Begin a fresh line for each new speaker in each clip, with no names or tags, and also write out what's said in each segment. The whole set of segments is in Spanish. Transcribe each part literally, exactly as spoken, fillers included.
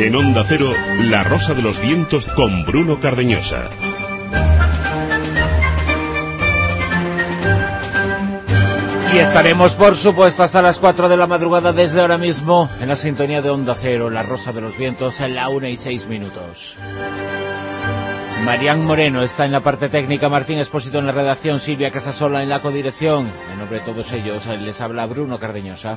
En Onda Cero, La Rosa de los Vientos con Bruno Cardeñosa.
Y estaremos, por supuesto, hasta las cuatro de la madrugada desde ahora mismo en la sintonía de Onda Cero, La Rosa de los Vientos, en la una y seis minutos. Marián Moreno está en la parte técnica, Martín Expósito en la redacción, Silvia Casasola en la codirección. En nombre de todos ellos les habla Bruno Cardeñosa.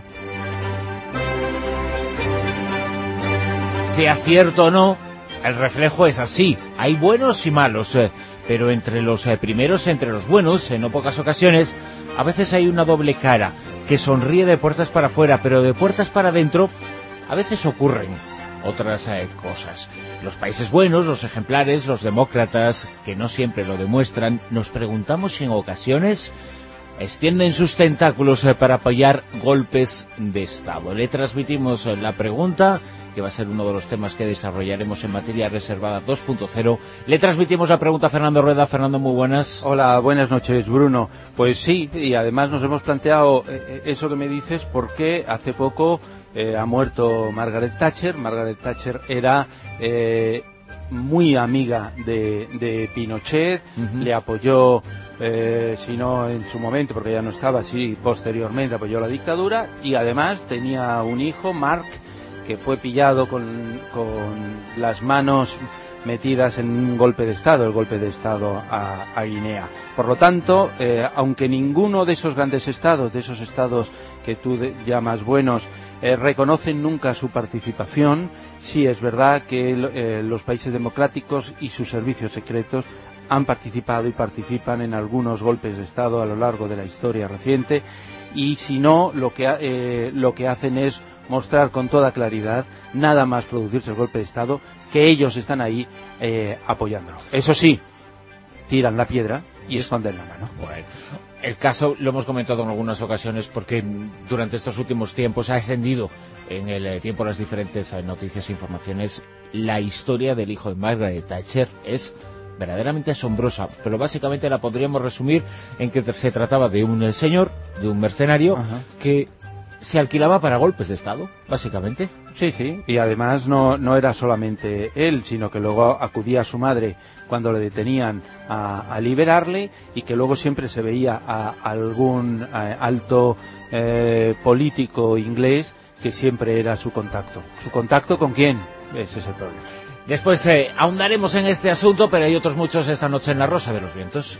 Sea cierto o no, el reflejo es así. Hay buenos y malos, eh, pero entre los eh, primeros, entre los buenos, en no pocas ocasiones, a veces hay una doble cara que sonríe de puertas para afuera, pero de puertas para adentro a veces ocurren otras eh, cosas. Los países buenos, los ejemplares, los demócratas, que no siempre lo demuestran, nos preguntamos si en ocasiones extienden sus tentáculos eh, para apoyar golpes de Estado. Le transmitimos eh, la pregunta, que va a ser uno de los temas que desarrollaremos en materia reservada dos punto cero. Le transmitimos la pregunta a Fernando Rueda. Fernando, muy buenas.
Hola, buenas noches, Bruno. Pues sí, y además nos hemos planteado eh, eso que me dices, porque hace poco eh, ha muerto Margaret Thatcher. Margaret Thatcher era eh, muy amiga de, de Pinochet, uh-huh. Le apoyó, eh, si no en su momento, porque ya no estaba, sí, posteriormente apoyó la dictadura, y además tenía un hijo, Mark, que fue pillado con, con las manos metidas en un golpe de Estado, el golpe de Estado a, a Guinea. Por lo tanto, eh, aunque ninguno de esos grandes estados, de esos estados que tú de, llamas buenos, eh, reconocen nunca su participación, sí es verdad que eh, los países democráticos y sus servicios secretos han participado y participan en algunos golpes de Estado a lo largo de la historia reciente, y si no, lo que, eh, lo que hacen es mostrar con toda claridad, nada más producirse el golpe de Estado, que ellos están ahí eh, apoyándolo. Eso sí, tiran la piedra y esconden la mano.
Bueno, el caso lo hemos comentado en algunas ocasiones porque durante estos últimos tiempos ha extendido en el tiempo las diferentes noticias e informaciones. La historia del hijo de Margaret Thatcher es verdaderamente asombrosa, pero básicamente la podríamos resumir en que se trataba de un señor, de un mercenario, Ajá. que se alquilaba para golpes de Estado, básicamente.
Sí, sí, y además no, no era solamente él, sino que luego acudía a su madre cuando le detenían a, a liberarle, y que luego siempre se veía a, a algún a, alto eh, político inglés que siempre era su contacto. ¿Su contacto con quién? Ese es el problema.
Después eh, ahondaremos en este asunto, pero hay otros muchos esta noche en La Rosa de los Vientos.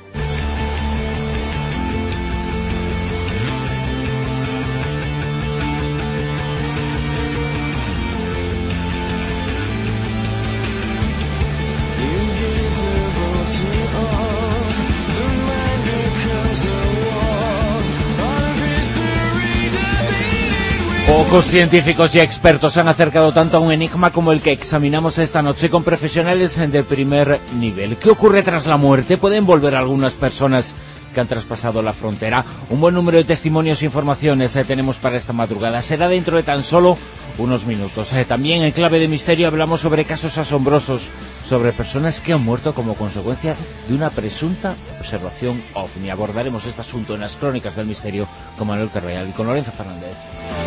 Pocos científicos y expertos se han acercado tanto a un enigma como el que examinamos esta noche con profesionales de primer nivel. ¿Qué ocurre tras la muerte? ¿Pueden volver algunas personas que han traspasado la frontera? Un buen número de testimonios e informaciones eh, tenemos para esta madrugada. Será dentro de tan solo unos minutos. Eh, también en clave de misterio hablamos sobre casos asombrosos, sobre personas que han muerto como consecuencia de una presunta observación ovni. Abordaremos este asunto en las crónicas del misterio con Manuel Carreal y con Lorenzo Fernández.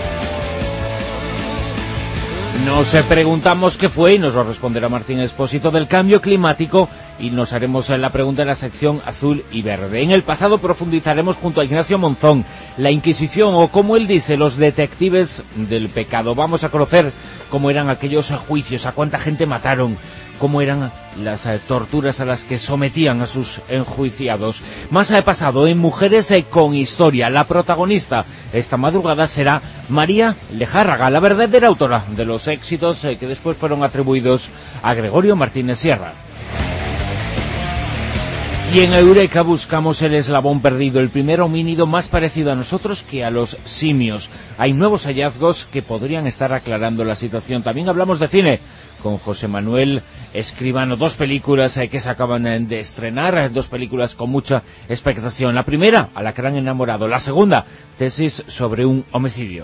Nos preguntamos qué fue, y nos lo responderá Martín Expósito, del cambio climático, y nos haremos la pregunta en la sección azul y verde. En el pasado profundizaremos junto a Ignacio Monzón la Inquisición, o como él dice, los detectives del pecado. Vamos a conocer cómo eran aquellos juicios, a cuánta gente mataron, cómo eran las eh, torturas a las que sometían a sus enjuiciados. Más ha pasado en Mujeres eh, con Historia. La protagonista esta madrugada será María Lejárraga, la verdadera autora de los éxitos eh, que después fueron atribuidos a Gregorio Martínez Sierra. Y en Eureka buscamos el eslabón perdido, el primer homínido más parecido a nosotros que a los simios. Hay nuevos hallazgos que podrían estar aclarando la situación. También hablamos de cine con José Manuel Escribano. Dos películas eh, que se acaban eh, de estrenar, dos películas con mucha expectación. La primera, Alacrán enamorado. La segunda, tesis sobre un homicidio.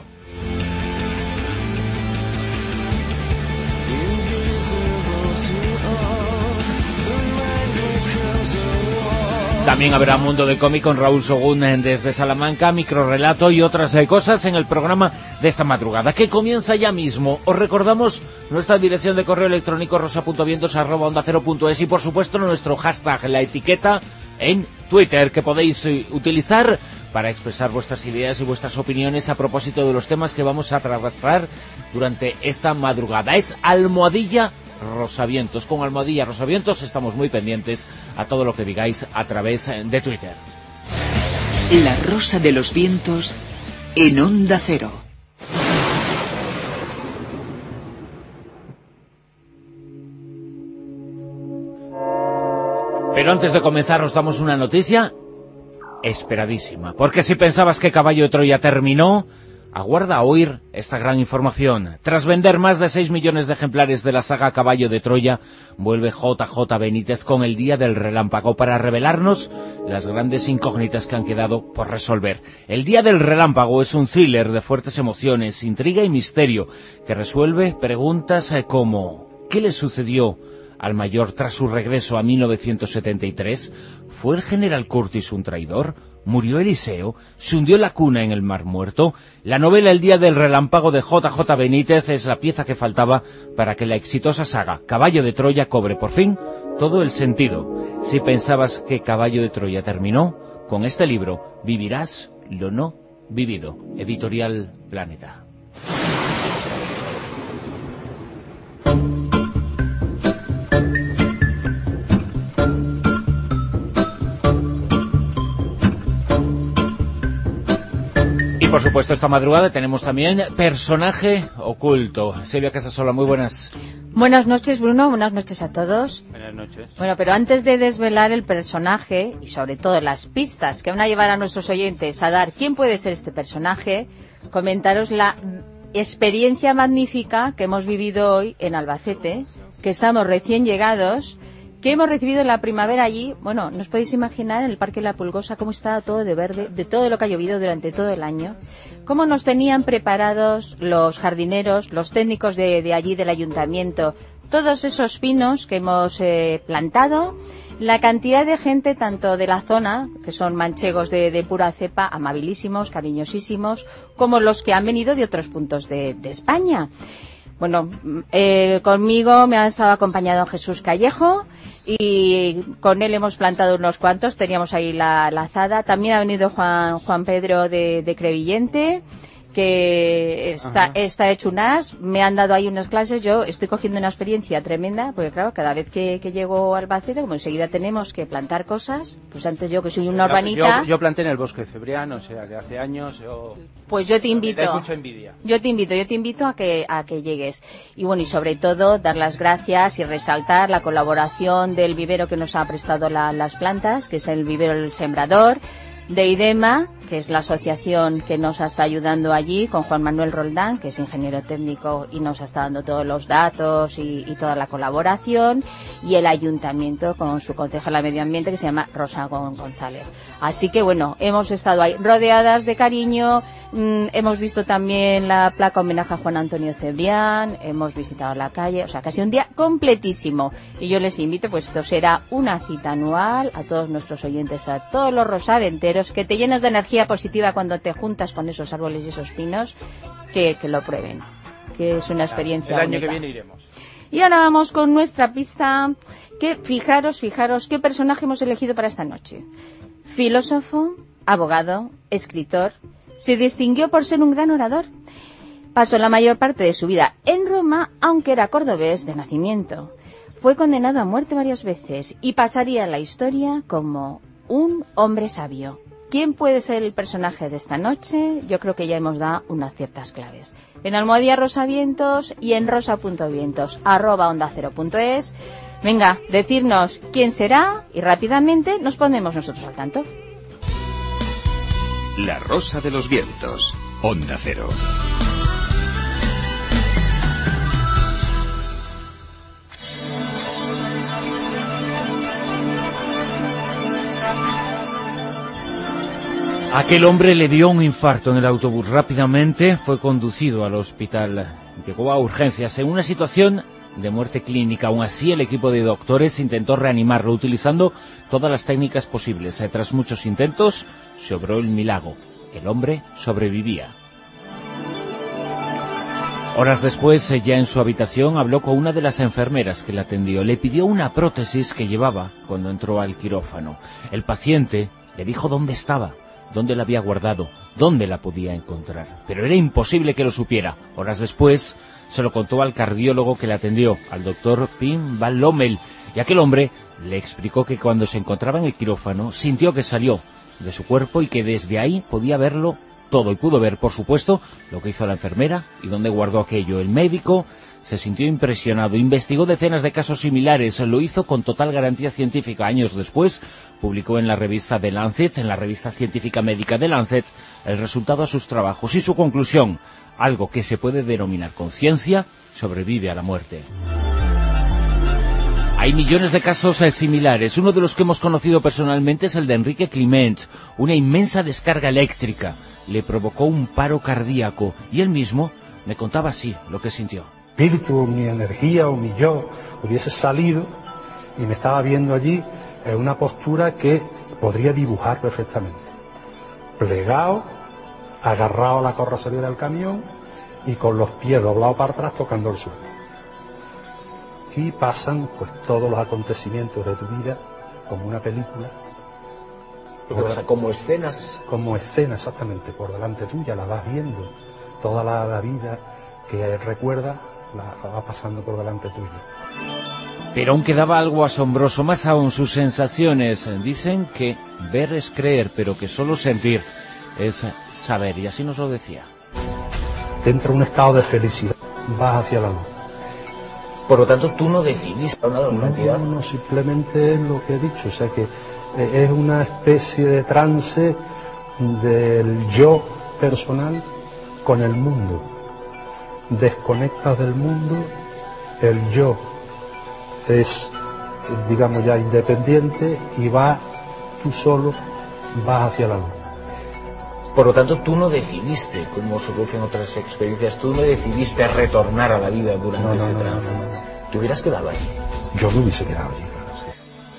También habrá Mundo de Cómic con Raúl Sogún desde Salamanca, microrrelato y otras eh, cosas en el programa de esta madrugada, que comienza ya mismo. Os recordamos nuestra dirección de correo electrónico rosa punto vientos arroba onda cero punto es y por supuesto nuestro hashtag, la etiqueta en Twitter, que podéis eh, utilizar para expresar vuestras ideas y vuestras opiniones a propósito de los temas que vamos a tratar durante esta madrugada. Es Almohadilla Rosavientos. Con Almohadilla Rosavientos estamos muy pendientes a todo lo que digáis a través de Twitter.
La Rosa de los Vientos en Onda Cero.
Pero antes de comenzar os damos una noticia esperadísima, porque si pensabas que Caballo de Troya terminó, aguarda a oír esta gran información. Tras vender más de seis millones de ejemplares de la saga Caballo de Troya, vuelve J J Benítez con El Día del Relámpago para revelarnos las grandes incógnitas que han quedado por resolver. El Día del Relámpago es un thriller de fuertes emociones, intriga y misterio, que resuelve preguntas como ¿qué le sucedió al mayor tras su regreso a mil novecientos setenta y tres? ¿Fue el general Curtis un traidor? ¿Murió Eliseo? ¿Se hundió la cuna en el Mar Muerto? La novela El Día del Relámpago de J J Benítez es la pieza que faltaba para que la exitosa saga Caballo de Troya cobre por fin todo el sentido. Si pensabas que Caballo de Troya terminó, con este libro vivirás lo no vivido. Editorial Planeta. Por supuesto, esta madrugada tenemos también personaje oculto. Silvia Casasola, muy buenas.
Buenas noches, Bruno. Buenas noches a todos.
Buenas noches.
Bueno, pero antes de desvelar el personaje y sobre todo las pistas que van a llevar a nuestros oyentes a dar quién puede ser este personaje, comentaros la experiencia magnífica que hemos vivido hoy en Albacete, que estamos recién llegados, que hemos recibido la primavera allí. Bueno, no os podéis imaginar en el Parque La Pulgosa cómo estaba todo de verde, de todo lo que ha llovido durante todo el año, cómo nos tenían preparados los jardineros, los técnicos de, de allí del ayuntamiento, todos esos pinos que hemos eh, plantado, la cantidad de gente tanto de la zona, que son manchegos de, de pura cepa, amabilísimos, cariñosísimos, como los que han venido de otros puntos de, de España. Bueno, eh, conmigo me ha estado acompañado Jesús Callejo y con él hemos plantado unos cuantos, teníamos ahí la, la azada. También ha venido Juan, Juan Pedro de, de Crevillente, que está, está hecho un as, me han dado ahí unas clases, yo estoy cogiendo una experiencia tremenda, porque claro, cada vez que, que llego al Albacete, como enseguida tenemos que plantar cosas, pues antes yo que soy una urbanita...
Yo, yo planté en el Bosque de Cebrián, o sea, que hace años yo...
Pues yo te invito,
me da mucha envidia.
yo te invito, yo te invito a que, a que llegues. Y bueno, y sobre todo, dar las gracias y resaltar la colaboración del vivero que nos ha prestado la, las plantas, que es el vivero El Sembrador, de IDEMA, que es la asociación que nos está ayudando allí, con Juan Manuel Roldán, que es ingeniero técnico y nos está dando todos los datos y, y toda la colaboración, y el ayuntamiento con su concejala de medio ambiente, que se llama Rosa González. Así que bueno, hemos estado ahí rodeadas de cariño, mmm, hemos visto también la placa homenaje a Juan Antonio Cebrián, hemos visitado la calle, o sea, casi un día completísimo. Y yo les invito, pues esto será una cita anual a todos nuestros oyentes, a todos los rosaventeros, que te llenas de energía positiva cuando te juntas con esos árboles y esos pinos, que, que lo prueben, que es una experiencia
el año
única.
Que viene iremos.
Y ahora vamos con nuestra pista, que fijaros, fijaros qué personaje hemos elegido para esta noche. Filósofo, abogado, escritor, se distinguió por ser un gran orador. Pasó la mayor parte de su vida en Roma, aunque era cordobés de nacimiento. Fue condenado a muerte varias veces y pasaría a la historia como un hombre sabio. ¿Quién puede ser el personaje de esta noche? Yo creo que ya hemos dado unas ciertas claves. En Almohadilla Rosavientos y en rosa.vientos, arroba onda cero punto es. Venga, decirnos quién será y rápidamente nos ponemos nosotros al tanto.
La Rosa de los Vientos, Onda Cero.
Aquel hombre le dio un infarto en el autobús. Rápidamente fue conducido al hospital. Llegó a urgencias en una situación de muerte clínica. Aún así, el equipo de doctores intentó reanimarlo utilizando todas las técnicas posibles. Tras muchos intentos, se obró el milagro. El hombre sobrevivía. Horas después, ya en su habitación, habló con una de las enfermeras que le atendió. Le pidió una prótesis que llevaba cuando entró al quirófano. El paciente le dijo dónde estaba, dónde la había guardado, dónde la podía encontrar. Pero era imposible que lo supiera. Horas después, se lo contó al cardiólogo que le atendió, al doctor Pim Van Lommel, y aquel hombre le explicó que cuando se encontraba en el quirófano, sintió que salió de su cuerpo y que desde ahí podía verlo todo, y pudo ver, por supuesto, lo que hizo la enfermera y dónde guardó aquello. El médico se sintió impresionado, investigó decenas de casos similares, lo hizo con total garantía científica. Años después, publicó en la revista The Lancet, en la revista científica médica The Lancet, el resultado a sus trabajos y su conclusión: algo que se puede denominar conciencia sobrevive a la muerte. Hay millones de casos eh, similares. Uno de los que hemos conocido personalmente es el de Enrique Climent. Una inmensa descarga eléctrica le provocó un paro cardíaco y él mismo me contaba así lo que sintió.
Mi espíritu, mi energía o mi yo hubiese salido y me estaba viendo allí en una postura que podría dibujar perfectamente. Plegado, agarrado a la carrocería del camión y con los pies doblados para atrás tocando el suelo. Y pasan pues todos los acontecimientos de tu vida como una película.
O sea, como escenas.
Como escenas, exactamente, por delante tuya, la vas viendo. Toda la, la vida que recuerda la, la va pasando por delante tuya.
Pero aún quedaba algo asombroso, más aún sus sensaciones. Dicen que ver es creer, pero que solo sentir es saber, y así nos lo decía.
Te entra un estado de felicidad, vas hacia la luz.
Por lo tanto, tú no decidiste una
No,
entidad.
no, no, simplemente es lo que he dicho, o sea que es una especie de trance del yo personal con el mundo. Desconectas del mundo, el yo es, digamos, ya independiente y va, tú solo vas hacia la luz.
Por lo tanto, tú no decidiste, como se produce en otras experiencias, tú no decidiste retornar a la vida durante
No, no,
ese
no,
trance.
no, no, no.
¿Te hubieras quedado allí?
Yo me hubiese quedado allí, claro, sí.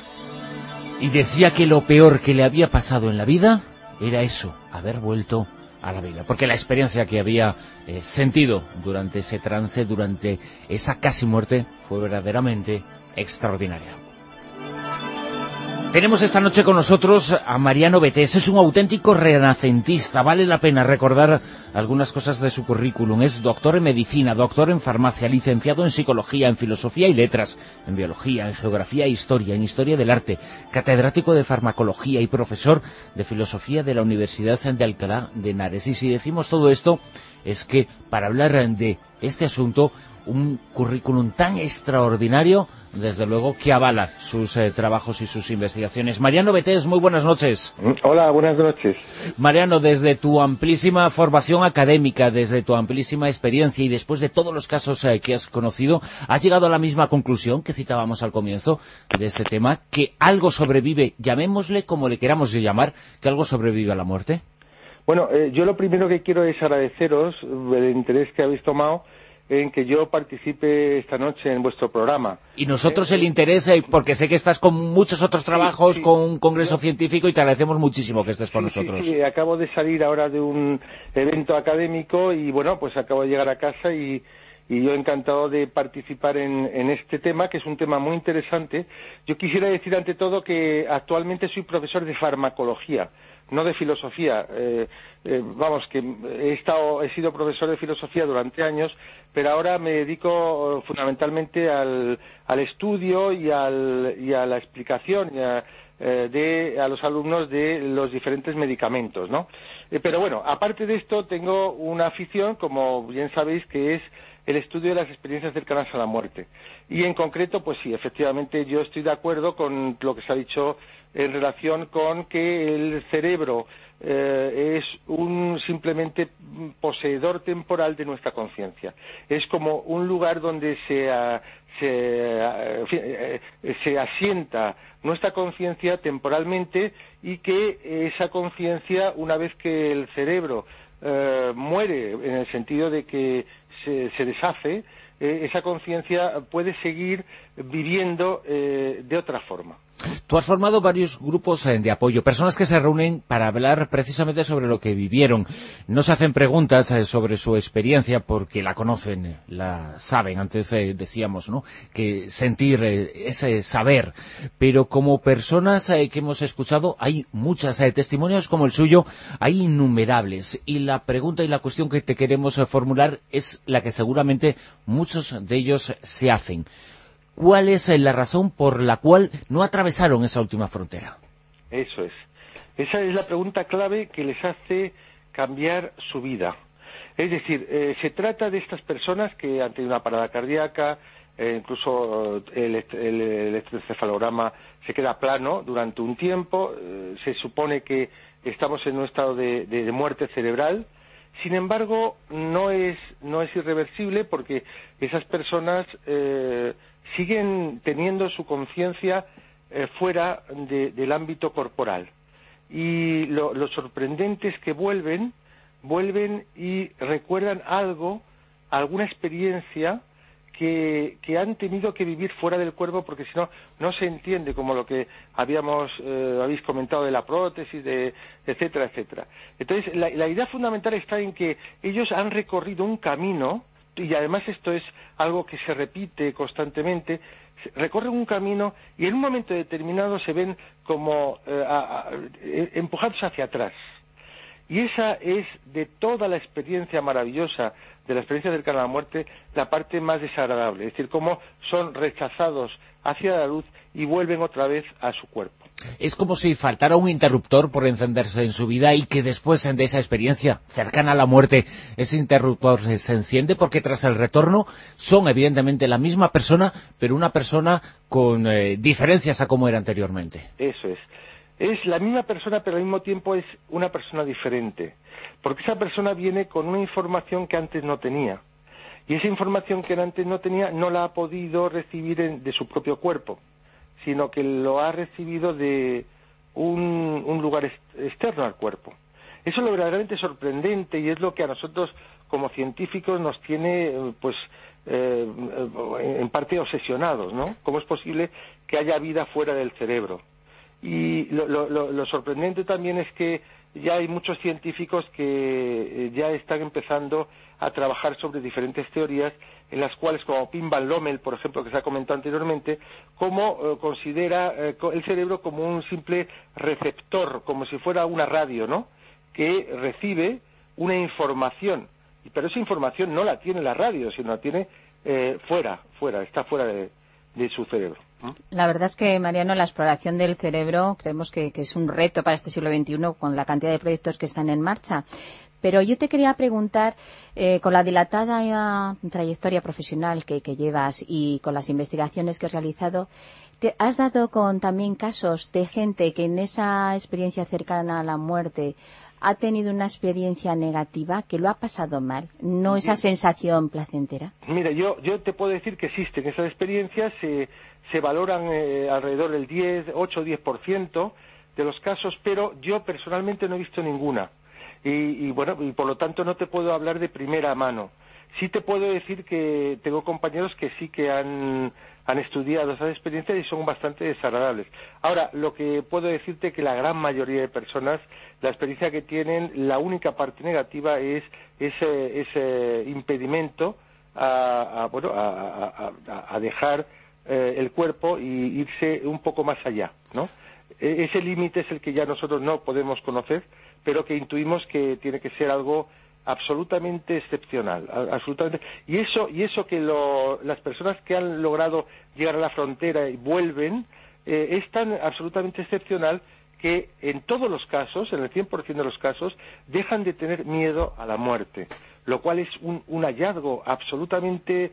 Y decía que lo peor que le había pasado en la vida era eso, haber vuelto a la vida. Porque la experiencia que había eh, sentido durante ese trance, durante esa casi muerte, fue verdaderamente extraordinaria. Tenemos esta noche con nosotros a Mariano Betés. Es un auténtico renacentista. Vale la pena recordar algunas cosas de su currículum. Es doctor en medicina, doctor en farmacia, licenciado en psicología, en filosofía y letras, en biología, en geografía e historia, en historia del arte, catedrático de farmacología y profesor de filosofía de la Universidad de Alcalá de Henares. Y si decimos todo esto, es que para hablar de este asunto, un currículum tan extraordinario, desde luego, que avala sus eh, trabajos y sus investigaciones. Mariano Betés, muy buenas noches.
Hola, buenas noches.
Mariano, desde tu amplísima formación académica, desde tu amplísima experiencia y después de todos los casos eh, que has conocido, ¿has llegado a la misma conclusión que citábamos al comienzo de este tema, que algo sobrevive, llamémosle como le queramos llamar, que algo sobrevive a la muerte?
Bueno, eh, yo lo primero que quiero es agradeceros el interés que habéis tomado en que yo participe esta noche en vuestro programa.
Y nosotros el interés, eh, porque sé que estás con muchos otros trabajos,
sí, sí.
con un congreso científico, y te agradecemos muchísimo que estés con
sí,
nosotros.
Sí, sí, acabo de salir ahora de un evento académico y bueno, pues acabo de llegar a casa y, y yo encantado de participar en, en este tema, que es un tema muy interesante. Yo quisiera decir ante todo que actualmente soy profesor de farmacología, no de filosofía. Eh, eh, vamos, que he estado, he sido profesor de filosofía durante años, pero ahora me dedico fundamentalmente al, al estudio y, al, y a la explicación y a, eh, de, a los alumnos de los diferentes medicamentos, ¿no? Eh, pero bueno, aparte de esto, tengo una afición, como bien sabéis, que es el estudio de las experiencias cercanas a la muerte. Y en concreto, pues sí, efectivamente yo estoy de acuerdo con lo que se ha dicho en relación con que el cerebro eh, es un simplemente poseedor temporal de nuestra conciencia. Es como un lugar donde se, uh, se, uh, se asienta nuestra conciencia temporalmente y que esa conciencia, una vez que el cerebro uh, muere, en el sentido de que se, se deshace, eh, esa conciencia puede seguir viviendo eh, de otra forma.
Tú has formado varios grupos eh, de apoyo, personas que se reúnen para hablar precisamente sobre lo que vivieron. No se hacen preguntas eh, sobre su experiencia porque la conocen, eh, la saben. Antes eh, decíamos, ¿no?, que sentir eh, ese saber. Pero como personas eh, que hemos escuchado, hay muchas eh, testimonios como el suyo, hay innumerables. Y la pregunta y la cuestión que te queremos eh, formular es la que seguramente muchos de ellos se hacen. ¿Cuál es la razón por la cual no atravesaron esa última frontera?
Eso es. Esa es la pregunta clave que les hace cambiar su vida. Es decir, eh, se trata de estas personas que han tenido una parada cardíaca, eh, incluso el, el electroencefalograma se queda plano durante un tiempo, eh, se supone que estamos en un estado de, de, de muerte cerebral. Sin embargo, no es, no es irreversible porque esas personas eh, siguen teniendo su conciencia eh, fuera de, del ámbito corporal. Y lo, lo sorprendente es que vuelven, vuelven y recuerdan algo, alguna experiencia que, que han tenido que vivir fuera del cuerpo, porque si no, no se entiende, como lo que habíamos eh, habéis comentado de la prótesis, de, etcétera, etcétera. Entonces, la, la idea fundamental está en que ellos han recorrido un camino, y además esto es algo que se repite constantemente, recorren un camino y en un momento determinado se ven como eh, a, a, empujados hacia atrás. Y esa es, de toda la experiencia maravillosa, de la experiencia cercana a la muerte, la parte más desagradable. Es decir, cómo son rechazados hacia la luz y vuelven otra vez a su cuerpo.
Es como si faltara un interruptor por encenderse en su vida y que después de esa experiencia cercana a la muerte, ese interruptor se enciende, porque tras el retorno son evidentemente la misma persona, pero una persona con eh, diferencias a como era anteriormente.
Eso es. Es la misma persona, pero al mismo tiempo es una persona diferente, porque esa persona viene con una información que antes no tenía, y esa información que antes no tenía no la ha podido recibir en, de su propio cuerpo, sino que lo ha recibido de un, un lugar externo al cuerpo. Eso es lo verdaderamente sorprendente y es lo que a nosotros como científicos nos tiene pues eh, en parte obsesionados, ¿no? ¿Cómo es posible que haya vida fuera del cerebro? Y lo, lo, lo sorprendente también es que ya hay muchos científicos que ya están empezando a trabajar sobre diferentes teorías en las cuales, como Pim Van Lommel, por ejemplo, que se ha comentado anteriormente, cómo eh, considera eh, el cerebro como un simple receptor, como si fuera una radio, ¿no?, que recibe una información, pero esa información no la tiene la radio, sino la tiene eh, fuera, fuera, está fuera de, de su cerebro.
La verdad es que, Mariano, la exploración del cerebro creemos que, que es un reto para este siglo veintiuno con la cantidad de proyectos que están en marcha. Pero yo te quería preguntar, eh, con la dilatada trayectoria profesional que, que llevas y con las investigaciones que has realizado, ¿te has dado con también casos de gente que en esa experiencia cercana a la muerte ha tenido una experiencia negativa, que lo ha pasado mal, no esa sensación placentera?
Mira, yo yo te puedo decir que existen esas experiencias, se, se valoran eh, alrededor del diez, ocho o diez por ciento de los casos, pero yo personalmente no he visto ninguna. Y, y bueno, y por lo tanto no te puedo hablar de primera mano. Sí te puedo decir que tengo compañeros que sí que han, han estudiado esas experiencias y son bastante desagradables. Ahora, lo que puedo decirte es que la gran mayoría de personas, la experiencia que tienen, la única parte negativa es ese, ese impedimento a, a, bueno, a, a, a dejar eh, el cuerpo y irse un poco más allá, ¿no? E- ese límite es el que ya nosotros no podemos conocer, pero que intuimos que tiene que ser algo absolutamente excepcional, absolutamente. Y eso, y eso que lo, las personas que han logrado llegar a la frontera y vuelven, eh, es tan absolutamente excepcional que en todos los casos, en el cien por ciento de los casos, dejan de tener miedo a la muerte, lo cual es un, un hallazgo absolutamente eh,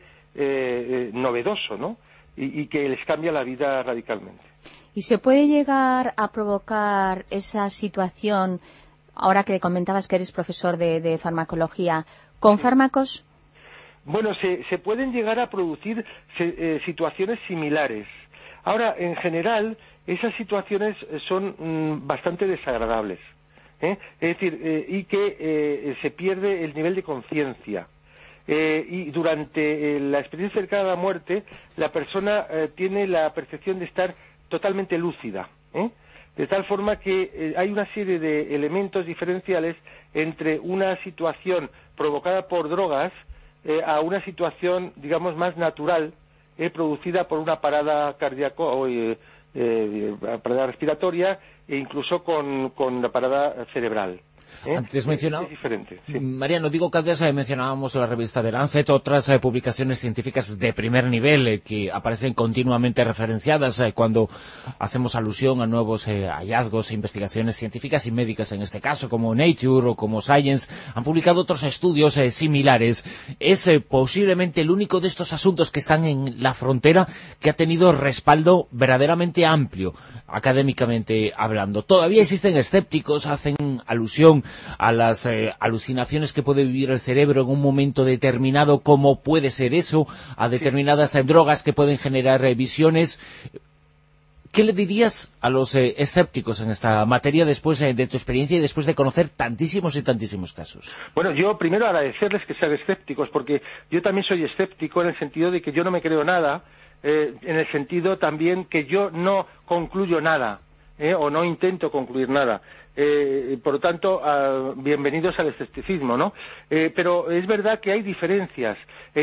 eh, novedoso, ¿no? Y, y que les cambia la vida radicalmente.
¿Y se puede llegar a provocar esa situación, ahora que comentabas que eres profesor de, de farmacología, con fármacos?
Bueno, se, se pueden llegar a producir se, eh, situaciones similares. Ahora, en general, esas situaciones son mm, bastante desagradables, ¿eh? Es decir, eh, y que eh, se pierde el nivel de conciencia. Eh, y durante eh, la experiencia cercana a la muerte, la persona eh, tiene la percepción de estar totalmente lúcida, ¿eh? De tal forma que eh, hay una serie de elementos diferenciales entre una situación provocada por drogas eh, a una situación, digamos, más natural, eh, producida por una parada cardíaca o eh, eh, parada respiratoria e incluso con, con la parada cerebral. ¿Eh?
Antes mencionaba,
es diferente, sí.
Mariano, digo que antes eh, mencionábamos la revista de Lancet, otras eh, publicaciones científicas de primer nivel eh, que aparecen continuamente referenciadas eh, cuando hacemos alusión a nuevos eh, hallazgos e investigaciones científicas y médicas, en este caso, como Nature o como Science, han publicado otros estudios eh, similares. Es eh, posiblemente el único de estos asuntos que están en la frontera que ha tenido respaldo verdaderamente amplio, académicamente hablando. Todavía existen escépticos, hacen alusión a las eh, alucinaciones que puede vivir el cerebro en un momento determinado, cómo puede ser eso, a determinadas eh, drogas que pueden generar eh, visiones. ¿Qué le dirías a los eh, escépticos en esta materia después eh, de tu experiencia y después de conocer tantísimos y tantísimos casos?
Bueno, yo primero agradecerles que sean escépticos, porque yo también soy escéptico en el sentido de que yo no me creo nada, eh, en el sentido también que yo no concluyo nada, eh, o no intento concluir nada. Eh, por lo tanto, uh, bienvenidos al escepticismo, ¿no? Eh, pero es verdad que hay diferencias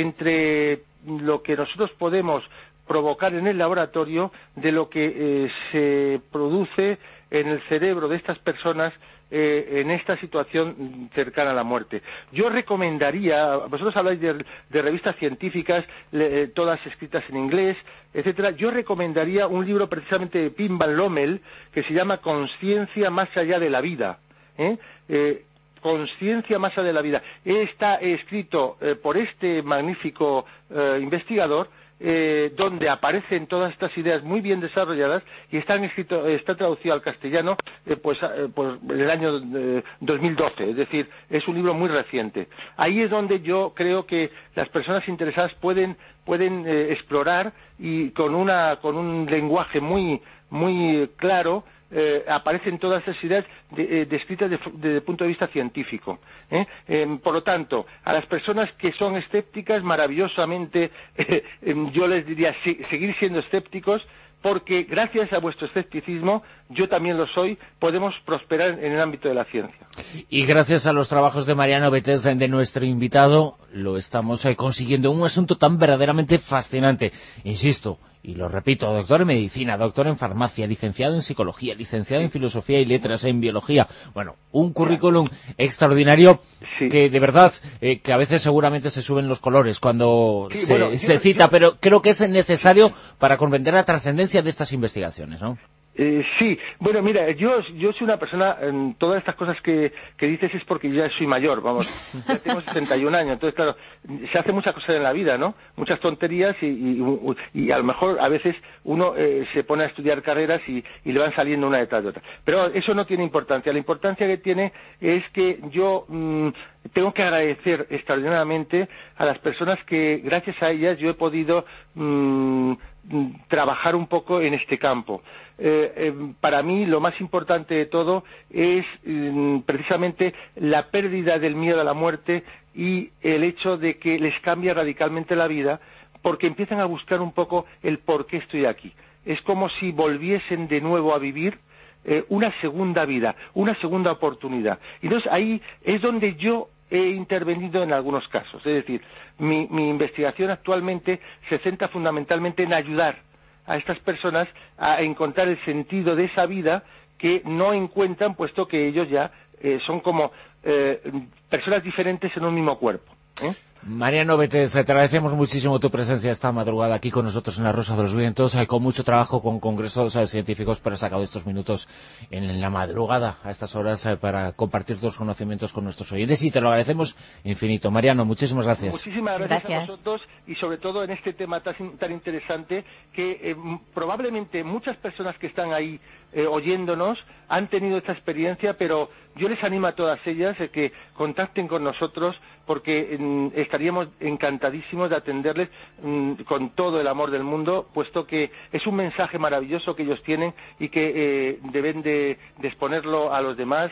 entre lo que nosotros podemos provocar en el laboratorio de lo que eh, se produce en el cerebro de estas personas eh, en esta situación cercana a la muerte. Yo recomendaría, vosotros habláis de, de revistas científicas, le, todas escritas en inglés, etcétera. Yo recomendaría un libro precisamente de Pim Van Lommel que se llama Conciencia más allá de la vida, ¿eh? Eh, Conciencia más allá de la vida. Está escrito eh, por este magnífico eh, investigador, Eh, donde aparecen todas estas ideas muy bien desarrolladas y están escrito, está traducido al castellano eh, pues, eh, pues en el año eh, dos mil doce, es decir, es un libro muy reciente. Ahí es donde yo creo que las personas interesadas pueden pueden eh, explorar y con una con un lenguaje muy muy claro Eh, aparecen todas esas ideas de, eh, descritas de, desde el punto de vista científico. ¿eh? Eh, por lo tanto, a las personas que son escépticas, maravillosamente, eh, eh, yo les diría si, seguir siendo escépticos, porque gracias a vuestro escepticismo, yo también lo soy, podemos prosperar en el ámbito de la ciencia.
Y gracias a los trabajos de Mariano Betés, de nuestro invitado, lo estamos eh, consiguiendo, un asunto tan verdaderamente fascinante. Insisto, y lo repito, doctor en medicina, doctor en farmacia, licenciado en psicología, licenciado en filosofía y letras, en biología. Bueno, un currículum extraordinario
sí.
que de verdad, eh, que a veces seguramente se suben los colores cuando
sí,
se,
bueno,
se
yo,
cita,
yo...
pero creo que es necesario para comprender la trascendencia de estas investigaciones, ¿no?
Eh, sí, bueno, mira, yo yo soy una persona, en todas estas cosas que, que dices es porque yo ya soy mayor, vamos, ya tengo sesenta y un años, entonces claro, se hace muchas cosas en la vida, ¿no? Muchas tonterías y, y, y a lo mejor a veces uno eh, se pone a estudiar carreras y, y le van saliendo una detrás de otra. Pero eso no tiene importancia, la importancia que tiene es que yo mmm, tengo que agradecer extraordinariamente a las personas que gracias a ellas yo he podido mmm, trabajar un poco en este campo. Eh, eh, para mí lo más importante de todo es eh, precisamente la pérdida del miedo a la muerte y el hecho de que les cambia radicalmente la vida, porque empiezan a buscar un poco el por qué estoy aquí. Es como si volviesen de nuevo a vivir eh, una segunda vida, una segunda oportunidad. Y entonces ahí es donde yo he intervenido en algunos casos. Es decir, mi, mi investigación actualmente se centra fundamentalmente en ayudar a estas personas a encontrar el sentido de esa vida que no encuentran, puesto que ellos ya eh, son como eh, personas diferentes en un mismo cuerpo. ¿eh?
Mariano Betés, te agradecemos muchísimo tu presencia esta madrugada aquí con nosotros en La Rosa de los Vientos, con mucho trabajo, con congresos científicos, pero has sacado estos minutos en la madrugada, a estas horas, para compartir tus conocimientos con nuestros oyentes, y te lo agradecemos infinito. Mariano, muchísimas gracias.
Muchísimas gracias,
gracias.
a vosotros, y sobre todo en este tema tan, tan interesante, que eh, probablemente muchas personas que están ahí eh, oyéndonos han tenido esta experiencia, pero yo les animo a todas ellas eh, que contacten con nosotros, porque eh, estaríamos encantadísimos de atenderles mmm, con todo el amor del mundo, puesto que es un mensaje maravilloso que ellos tienen y que eh, deben de, de exponerlo a los demás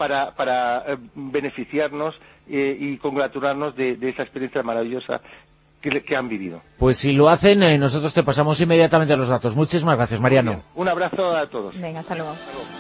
para, para eh, beneficiarnos eh, y congratularnos de, de esa experiencia maravillosa que, que han vivido.
Pues si lo hacen, eh, nosotros te pasamos inmediatamente los datos. Muchísimas gracias, Mariano.
Un abrazo a todos.
Venga, hasta luego.
Hasta luego.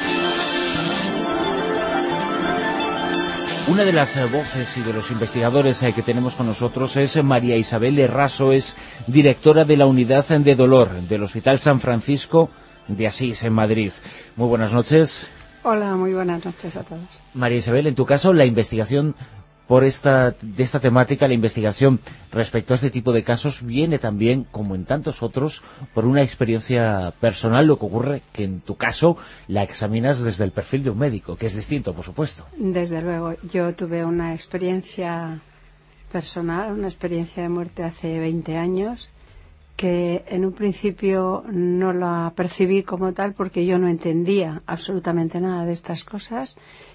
Una de las eh, voces y de los investigadores eh, que tenemos con nosotros es eh, María Isabel Erraso, es directora de la Unidad de Dolor del Hospital San Francisco de Asís, en Madrid. Muy buenas noches.
Hola, muy buenas noches a todos.
María Isabel, en tu caso, la investigación por esta de esta temática, la investigación respecto a este tipo de casos, viene también, como en tantos otros, por una experiencia personal. Lo que ocurre que en tu caso la examinas desde el perfil de un médico, que es distinto, por supuesto.
Desde luego, yo tuve una experiencia personal, una experiencia de muerte hace veinte años, que en un principio no la percibí como tal porque yo no entendía absolutamente nada de estas cosas,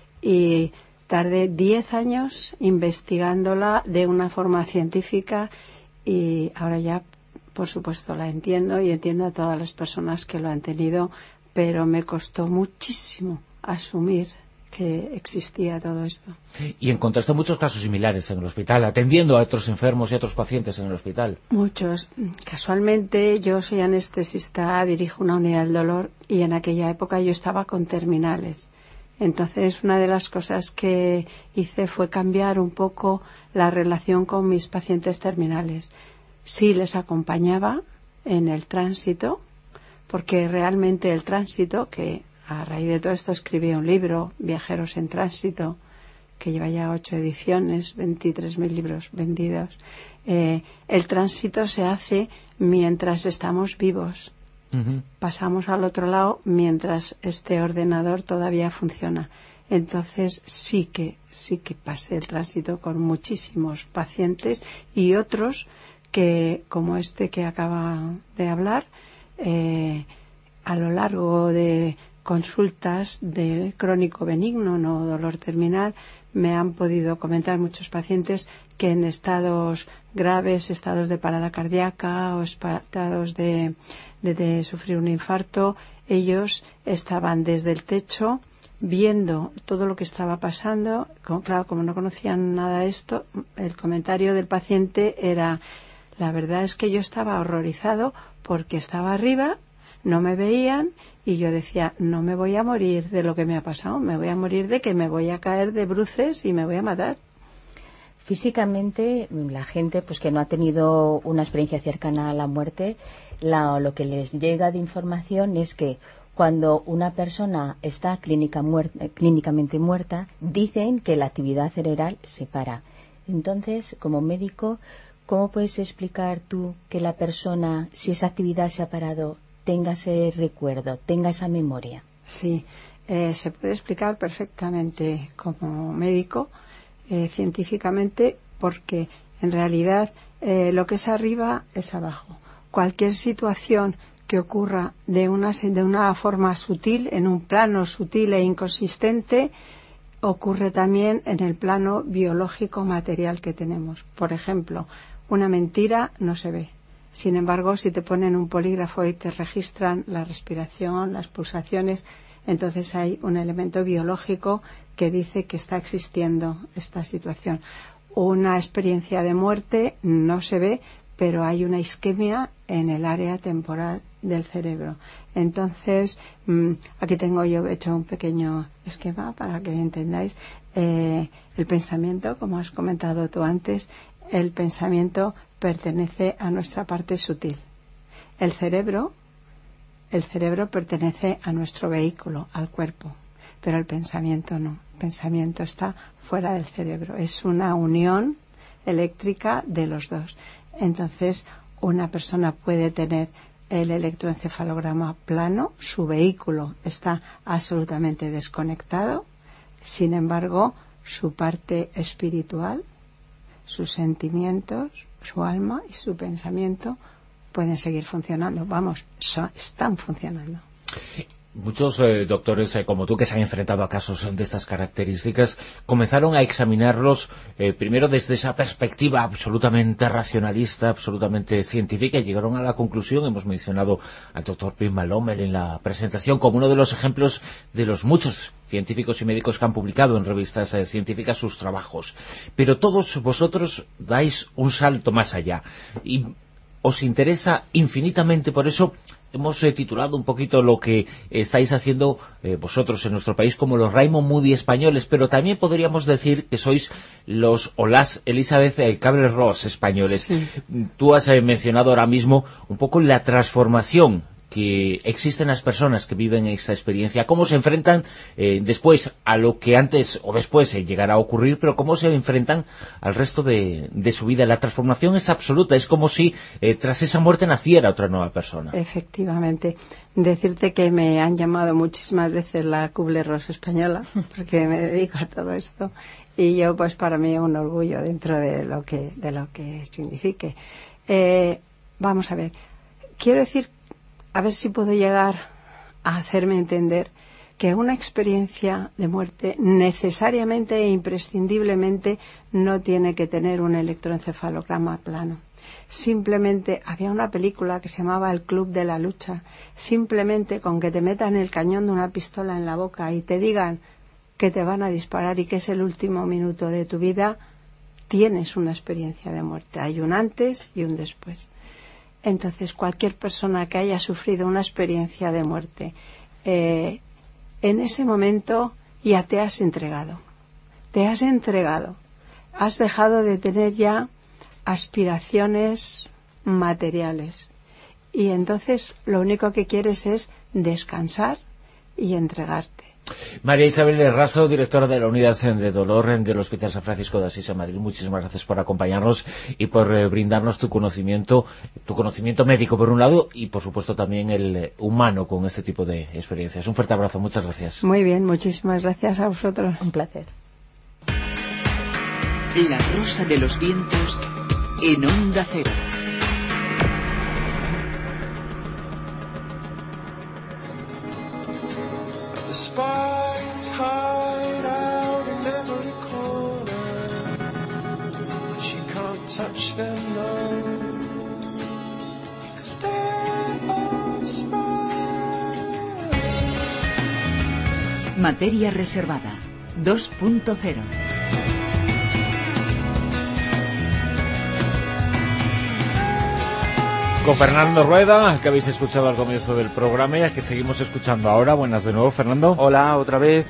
y tardé diez años investigándola de una forma científica, y ahora ya, por supuesto, la entiendo y entiendo a todas las personas que lo han tenido, pero me costó muchísimo asumir que existía todo esto.
Y encontraste muchos casos similares en el hospital, atendiendo a otros enfermos y a otros pacientes en el hospital.
Muchos. Casualmente, yo soy anestesista, dirijo una unidad del dolor, y en aquella época yo estaba con terminales. Entonces, una de las cosas que hice fue cambiar un poco la relación con mis pacientes terminales. Sí les acompañaba en el tránsito, porque realmente el tránsito, que a raíz de todo esto escribí un libro, Viajeros en Tránsito, que lleva ya ocho ediciones, veintitrés mil libros vendidos. Eh, el tránsito se hace mientras estamos vivos. Uh-huh. Pasamos al otro lado mientras este ordenador todavía funciona. Entonces sí que sí que pasé el tránsito con muchísimos pacientes, y otros que, como este que acaba de hablar, eh, a lo largo de consultas de crónico benigno, no dolor terminal, me han podido comentar muchos pacientes que en estados graves, estados de parada cardíaca o estados de, de, de sufrir un infarto, ellos estaban desde el techo viendo todo lo que estaba pasando. Como, claro, como no conocían nada de esto, el comentario del paciente era: la verdad es que yo estaba horrorizado porque estaba arriba, no me veían, y yo decía, no me voy a morir de lo que me ha pasado, me voy a morir de que me voy a caer de bruces y me voy a matar.
Físicamente, la gente pues que no ha tenido una experiencia cercana a la muerte, la, lo que les llega de información es que cuando una persona está clínica muerta, clínicamente muerta, dicen que la actividad cerebral se para. Entonces, como médico, ¿cómo puedes explicar tú que la persona, si esa actividad se ha parado, tenga ese recuerdo, tenga esa memoria?
Sí, eh, se puede explicar perfectamente como médico, eh, científicamente, porque en realidad eh, lo que es arriba es abajo. Cualquier situación que ocurra de una, de una forma sutil, en un plano sutil e inconsistente, ocurre también en el plano biológico material que tenemos. Por ejemplo, una mentira no se ve. Sin embargo, si te ponen un polígrafo y te registran la respiración, las pulsaciones, entonces hay un elemento biológico que dice que está existiendo esta situación. Una experiencia de muerte no se ve, pero hay una isquemia en el área temporal del cerebro. Entonces, aquí tengo yo hecho un pequeño esquema para que entendáis. Eh, el pensamiento, como has comentado tú antes, el pensamiento pertenece a nuestra parte sutil. El cerebro, el cerebro pertenece a nuestro vehículo, al cuerpo, pero el pensamiento no. El pensamiento está fuera del cerebro. Es una unión eléctrica de los dos. Entonces, una persona puede tener el electroencefalograma plano, su vehículo está absolutamente desconectado, sin embargo, su parte espiritual, sus sentimientos, su alma y su pensamiento pueden seguir funcionando. Vamos, so, están funcionando.
Muchos eh, doctores eh, como tú, que se han enfrentado a casos de estas características, comenzaron a examinarlos eh, primero desde esa perspectiva absolutamente racionalista, absolutamente científica, y llegaron a la conclusión, hemos mencionado al doctor Pim Malomer en la presentación como uno de los ejemplos de los muchos científicos y médicos que han publicado en revistas eh, científicas sus trabajos. Pero todos vosotros dais un salto más allá y os interesa infinitamente, por eso hemos eh, titulado un poquito lo que estáis haciendo eh, vosotros en nuestro país como los Raymond Moody españoles, pero también podríamos decir que sois los o las Elizabeth eh, Kubler-Ross españoles. Sí. Tú has eh, mencionado ahora mismo un poco la transformación que existen las personas que viven esta experiencia, cómo se enfrentan eh, después a lo que antes o después eh, llegará a ocurrir, pero cómo se enfrentan al resto de, de su vida. La transformación es absoluta, es como si eh, tras esa muerte naciera otra nueva persona.
Efectivamente. Decirte que me han llamado muchísimas veces la Kubler-Ross española, porque me dedico a todo esto, y yo, pues para mí es un orgullo dentro de lo que, de lo que signifique. Eh, vamos a ver, quiero decir, a ver si puedo llegar a hacerme entender que una experiencia de muerte necesariamente e imprescindiblemente no tiene que tener un electroencefalograma plano. Simplemente, había una película que se llamaba El Club de la Lucha, simplemente con que te metan el cañón de una pistola en la boca y te digan que te van a disparar y que es el último minuto de tu vida, tienes una experiencia de muerte. Hay un antes y un después. Entonces, cualquier persona que haya sufrido una experiencia de muerte, eh, en ese momento ya te has entregado. Te has entregado. Has dejado de tener ya aspiraciones materiales. Y entonces lo único que quieres es descansar y entregarte.
María Isabel de Raso, directora de la Unidad de Dolor del Hospital San Francisco de Asís en Madrid, muchísimas gracias por acompañarnos y por eh, brindarnos tu conocimiento, tu conocimiento médico por un lado y por supuesto también el eh, humano con este tipo de experiencias. Un fuerte abrazo, muchas gracias.
Muy bien, muchísimas gracias a vosotros.
Un placer.
La Rosa de los Vientos en Onda Cero.
Spies hide out in every corner. She can't touch them, no, because they're all spies.
Materia reservada dos punto cero.
Con Fernando Rueda, que habéis escuchado al comienzo del programa y al que seguimos escuchando ahora. Buenas de nuevo, Fernando.
Hola, otra vez.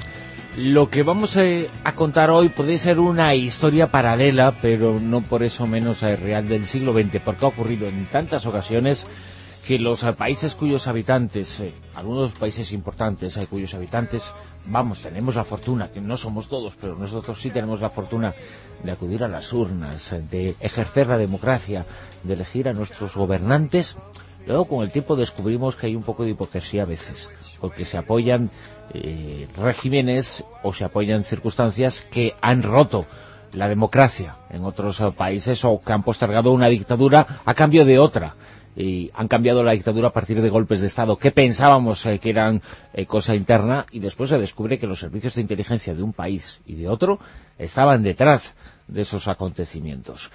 Lo que vamos a, a contar hoy puede ser una historia paralela, pero no por eso menos real del siglo veinte, porque ha ocurrido en tantas ocasiones que los países cuyos habitantes, eh, algunos países importantes eh, cuyos habitantes, vamos, tenemos la fortuna, que no somos todos, pero nosotros sí tenemos la fortuna de acudir a las urnas, de ejercer la democracia, de elegir a nuestros gobernantes, luego con el tiempo descubrimos que hay un poco de hipocresía a veces, porque se apoyan eh, regímenes o se apoyan circunstancias que han roto la democracia en otros eh, países o que han postergado una dictadura a cambio de otra. Y han cambiado la dictadura a partir de golpes de Estado que pensábamos eh, que eran eh, cosa interna, y después se descubre que los servicios de inteligencia de un país y de otro estaban detrás de esos acontecimientos.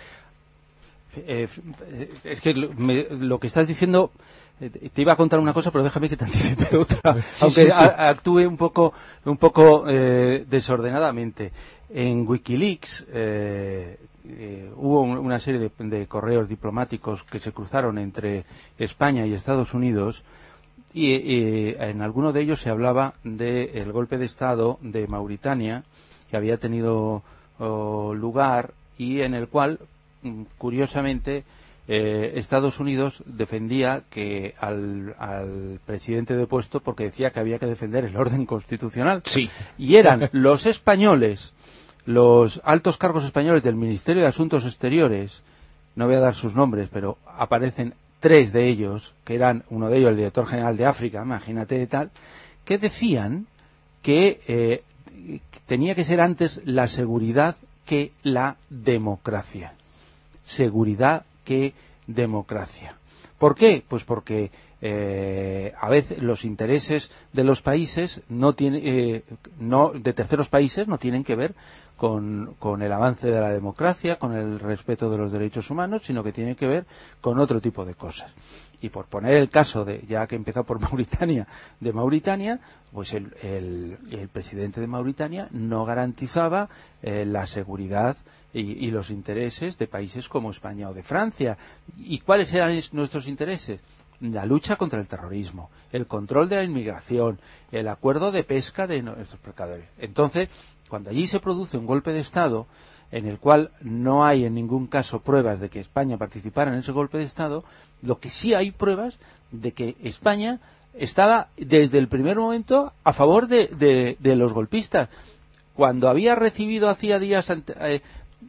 Eh, es que lo, me, lo que estás diciendo, eh, te iba a contar una cosa, pero déjame que te anticipe otra, sí, aunque sí, sí. A, actúe un poco, un poco eh, desordenadamente. En Wikileaks eh, eh, hubo un, una serie de, de correos diplomáticos que se cruzaron entre España y Estados Unidos, y eh, en alguno de ellos se hablaba del golpe de Estado de Mauritania que había tenido oh, lugar y en el cual, curiosamente, eh, Estados Unidos defendía que al, al presidente depuesto porque decía que había que defender el orden constitucional.
Sí.
Y eran los españoles, los altos cargos españoles del Ministerio de Asuntos Exteriores, no voy a dar sus nombres, pero aparecen tres de ellos, que eran uno de ellos el director general de África, imagínate tal, que decían que eh, tenía que ser antes la seguridad que la democracia. Seguridad que democracia. ¿Por qué? Pues porque eh, a veces los intereses de los países no tienen, eh, no de terceros países no tienen que ver con, con el avance de la democracia, con el respeto de los derechos humanos, sino que tienen que ver con otro tipo de cosas. Y por poner el caso de, ya que empezó por Mauritania, de Mauritania, pues el, el, el presidente de Mauritania no garantizaba eh, la seguridad y, y los intereses de países como España o de Francia. ¿Y cuáles eran nuestros intereses? La lucha contra el terrorismo, el control de la inmigración, el acuerdo de pesca de nuestros pescadores. Entonces, cuando allí se produce un golpe de Estado, en el cual no hay en ningún caso pruebas de que España participara en ese golpe de Estado, lo que sí hay pruebas de que España estaba desde el primer momento a favor de, de, de los golpistas. Cuando había recibido hacía días ante, eh,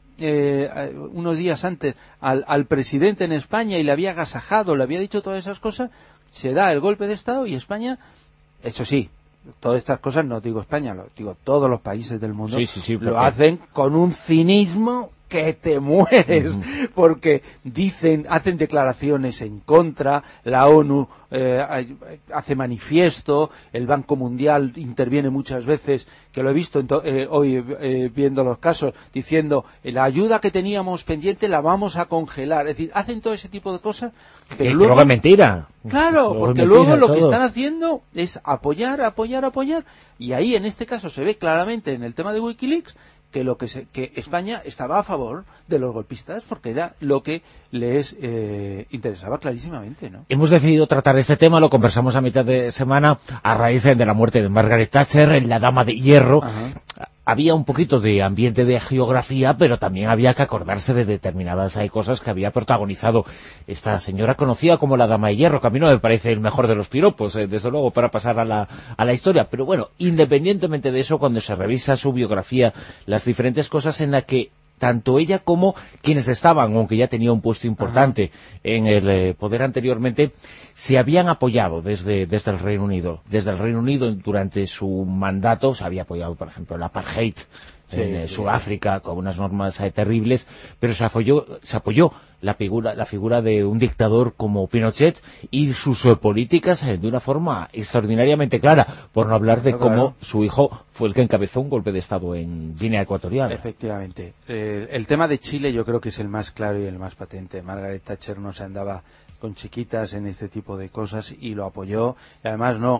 eh, unos días antes al, al presidente en España y le había agasajado, le había dicho todas esas cosas, se da el golpe de Estado y España, eso sí, todas estas cosas no digo España, lo digo todos los países del mundo,
sí, sí, sí,
lo hacen con un cinismo que te mueres, uh-huh. porque dicen, hacen declaraciones en contra, la ONU eh, hace manifiesto, el Banco Mundial interviene muchas veces, que lo he visto eh, hoy eh, viendo los casos, diciendo la ayuda que teníamos pendiente la vamos a congelar, es decir, hacen todo ese tipo de cosas, pero luego
creo que es mentira.
Claro,
luego
porque
mentira,
luego lo
todo.
que están haciendo es apoyar, apoyar, apoyar, y ahí en este caso se ve claramente en el tema de Wikileaks que lo que, se, que España estaba a favor de los golpistas porque era lo que les eh, interesaba clarísimamente, ¿no?
Hemos decidido tratar este tema, lo conversamos a mitad de semana a raíz de la muerte de Margaret Thatcher en la Dama de Hierro. Ajá. Había un poquito de ambiente de geografía, pero también había que acordarse de determinadas hay cosas que había protagonizado esta señora conocida como la Dama de Hierro, que a mí no me parece el mejor de los piropos, eh, desde luego, para pasar a la, a la historia. Pero bueno, independientemente de eso, cuando se revisa su biografía, las diferentes cosas en las que tanto ella como quienes estaban, aunque ya tenía un puesto importante Ajá. en el eh, poder anteriormente, se habían apoyado desde, desde el Reino Unido. Desde el Reino Unido, durante su mandato, se había apoyado, por ejemplo, el apartheid sí, en eh, sí, Sudáfrica, sí. con unas normas eh, terribles, pero se apoyó, se apoyó la figura, la figura de un dictador como Pinochet y sus eh, políticas eh, de una forma extraordinariamente clara, por no hablar de claro, cómo claro. su hijo fue el que encabezó un golpe de Estado en Guinea Ecuatorial.
Efectivamente. Eh, el tema de Chile yo creo que es el más claro y el más patente. Margaret Thatcher no se andaba con chiquitas en este tipo de cosas y lo apoyó, y además no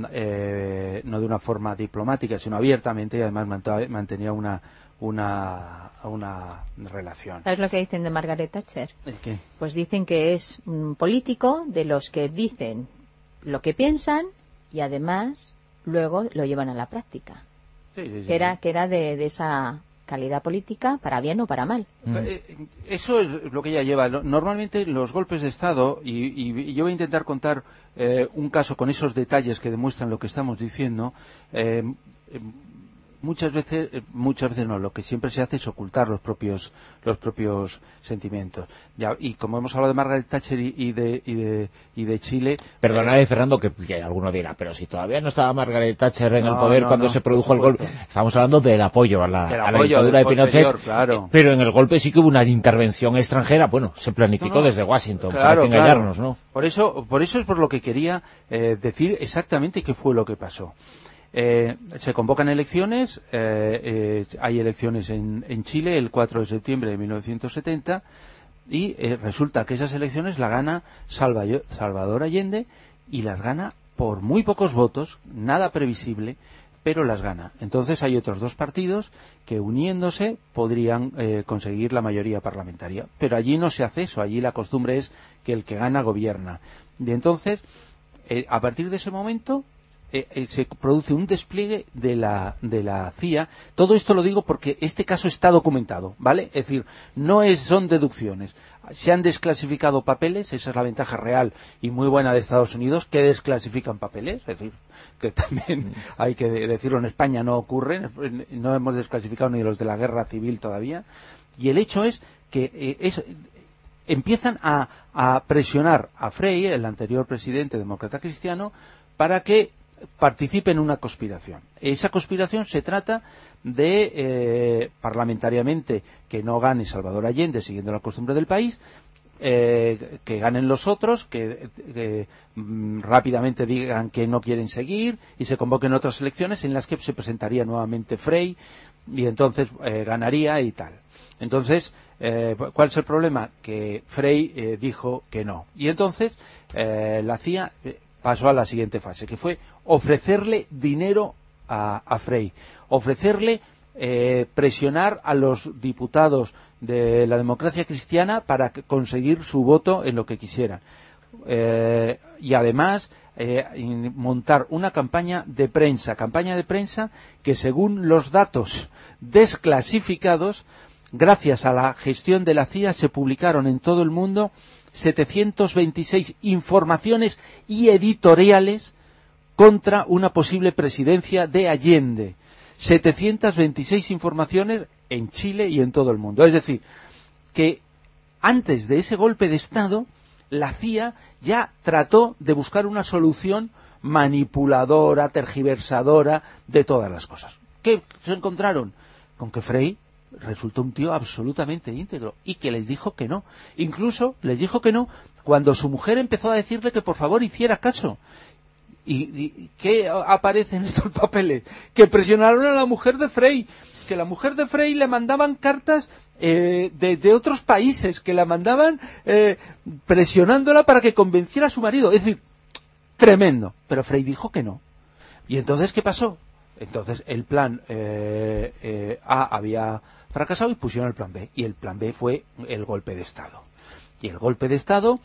eh, no de una forma diplomática, sino abiertamente, y además mantenía una una una relación.
¿Sabes lo que dicen de Margaret Thatcher?
¿El qué?
Pues dicen que es un político de los que dicen lo que piensan y además luego lo llevan a la práctica.
Sí, sí, sí.
Que era, que era de, de esa calidad política, para bien o para mal.
Mm. Eso es lo que ella lleva. Normalmente los golpes de Estado, y, y, y yo voy a intentar contar eh, un caso con esos detalles que demuestran lo que estamos diciendo, eh, eh, muchas veces, muchas veces no, lo que siempre se hace es ocultar los propios los propios sentimientos. Ya, y como hemos hablado de Margaret Thatcher y, y de y de y de Chile,
perdona eh, Fernando, que, que alguno dirá, pero si todavía no estaba Margaret Thatcher en
no,
el poder
no,
cuando
no,
se produjo el golpe, estamos hablando del apoyo a la,
del
a la
apoyo
dictadura de Pinochet,
posterior, claro.
Pero en el golpe sí que hubo una intervención extranjera, bueno, se planificó no, no. desde Washington, claro, para que engañarnos,
claro.
¿no?
Por eso, por eso es por lo que quería eh, decir exactamente qué fue lo que pasó. Eh, se convocan elecciones, eh, eh, hay elecciones en, en Chile el cuatro de septiembre de mil novecientos setenta y eh, resulta que esas elecciones la gana Salvador Allende y las gana por muy pocos votos, nada previsible, pero las gana. Entonces hay otros dos partidos que uniéndose podrían eh, conseguir la mayoría parlamentaria, pero allí no se hace eso, allí la costumbre es que el que gana gobierna. Y entonces, eh, a partir de ese momento, Eh, eh, se produce un despliegue de la de la C I A. Todo esto lo digo porque este caso está documentado, ¿vale? Es decir, no es, son deducciones. Se han desclasificado papeles, esa es la ventaja real y muy buena de Estados Unidos, que desclasifican papeles, es decir, que también hay que decirlo, en España no ocurre, no hemos desclasificado ni los de la guerra civil todavía, y el hecho es que eh, es empiezan a, a presionar a Frei, el anterior presidente demócrata cristiano, para que participe en una conspiración. Esa conspiración se trata de, eh, parlamentariamente, que no gane Salvador Allende, siguiendo la costumbre del país, eh, que ganen los otros, que, que mm, rápidamente digan que no quieren seguir y se convoquen otras elecciones en las que se presentaría nuevamente Frey y entonces eh, ganaría y tal. Entonces, eh, ¿cuál es el problema? Que Frey eh, dijo que no. Y entonces eh, la C I A eh, pasó a la siguiente fase, que fue ofrecerle dinero a, a Frey, ofrecerle eh, presionar a los diputados de la democracia cristiana para conseguir su voto en lo que quisieran. Eh, y además eh, montar una campaña de prensa, campaña de prensa que según los datos desclasificados, gracias a la gestión de la C I A, se publicaron en todo el mundo setecientas veintiséis informaciones y editoriales contra una posible presidencia de Allende. setecientas veintiséis informaciones en Chile y en todo el mundo. Es decir, que antes de ese golpe de Estado, la C I A ya trató de buscar una solución manipuladora, tergiversadora de todas las cosas. ¿Qué se encontraron? Con que Frey resultó un tío absolutamente íntegro y que les dijo que no. Incluso les dijo que no cuando su mujer empezó a decirle que por favor hiciera caso. ¿Y, y qué aparece en estos papeles? Que presionaron a la mujer de Frey, que la mujer de Frey le mandaban cartas eh, de, de otros países, que la mandaban eh, presionándola para que convenciera a su marido. Es decir, tremendo. Pero Frey dijo que no. ¿Y entonces qué pasó? Entonces el plan eh, eh, A había fracasado y pusieron el plan B. Y el plan B fue el golpe de Estado. Y el golpe de Estado,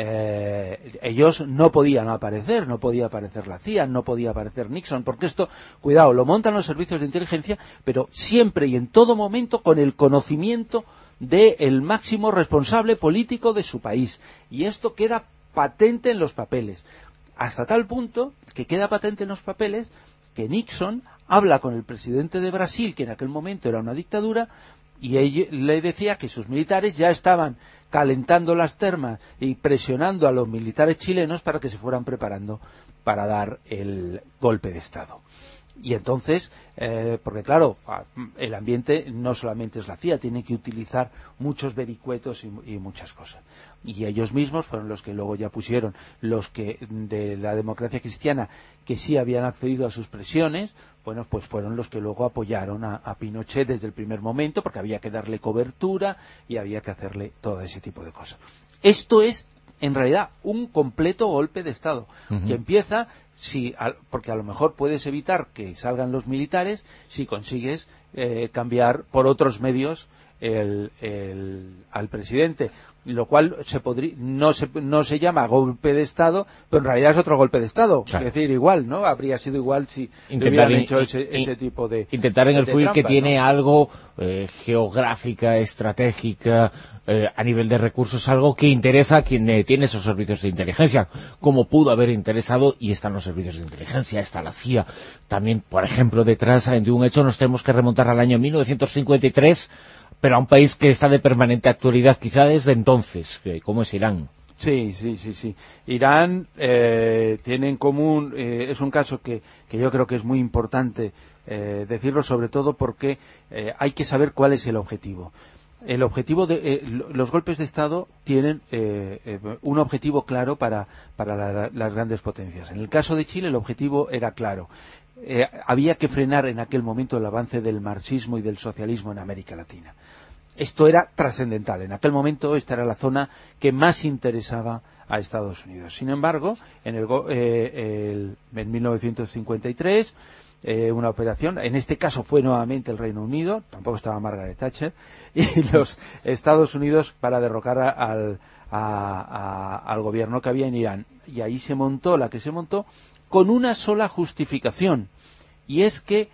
eh, ellos no podían aparecer, no podía aparecer la C I A, no podía aparecer Nixon, porque esto, cuidado, lo montan los servicios de inteligencia, pero siempre y en todo momento con el conocimiento del máximo responsable político de su país. Y esto queda patente en los papeles. Hasta tal punto que queda patente en los papeles que Nixon habla con el presidente de Brasil, que en aquel momento era una dictadura, y ella, le decía que sus militares ya estaban calentando las termas y presionando a los militares chilenos para que se fueran preparando para dar el golpe de Estado. Y entonces, eh, porque claro, el ambiente no solamente es la C I A, tiene que utilizar muchos vericuetos y, y muchas cosas. Y ellos mismos fueron los que luego ya pusieron, los que de la democracia cristiana que sí habían accedido a sus presiones, bueno, pues fueron los que luego apoyaron a, a Pinochet desde el primer momento, porque había que darle cobertura y había que hacerle todo ese tipo de cosas. Esto es, en realidad, un completo golpe de Estado, uh-huh. que empieza... Si, porque a lo mejor puedes evitar que salgan los militares si consigues eh, cambiar por otros medios el, el, al presidente, lo cual se podría, no se no se llama golpe de Estado, pero en realidad es otro golpe de Estado. Claro. Es decir, igual, ¿no? Habría sido igual si hubieran hecho ese, in, ese tipo de
intentar en el fuil que tiene, ¿no?, algo eh, geográfica, estratégica, eh, a nivel de recursos, algo que interesa a quien eh, tiene esos servicios de inteligencia, como pudo haber interesado, y están los servicios de inteligencia, está la C I A. También, por ejemplo, detrás de un hecho nos tenemos que remontar al año mil novecientos cincuenta y tres, pero a un país que está de permanente actualidad quizá desde entonces, como es Irán.
Sí, sí, sí, sí. Irán eh, tiene en común, eh, es un caso que, que yo creo que es muy importante eh, decirlo, sobre todo porque eh, hay que saber cuál es el objetivo. El objetivo de eh, los golpes de Estado tienen eh, eh, un objetivo claro para, para la, las grandes potencias. En el caso de Chile el objetivo era claro. Eh, había que frenar en aquel momento el avance del marxismo y del socialismo en América Latina. Esto era trascendental. En aquel momento esta era la zona que más interesaba a Estados Unidos. Sin embargo, en, el, eh, el, en mil novecientos cincuenta y tres, eh, una operación, en este caso fue nuevamente el Reino Unido, tampoco estaba Margaret Thatcher, y los Estados Unidos para derrocar a, al, a, a, al gobierno que había en Irán. Y ahí se montó la que se montó con una sola justificación, y es que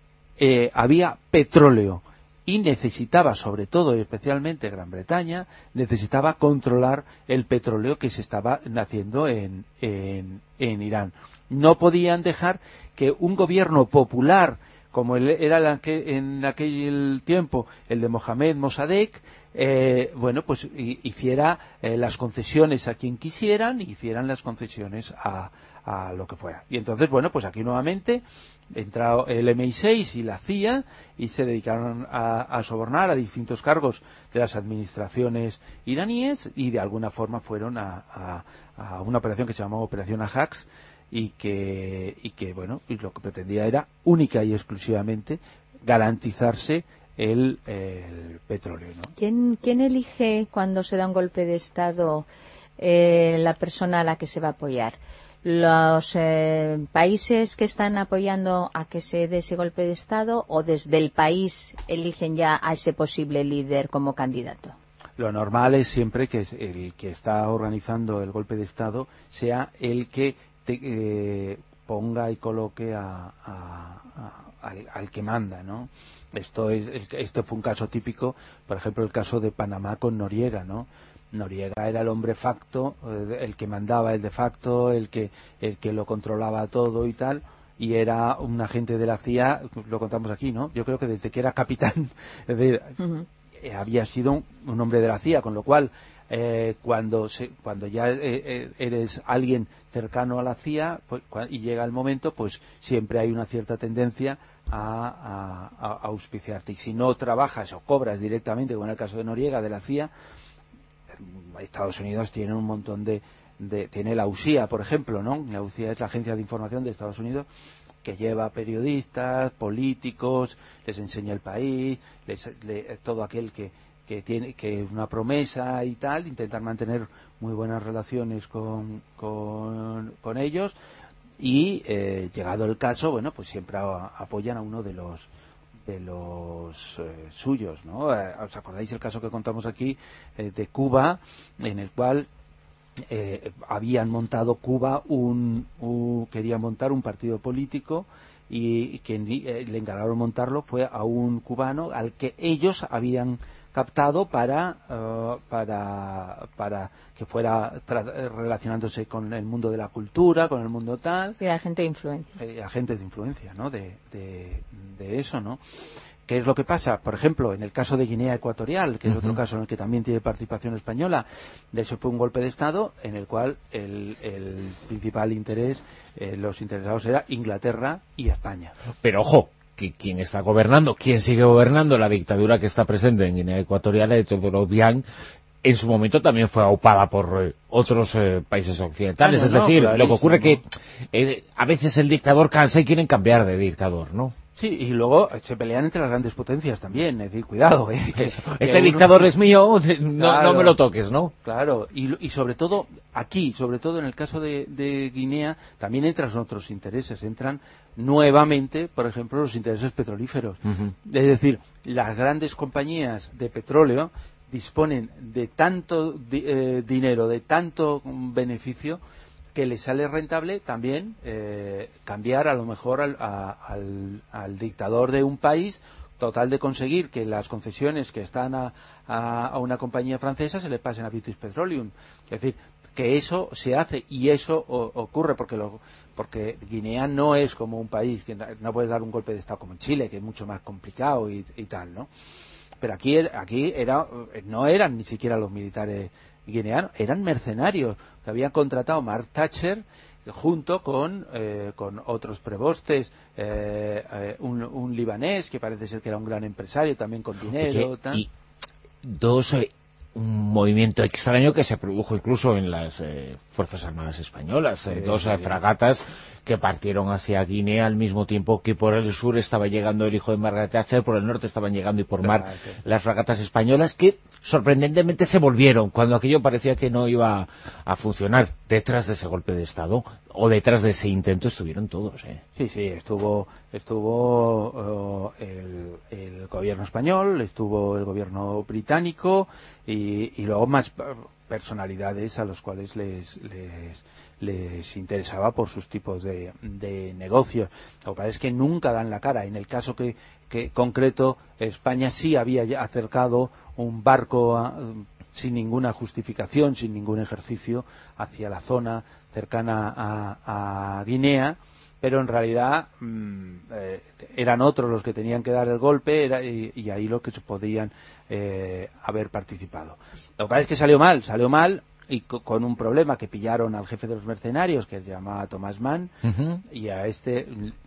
eh, había petróleo. Y necesitaba, sobre todo y especialmente Gran Bretaña, necesitaba controlar el petróleo que se estaba haciendo en, en, en Irán. No podían dejar que un gobierno popular, como el, era en aquel tiempo el de Mohamed Mossadegh, eh, bueno, pues hiciera eh, las concesiones a quien quisieran y hicieran las concesiones a, a lo que fuera. Y entonces, bueno, pues aquí nuevamente entró el eme i seis y la C I A y se dedicaron a, a sobornar a distintos cargos de las administraciones iraníes y de alguna forma fueron a, a, a una operación que se llamó Operación Ajax y que, y que bueno, y lo que pretendía era única y exclusivamente garantizarse el, el petróleo, ¿no?
¿Quién, ¿Quién elige cuando se da un golpe de Estado eh, la persona a la que se va a apoyar? ¿Los eh, países que están apoyando a que se dé ese golpe de Estado o desde el país eligen ya a ese posible líder como candidato?
Lo normal es siempre que el que está organizando el golpe de Estado sea el que te, eh, ponga y coloque a, a, a, al, al que manda, ¿no? Esto es, este fue un caso típico, por ejemplo, el caso de Panamá con Noriega, ¿no? Noriega era el hombre facto, el que mandaba el de facto, el que el que lo controlaba todo y tal, y era un agente de la C I A, lo contamos aquí, ¿no? Yo creo que desde que era capitán de, uh-huh. eh, había sido un, un hombre de la C I A, con lo cual eh, cuando se, cuando ya eh, eres alguien cercano a la C I A pues, y llega el momento, pues siempre hay una cierta tendencia a, a, a auspiciarte, y si no trabajas o cobras directamente, como en el caso de Noriega de la C I A, Estados Unidos tiene un montón de, de tiene la U S I A, por ejemplo, ¿no? La U S I A es la agencia de información de Estados Unidos que lleva periodistas, políticos, les enseña el país, les, le, todo aquel que, que tiene que una promesa y tal, intentar mantener muy buenas relaciones con, con, con ellos y eh, llegado el caso, bueno, pues siempre a, apoyan a uno de los de los eh, suyos, ¿no? Eh, ¿os acordáis el caso que contamos aquí eh, de Cuba, en el cual eh, habían montado Cuba un, un querían montar un partido político y, y quien eh, le encargaron montarlo fue a un cubano al que ellos habían captado para uh, para para que fuera tra- relacionándose con el mundo de la cultura, con el mundo tal.
Sí, agente de influencia.
Eh, agentes de influencia, ¿no? De, de, de eso, ¿no? ¿Qué es lo que pasa? Por ejemplo, en el caso de Guinea Ecuatorial, que uh-huh. es otro caso en el que también tiene participación española, de eso fue un golpe de Estado en el cual el, el principal interés, eh, los interesados era Inglaterra y España.
Pero ojo, que quien está gobernando, quien sigue gobernando la dictadura que está presente en Guinea Ecuatorial, de Teodoro Obiang, en su momento también fue aupada por eh, otros eh, países occidentales. Ah, no, es decir, no, lo que ocurre es que eh, a veces el dictador cansa y quieren cambiar de dictador, ¿no?
Sí, y luego se pelean entre las grandes potencias también, es decir, cuidado, ¿eh? Que,
este
que
dictador uno... es mío, no,
claro,
no me lo toques, ¿no?
Claro, y, y sobre todo aquí, sobre todo en el caso de, de Guinea, también entran otros intereses, entran nuevamente, por ejemplo, los intereses petrolíferos. Uh-huh. Es decir, las grandes compañías de petróleo disponen de tanto di, eh, dinero, de tanto beneficio, que les sale rentable también eh, cambiar a lo mejor al, a, al, al dictador de un país, total de conseguir que las concesiones que están a, a, a una compañía francesa se le pasen a British Petroleum. Es decir, que eso se hace y eso o, ocurre porque lo, porque Guinea no es como un país que no puede dar un golpe de Estado como en Chile, que es mucho más complicado y, y tal, ¿no? Pero aquí, aquí era, no eran ni siquiera los militares guineanos, eran mercenarios que habían contratado Mark Thatcher junto con eh, con otros prebostes, eh, eh, un, un libanés que parece ser que era un gran empresario también con dinero.
Oye,
tal.
Y dos eh, un movimiento extraño que se produjo incluso en las eh, Fuerzas Armadas Españolas, eh, sí, dos eh, fragatas que partieron hacia Guinea al mismo tiempo que por el sur estaba llegando el hijo de Margaret Thatcher, por el norte estaban llegando y por mar claro, sí. las fragatas españolas, que sorprendentemente se volvieron cuando aquello parecía que no iba a funcionar. Detrás de ese golpe de Estado o detrás de ese intento estuvieron todos, ¿eh?
Sí, sí, estuvo estuvo uh, el, el gobierno español, estuvo el gobierno británico y, y luego más personalidades a los cuales les les, les interesaba por sus tipos de, de negocios. Lo que pasa es que nunca dan la cara. En el caso que, que concreto, España sí había acercado un barco a, sin ninguna justificación, sin ningún ejercicio, hacia la zona cercana a, a Guinea, pero en realidad mmm, eh, eran otros los que tenían que dar el golpe era, y, y ahí lo que se podían eh, haber participado. Lo que pasa es que salió mal, salió mal y co con un problema, que pillaron al jefe de los mercenarios, que se llamaba Thomas Mann, uh-huh. y a este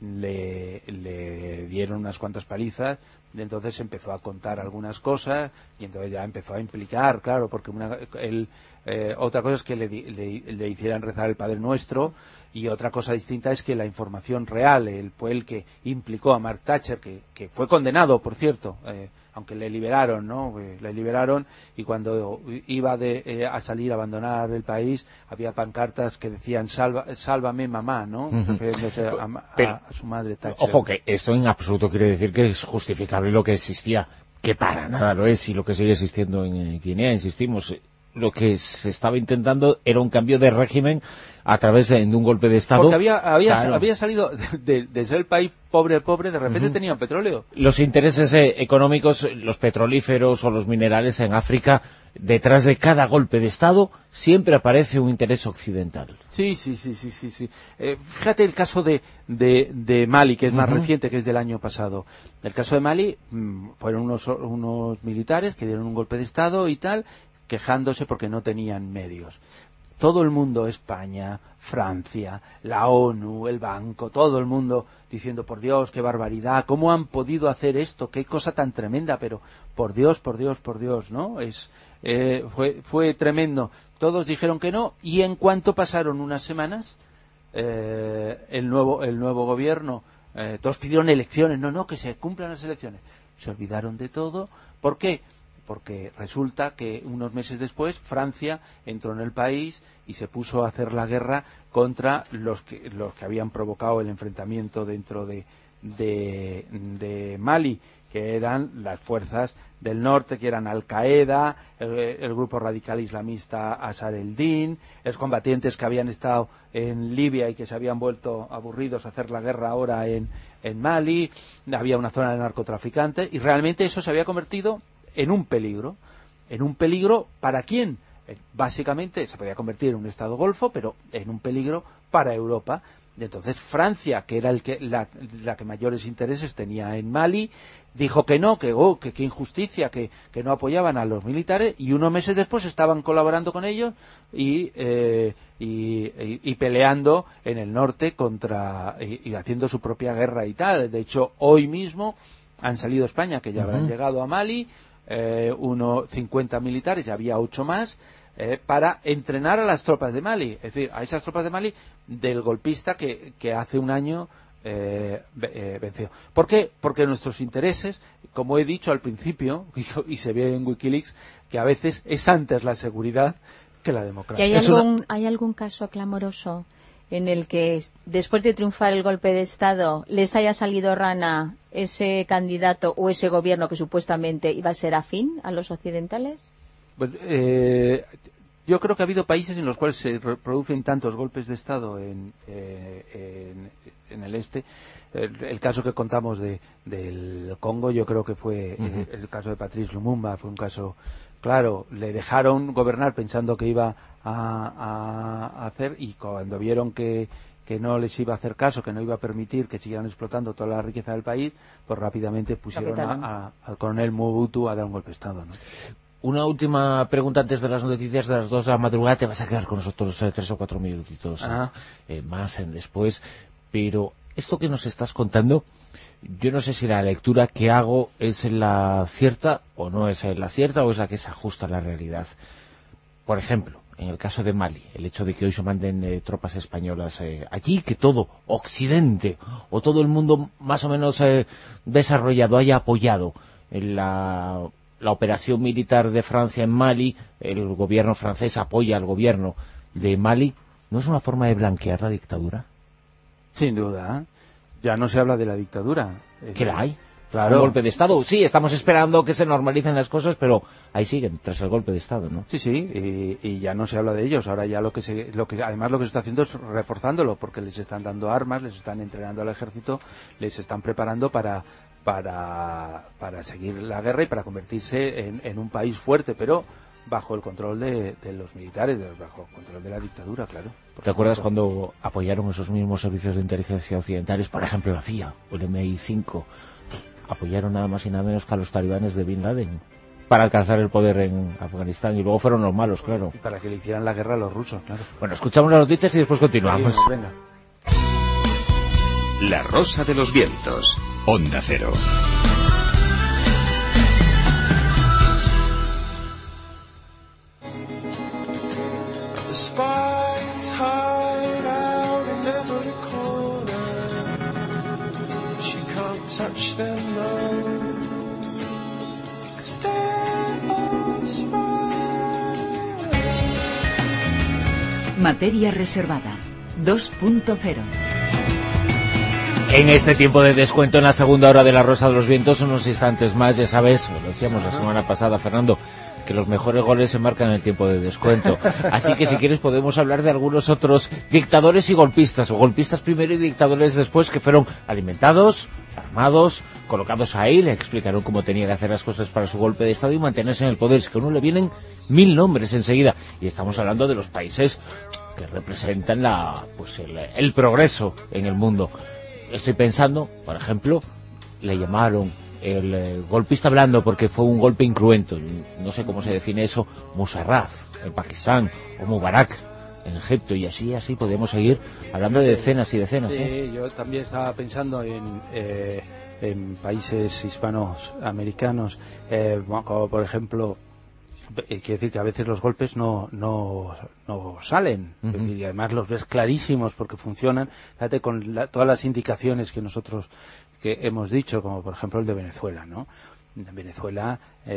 le, le dieron unas cuantas palizas, y entonces empezó a contar algunas cosas, y entonces ya empezó a implicar, claro, porque una, él, eh, otra cosa es que le, le, le hicieran rezar el Padre Nuestro, y otra cosa distinta es que la información real, él fue el que implicó a Mark Thatcher, que, que fue condenado, por cierto, eh, aunque le liberaron, ¿no? Le liberaron, y cuando iba de, eh, a salir a abandonar el país, había pancartas que decían Salva, sálvame mamá, ¿no? Uh-huh. Refiriéndose a, a,
Pero,
a su madre Thatcher.
Ojo, que esto en absoluto quiere decir que es justificable lo que existía, que para nada lo es, y lo que sigue existiendo en Guinea, insistimos. Lo que se estaba intentando era un cambio de régimen a través de, de un golpe de Estado.
Porque había, había,
claro.
había salido de, de, de ser el país pobre, pobre, de repente uh-huh. tenían petróleo.
Los intereses eh, económicos, los petrolíferos o los minerales en África, detrás de cada golpe de Estado siempre aparece un interés occidental.
Sí, sí, sí, sí, sí. sí. Eh, fíjate el caso de, de, de Mali, que es más uh-huh. reciente, que es del año pasado. El caso de Mali, mmm, fueron unos, unos militares que dieron un golpe de Estado y tal, quejándose porque no tenían medios. Todo el mundo, España, Francia, la ONU, el banco, todo el mundo diciendo, por Dios, qué barbaridad, ¿cómo han podido hacer esto? Qué cosa tan tremenda, pero por Dios, por Dios, por Dios, ¿no? Es, eh, fue, fue tremendo. Todos dijeron que no, y en cuanto pasaron unas semanas, eh, el nuevo, el nuevo gobierno, eh, todos pidieron elecciones, no, no, que se cumplan las elecciones. Se olvidaron de todo. ¿Por qué? Porque resulta que unos meses después Francia entró en el país y se puso a hacer la guerra contra los que, los que habían provocado el enfrentamiento dentro de, de, de Mali, que eran las fuerzas del norte, que eran Al-Qaeda, el, el grupo radical islamista Ansar el-Din, los combatientes que habían estado en Libia y que se habían vuelto aburridos a hacer la guerra ahora en, en Mali, había una zona de narcotraficantes, y realmente eso se había convertido en un peligro. ¿En un peligro para quién? Eh, básicamente se podía convertir en un estado golfo, pero en un peligro para Europa. Y entonces Francia, que era el que la, la que mayores intereses tenía en Mali, dijo que no, que oh, que qué injusticia, que, que no apoyaban a los militares, y unos meses después estaban colaborando con ellos y, eh, y, y, y peleando en el norte contra y, y haciendo su propia guerra y tal. De hecho, hoy mismo han salido a España, que ya uh-huh. habrán llegado a Mali, eh, unos cincuenta militares, ya había ocho más, eh, para entrenar a las tropas de Mali, es decir, a esas tropas de Mali del golpista que, que hace un año eh, eh, venció. ¿Por qué? Porque nuestros intereses, como he dicho al principio, y, y se ve en Wikileaks, que a veces es antes la seguridad que la democracia.
¿Y hay algún, una... ¿hay algún caso clamoroso en el que después de triunfar el golpe de Estado les haya salido rana ese candidato o ese gobierno que supuestamente iba a ser afín a los occidentales?
Pues, eh, yo creo que ha habido países en los cuales se producen tantos golpes de Estado en, eh, en, en el este. El, el caso que contamos de, del Congo, yo creo que fue uh-huh. eh, el caso de Patrice Lumumba, fue un caso claro. Le dejaron gobernar pensando que iba a, a hacer, y cuando vieron que que no les iba a hacer caso, que no iba a permitir que siguieran explotando toda la riqueza del país, pues rápidamente pusieron a, a, al coronel Mobutu a dar un golpe de Estado, ¿no?
Una última pregunta antes de las noticias de las dos de la madrugada. Te vas a quedar con nosotros eh, tres o cuatro minutitos eh, más en después, pero esto que nos estás contando, yo no sé si la lectura que hago es la cierta o no es la cierta, o es la que se ajusta a la realidad. Por ejemplo, en el caso de Mali, el hecho de que hoy se manden eh, tropas españolas eh, allí, que todo Occidente o todo el mundo más o menos eh, desarrollado haya apoyado en la, la operación militar de Francia en Mali, el gobierno francés apoya al gobierno de Mali, ¿no es una forma de blanquear la dictadura?
Sin duda, ¿eh? Ya no se habla de la dictadura.
¿Que la hay?
Claro.
Un golpe de Estado. Sí, estamos esperando que se normalicen las cosas, pero ahí siguen, tras el golpe de Estado, ¿no?
Sí, sí, y, y ya no se habla de ellos. Ahora ya lo que se, lo que además lo que se está haciendo es reforzándolo, porque les están dando armas, les están entrenando al ejército, les están preparando para para para seguir la guerra y para convertirse en, en un país fuerte, pero bajo el control de, de los militares, de, bajo el control de la dictadura, claro.
¿Te acuerdas cuando apoyaron esos mismos servicios de inteligencia occidentales, por ejemplo la C I A o el M I cinco? Apoyaron nada más y nada menos que a los talibanes de Bin Laden. para alcanzar el poder en Afganistán, y luego fueron los malos, claro.
Y para que le hicieran la guerra a los rusos, claro.
Bueno, escuchamos las noticias y después continuamos.
Seguimos, venga.
La Rosa de los Vientos, Onda Cero.
The spies hide out in every corner. She can't touch them now. 'Cause they're all spies.
Materia reservada dos punto cero.
En este tiempo de descuento, en la segunda hora de La Rosa de los Vientos, unos instantes más, ya sabes, lo decíamos la semana pasada, Fernando, que los mejores goles se marcan en el tiempo de descuento. Así que si quieres podemos hablar de algunos otros dictadores y golpistas, o golpistas primero y dictadores después, que fueron alimentados, armados, colocados ahí, le explicaron cómo tenía que hacer las cosas para su golpe de Estado y mantenerse en el poder. Es que a uno le vienen mil nombres enseguida, y estamos hablando de los países que representan la, pues el, el progreso en el mundo. Estoy pensando, por ejemplo, le llamaron el eh, golpista blando porque fue un golpe incruento, no sé cómo se define eso, Musharraf en Pakistán, o Mubarak en Egipto, y así, así podemos seguir hablando de decenas y decenas.
Sí,
¿eh?
yo también estaba pensando en, eh, en países hispanos americanos, eh, como por ejemplo, quiere decir que a veces los golpes no no, no salen, uh-huh. Y además los ves clarísimos porque funcionan. Fíjate, con la, todas las indicaciones que nosotros que hemos dicho, como por ejemplo el de Venezuela, ¿no? En Venezuela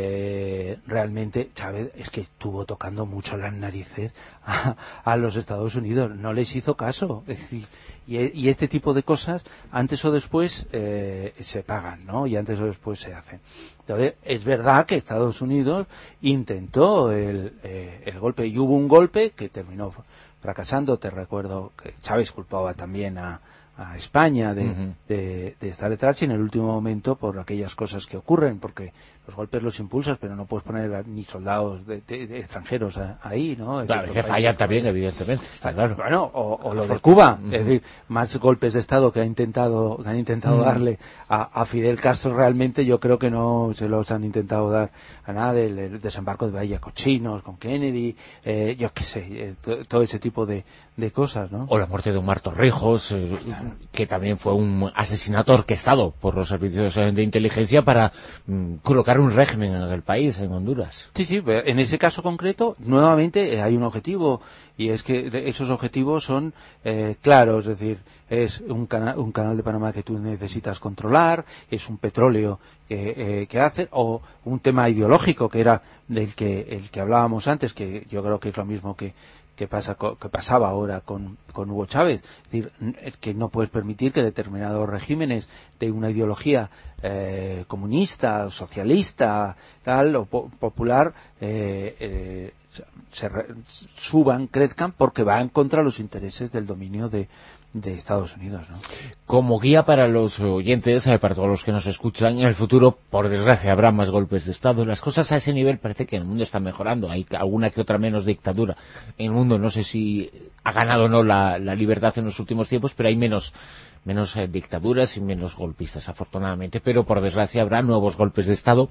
eh, realmente Chávez es que estuvo tocando mucho las narices a, a los Estados Unidos, no les hizo caso, es decir, y, y este tipo de cosas antes o después eh, se pagan, ¿no? Y antes o después se hacen. Entonces, es verdad que Estados Unidos intentó el, eh, el golpe, y hubo un golpe que terminó fracasando. Te recuerdo que Chávez culpaba también a a España de, uh-huh. de, de estar detrás, y en el último momento por aquellas cosas que ocurren, porque los golpes los impulsas, pero no puedes poner a, ni soldados de, de, de extranjeros a, ahí, ¿no?
Claro, que fallan también, evidentemente, está claro.
Bueno, o, o lo de Cuba,
uh-huh.
Es decir, más golpes de Estado que ha intentado que han intentado uh-huh. darle a, a Fidel Castro, realmente yo creo que no se los han intentado dar a nada. El, el desembarco de Bahía Cochinos con Kennedy, eh, yo qué sé, eh, to, todo ese tipo de, de cosas, ¿no?
O la muerte de Omar Torrijos, eh, que también fue un asesinato orquestado por los servicios de inteligencia para mm, colocar un régimen en el país, en Honduras.
Sí, sí, en ese caso concreto, nuevamente hay un objetivo, y es que esos objetivos son eh, claros, es decir, es un, cana un canal de Panamá que tú necesitas controlar, es un petróleo que, eh, que hace, o un tema ideológico que era del que el que hablábamos antes, que yo creo que es lo mismo que que pasa que pasaba ahora con, con Hugo Chávez, es decir, que no puedes permitir que determinados regímenes de una ideología eh, comunista, socialista, tal, o po popular, eh, eh, se re suban, crezcan, porque van contra los intereses del dominio de de Estados Unidos, ¿no?
Como guía para los oyentes, eh, para todos los que nos escuchan, en el futuro, por desgracia, habrá más golpes de Estado. Las cosas a ese nivel parece que en el mundo están mejorando. Hay alguna que otra menos dictadura. En el mundo no sé si ha ganado o no la, la libertad en los últimos tiempos, pero hay menos menos eh, dictaduras y menos golpistas, afortunadamente. Pero por desgracia habrá nuevos golpes de Estado.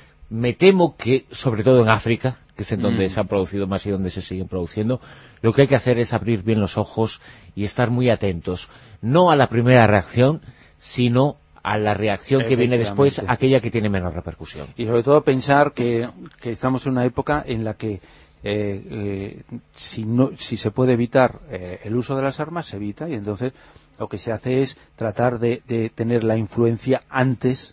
Me temo que, sobre todo en África, que es en donde mm. se han producido más y donde se siguen produciendo, lo que hay que hacer es abrir bien los ojos y estar muy atentos, no a la primera reacción, sino a la reacción que viene después, aquella que tiene menos repercusión.
Y sobre todo pensar que, que estamos en una época en la que eh, eh, si, no, si se puede evitar eh, el uso de las armas, se evita, y entonces lo que se hace es tratar de, de tener la influencia antes.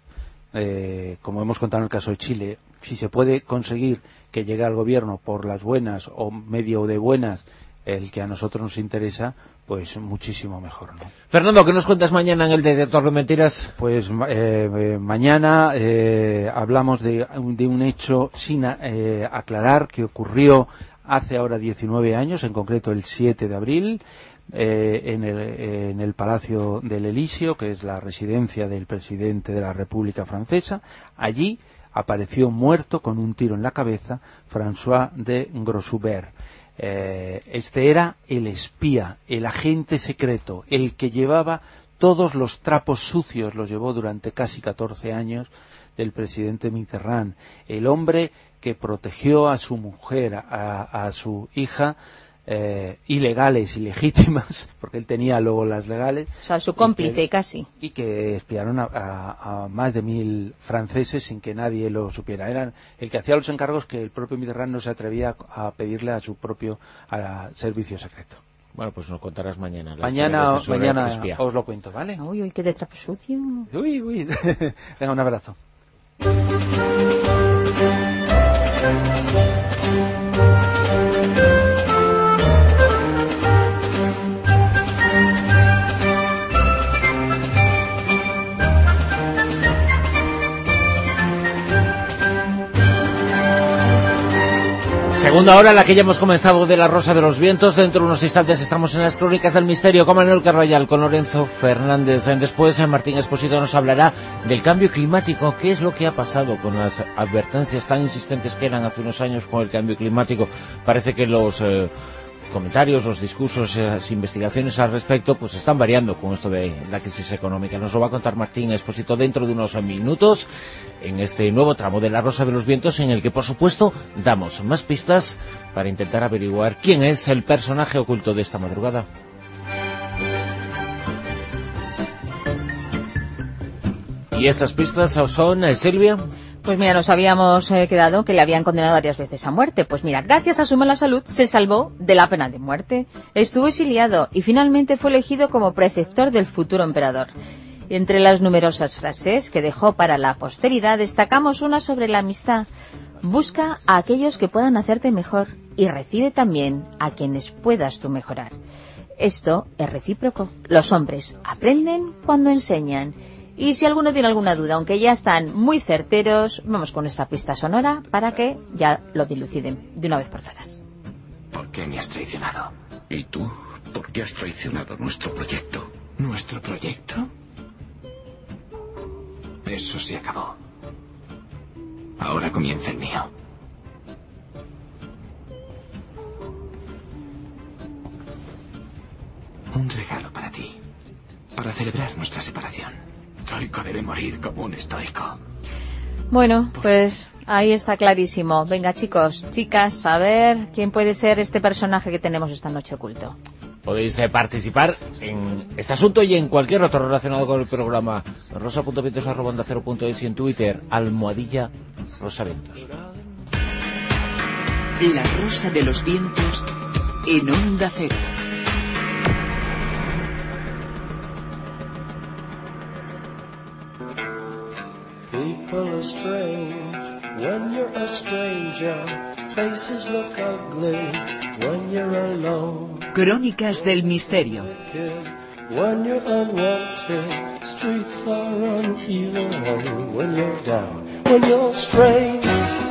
Eh, como hemos contado en el caso de Chile, si se puede conseguir que llegue al gobierno por las buenas o medio de buenas el que a nosotros nos interesa, pues muchísimo mejor, ¿no?
Fernando, ¿qué nos cuentas mañana en el Detector de Mentiras?
Pues eh, eh, mañana eh, hablamos de, de un hecho sin eh, aclarar que ocurrió hace ahora diecinueve años, en concreto el siete de abril, Eh, en, el, eh, en el Palacio del Elíseo, que es la residencia del presidente de la República Francesa. Allí apareció muerto con un tiro en la cabeza François de Grossubert. Eh, este era el espía, el agente secreto, el que llevaba todos los trapos sucios, los llevó durante casi catorce años del presidente Mitterrand, el hombre que protegió a su mujer, a, a su hija, eh, ilegales, ilegítimas, porque él tenía luego las legales.
O sea, su cómplice
y que,
casi.
Y que espiaron a, a, a más de mil franceses sin que nadie lo supiera. Eran el que hacía los encargos que el propio Mitterrand no se atrevía a pedirle a su propio a servicio secreto.
Bueno, pues nos contarás mañana.
Mañana, mañana os lo cuento, ¿vale?
Uy, uy, qué de trapo sucio.
Uy, uy. Venga, un abrazo.
Segunda hora, la que ya hemos comenzado de La Rosa de los Vientos. Dentro de unos instantes estamos en las Crónicas del Misterio con Manuel Carvallal, con Lorenzo Fernández. Después Martín Expósito nos hablará del cambio climático. ¿Qué es lo que ha pasado con las advertencias tan insistentes que eran hace unos años con el cambio climático? Parece que los eh, comentarios, los discursos, las investigaciones al respecto pues están variando con esto de la crisis económica. Nos lo va a contar Martín Expósito dentro de unos minutos en este nuevo tramo de La Rosa de los Vientos, en el que por supuesto damos más pistas para intentar averiguar quién es el personaje oculto de esta madrugada. ¿Y esas pistas son, eh, Silvia?
Pues mira, nos habíamos eh, quedado que le habían condenado varias veces a muerte. Pues mira, gracias a su mala salud se salvó de la pena de muerte. Estuvo exiliado y finalmente fue elegido como preceptor del futuro emperador. Entre las numerosas frases que dejó para la posteridad destacamos una sobre la amistad. Busca a aquellos que puedan hacerte mejor y recibe también a quienes puedas tú mejorar. Esto es recíproco. Los hombres aprenden cuando enseñan. Y si alguno tiene alguna duda, aunque ya están muy certeros, vamos con nuestra pista sonora para que ya lo diluciden de una vez por todas.
¿Por qué me has traicionado? ¿Y tú? ¿Por qué has traicionado nuestro proyecto? ¿Nuestro proyecto? Eso se acabó. Ahora comienza el mío. Un regalo para ti, para celebrar nuestra separación. Zoico debe morir como un estoico.
Bueno, pues ahí está clarísimo. Venga, chicos, chicas, a ver quién puede ser este personaje que tenemos esta noche oculto.
Podéis eh, participar en este asunto y en cualquier otro relacionado con el programa. rosa punto vientos arroba onda cero punto es y en Twitter, almohadilla rosaventos.
La Rosa de los Vientos en Onda Cero.
People are strange when you're a stranger. Faces look ugly when you're alone.
Crónicas del Misterio.
When you're unwanted, streets are uneven. When you're down, when you're strange.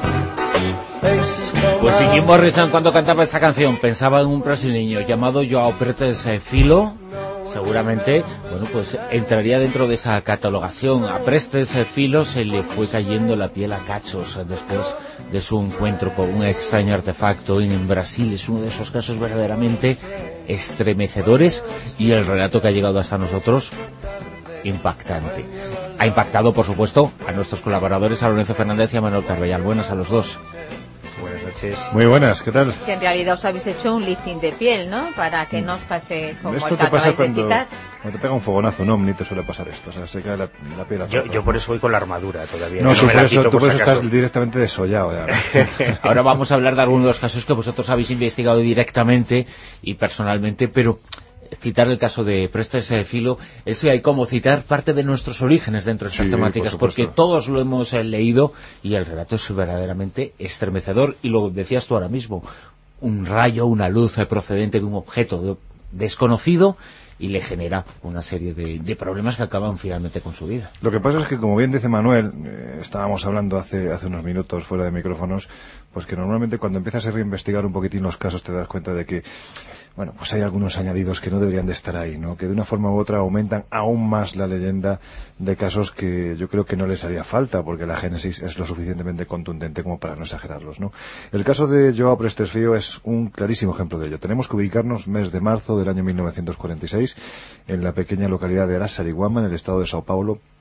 Pues si Jim Morrison cuando cantaba esta canción pensaba en un brasileño llamado João Prestes Filo, seguramente, bueno, pues entraría dentro de esa catalogación. A Prestes Filo se le fue cayendo la piel a cachos después de su encuentro con un extraño artefacto en Brasil. Es uno de esos casos verdaderamente estremecedores y el relato que ha llegado hasta nosotros, impactante. Ha impactado, por supuesto, a nuestros colaboradores, a Lorenzo Fernández y a Manuel Carvallal. Buenas a los dos.
Buenas noches. Muy buenas, ¿qué tal?
Que en realidad os habéis hecho un lifting de piel, ¿no? Para que no os pase como
esto
el que
te pasa
acabáis
cuando,
de quitar.
cuando te pega un fogonazo, ¿no? Ni te suele pasar esto, o sea, se cae la, la piel a
Yo,
trozos.
yo por eso voy con la armadura todavía.
No,
No,
tú
me
por
la
eso,
quito
tú
por
por
si
eso
acaso.
estás directamente desollado ya, ¿no?
Ahora vamos a hablar de algunos de los casos que vosotros habéis investigado directamente y personalmente, pero citar el caso de Prestes Filo, eso hay como citar parte de nuestros orígenes dentro de estas
Sí,
temáticas,
por
porque
supuesto.
todos lo hemos eh, leído y el relato es verdaderamente estremecedor, y lo decías tú ahora mismo, un rayo, una luz eh, procedente de un objeto de- desconocido y le genera una serie de, de problemas que acaban finalmente con su vida.
Lo que pasa es que, como bien dice Manuel, eh, estábamos hablando hace hace unos minutos fuera de micrófonos, pues que normalmente cuando empiezas a reinvestigar un poquitín los casos te das cuenta de que, bueno, pues hay algunos añadidos que no deberían de estar ahí, ¿no? Que de una forma u otra aumentan aún más la leyenda de casos que yo creo que no les haría falta, porque la génesis es lo suficientemente contundente como para no exagerarlos, ¿no? El caso de João Prestes Filo es un clarísimo ejemplo de ello. Tenemos que ubicarnos mes de marzo del año mil novecientos cuarenta y seis en la pequeña localidad de Araçariguama, en el estado de Sao Paulo,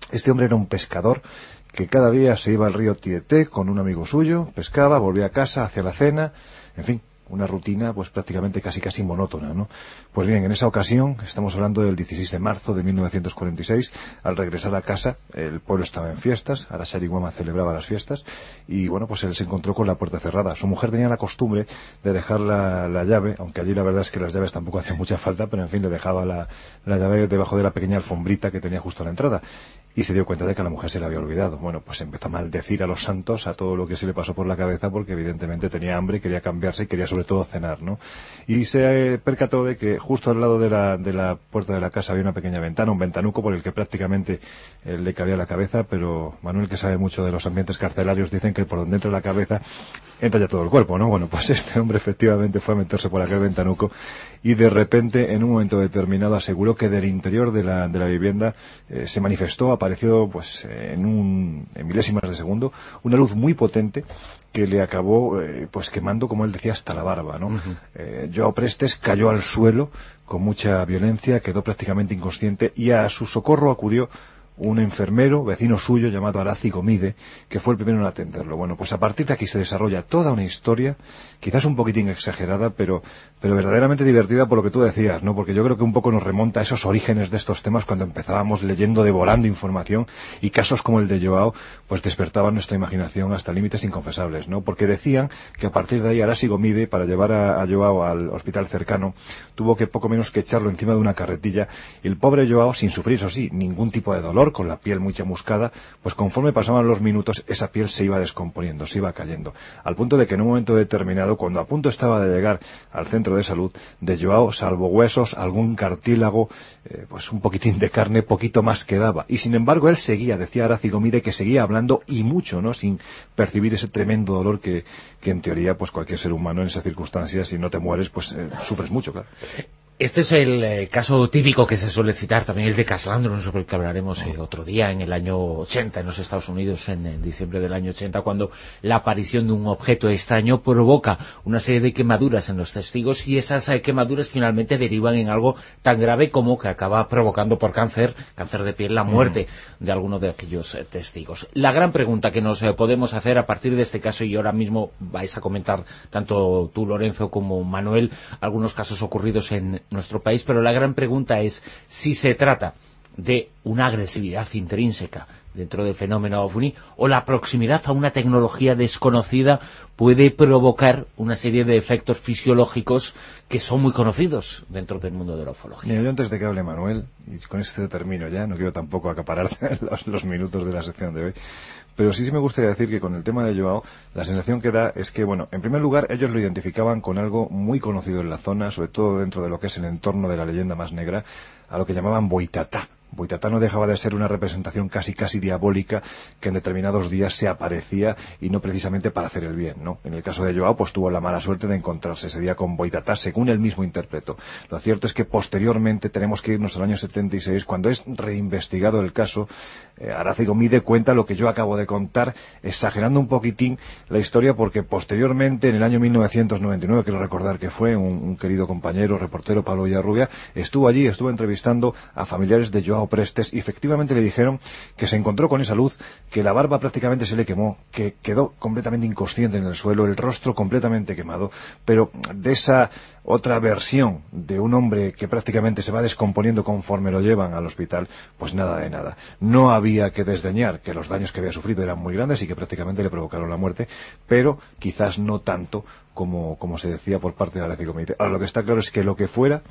Este hombre era un pescador que cada día se iba al río Tieté con un amigo suyo, pescaba, volvía a casa, hacía la cena, en fin, una rutina pues prácticamente casi casi monótona, ¿no? Pues bien, en esa ocasión, estamos hablando del dieciséis de marzo de mil novecientos cuarenta y seis, al regresar a casa, el pueblo estaba en fiestas, Arasariguama celebraba las fiestas, y bueno, pues él se encontró con la puerta cerrada. Su mujer tenía la costumbre de dejar la, la llave, aunque allí la verdad es que las llaves tampoco hacían mucha falta, pero en fin, le dejaba la, la llave debajo de la pequeña alfombrita que tenía justo a la entrada. Y se dio cuenta de que a la mujer se le había olvidado. Bueno, pues empezó a maldecir a los santos, a todo lo que se le pasó por la cabeza, porque evidentemente tenía hambre, quería cambiarse y quería sobre todo cenar, ¿no? Y se percató de que justo al lado de la, de la puerta de la casa había una pequeña ventana, un ventanuco por el que prácticamente eh, le cabía la cabeza, pero Manuel, que sabe mucho de los ambientes carcelarios, dicen que por donde entra la cabeza entra ya todo el cuerpo, ¿no? Bueno, pues este hombre efectivamente fue a meterse por aquel ventanuco y de repente, en un momento determinado, aseguró que del interior de la, de la vivienda eh, se manifestó, apareció pues en un en milésimas de segundo una luz muy potente que le acabó eh, pues quemando, como él decía, hasta la barba, ¿no? Uh-huh. eh, Joao Prestes cayó al suelo con mucha violencia, quedó prácticamente inconsciente y a su socorro acudió un enfermero, vecino suyo, llamado Arazi Gomide, que fue el primero en atenderlo. Bueno, pues a partir de aquí se desarrolla toda una historia, quizás un poquitín exagerada, pero pero verdaderamente divertida por lo que tú decías, ¿no? Porque yo creo que un poco nos remonta a esos orígenes de estos temas cuando empezábamos leyendo, devorando información, y casos como el de Joao, pues despertaban nuestra imaginación hasta límites inconfesables, ¿no? Porque decían que a partir de ahí Arazi Gomide, para llevar a, a Joao al hospital cercano, tuvo que poco menos que echarlo encima de una carretilla, y el pobre Joao, sin sufrir, eso sí, ningún tipo de dolor, con la piel muy chamuscada, pues conforme pasaban los minutos esa piel se iba descomponiendo, se iba cayendo, al punto de que en un momento determinado, cuando a punto estaba de llegar al centro de salud de Joao, salvo huesos, algún cartílago, eh, pues un poquitín de carne, poquito más quedaba, y sin embargo él seguía, decía Arazi Gomide, que seguía hablando y mucho, ¿no?, sin percibir ese tremendo dolor que, que en teoría pues cualquier ser humano en esas circunstancias, si no te mueres, pues eh, sufres mucho, claro.
Este es el eh, caso típico que se suele citar, también el de Caslandro, sobre el que hablaremos eh, otro día, en el año ochenta, en los Estados Unidos, en, en diciembre del año ochenta, cuando la aparición de un objeto extraño provoca una serie de quemaduras en los testigos, y esas eh, quemaduras finalmente derivan en algo tan grave como que acaba provocando por cáncer, cáncer de piel, la muerte mm. de alguno de aquellos eh, testigos. La gran pregunta que nos eh, podemos hacer a partir de este caso, y ahora mismo vais a comentar tanto tú, Lorenzo, como Manuel, algunos casos ocurridos en nuestro país, pero la gran pregunta es si se trata de una agresividad intrínseca dentro del fenómeno OVNI, o la proximidad a una tecnología desconocida puede provocar una serie de efectos fisiológicos que son muy conocidos dentro del mundo de la ufología.
Mira, yo antes de que hable Manuel, y con esto termino ya, no quiero tampoco acaparar los, los minutos de la sección de hoy, pero sí sí me gustaría decir que con el tema de Joao, la sensación que da es que, bueno, en primer lugar, ellos lo identificaban con algo muy conocido en la zona, sobre todo dentro de lo que es el entorno de la leyenda más negra, a lo que llamaban Boitatá. Boitatá no dejaba de ser una representación casi casi diabólica que en determinados días se aparecía, y no precisamente para hacer el bien, ¿no? En el caso de Joao, pues tuvo la mala suerte de encontrarse ese día con Boitatá, según él mismo interpretó. Lo cierto es que posteriormente tenemos que irnos al año setenta y seis, cuando es reinvestigado el caso. eh, Arazi Gomide cuenta lo que yo acabo de contar, exagerando un poquitín la historia, porque posteriormente, en el año mil novecientos noventa y nueve, quiero recordar que fue, un, un querido compañero, reportero, Pablo Villarrubia, estuvo allí, estuvo entrevistando a familiares de Joao Prestes, y efectivamente le dijeron que se encontró con esa luz, que la barba prácticamente se le quemó, que quedó completamente inconsciente en el suelo, el rostro completamente quemado, pero de esa otra versión de un hombre que prácticamente se va descomponiendo conforme lo llevan al hospital, pues nada de nada. No había que desdeñar que los daños que había sufrido eran muy grandes y que prácticamente le provocaron la muerte, pero quizás no tanto como, como se decía por parte de Arazi Gomide. Ahora, lo que está claro es que lo que fuera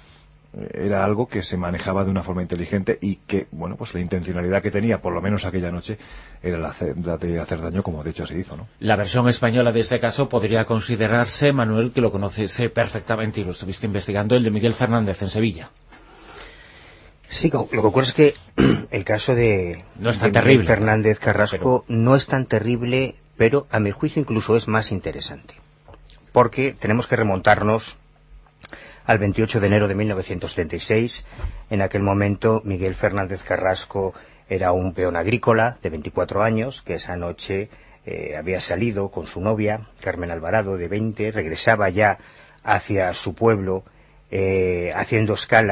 era algo que se manejaba de una forma inteligente, y que, bueno, pues la intencionalidad que tenía, por lo menos aquella noche, era la de hacer daño, como de hecho se hizo, ¿no? La versión española de este caso podría considerarse, Manuel, que lo conoces perfectamente y lo estuviste investigando, el de Miguel Fernández en Sevilla.
Sí, lo que ocurre es que el caso de,
no es tan
de
terrible,
Miguel Fernández Carrasco
pero...
no es tan terrible, pero a mi juicio incluso es más interesante, porque tenemos que remontarnos al veintiocho de enero de mil novecientos setenta y seis. En aquel momento Miguel Fernández Carrasco era un peón agrícola de veinticuatro años, que esa noche eh, había salido con su novia, Carmen Alvarado, de veinte, regresaba ya hacia su pueblo, eh, haciendo escala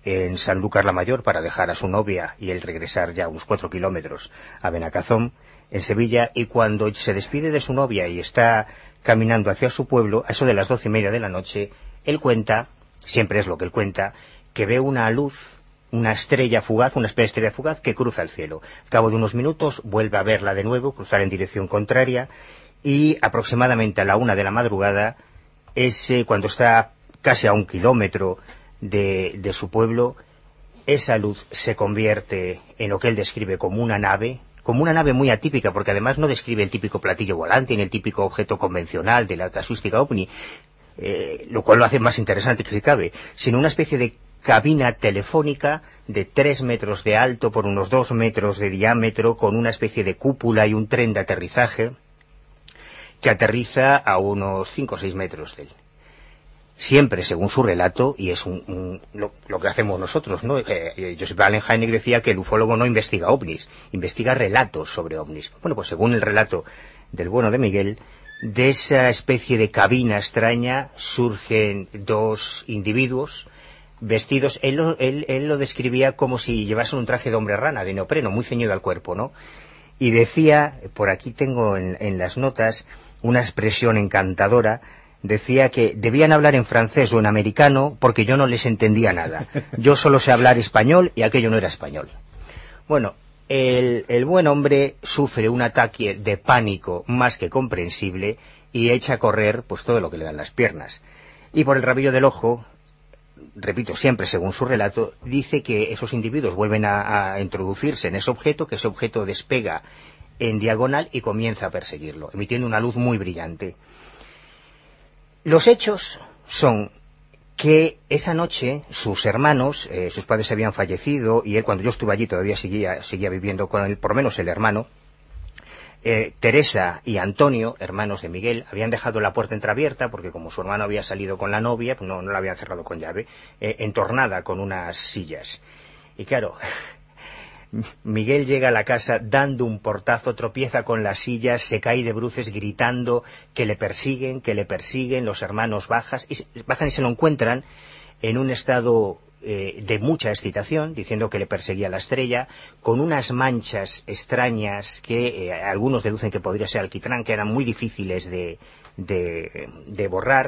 en Sanlúcar la Mayor para dejar a su novia y él regresar ya unos cuatro kilómetros a Benacazón, en Sevilla, y cuando se despide de su novia y está caminando hacia su pueblo, a eso de las doce y media de la noche, él cuenta, siempre es lo que él cuenta, que ve una luz, una estrella fugaz, una especie de estrella fugaz que cruza el cielo. Al cabo de unos minutos vuelve a verla de nuevo, cruzar en dirección contraria, y aproximadamente a la una de la madrugada, ese, cuando está casi a un kilómetro de, de su pueblo, esa luz se convierte en lo que él describe como una nave, como una nave muy atípica, porque además no describe el típico platillo volante ni el típico objeto convencional de la casuística ovni, eh, lo cual lo hace más interesante que si cabe, sino una especie de cabina telefónica de tres metros de alto por unos dos metros de diámetro, con una especie de cúpula y un tren de aterrizaje que aterriza a unos cinco o seis metros de él. Siempre según su relato, y es un, un, lo, lo que hacemos nosotros, ¿no? Eh, Joseph Allen Hynek decía que el ufólogo no investiga ovnis, investiga relatos sobre ovnis. Bueno, pues según el relato del bueno de Miguel, de esa especie de cabina extraña surgen dos individuos vestidos, él lo, él, él lo describía como si llevasen un traje de hombre rana, de neopreno, muy ceñido al cuerpo, ¿no? Y decía, por aquí tengo en, en las notas, una expresión encantadora. Decía que debían hablar en francés o en americano porque yo no les entendía nada. Yo solo sé hablar español y aquello no era español. Bueno, el, el buen hombre sufre un ataque de pánico más que comprensible y echa a correr pues todo lo que le dan las piernas. Y por el rabillo del ojo, repito, siempre según su relato, dice que esos individuos vuelven a, a introducirse en ese objeto, que ese objeto despega en diagonal y comienza a perseguirlo, emitiendo una luz muy brillante. Los hechos son que esa noche sus hermanos, eh, sus padres habían fallecido y él, cuando yo estuve allí, todavía seguía, seguía viviendo con él, por lo menos el hermano. eh, Teresa y Antonio, hermanos de Miguel, habían dejado la puerta entreabierta porque como su hermano había salido con la novia, pues no, no la habían cerrado con llave, eh, entornada con unas sillas. Y claro, Miguel llega a la casa dando un portazo, tropieza con las sillas, se cae de bruces gritando que le persiguen, que le persiguen, los hermanos bajas, y, bajan y se lo encuentran en un estado eh, de mucha excitación, diciendo que le perseguía la estrella, con unas manchas extrañas que eh, algunos deducen que podría ser alquitrán, que eran muy difíciles de, de, de borrar.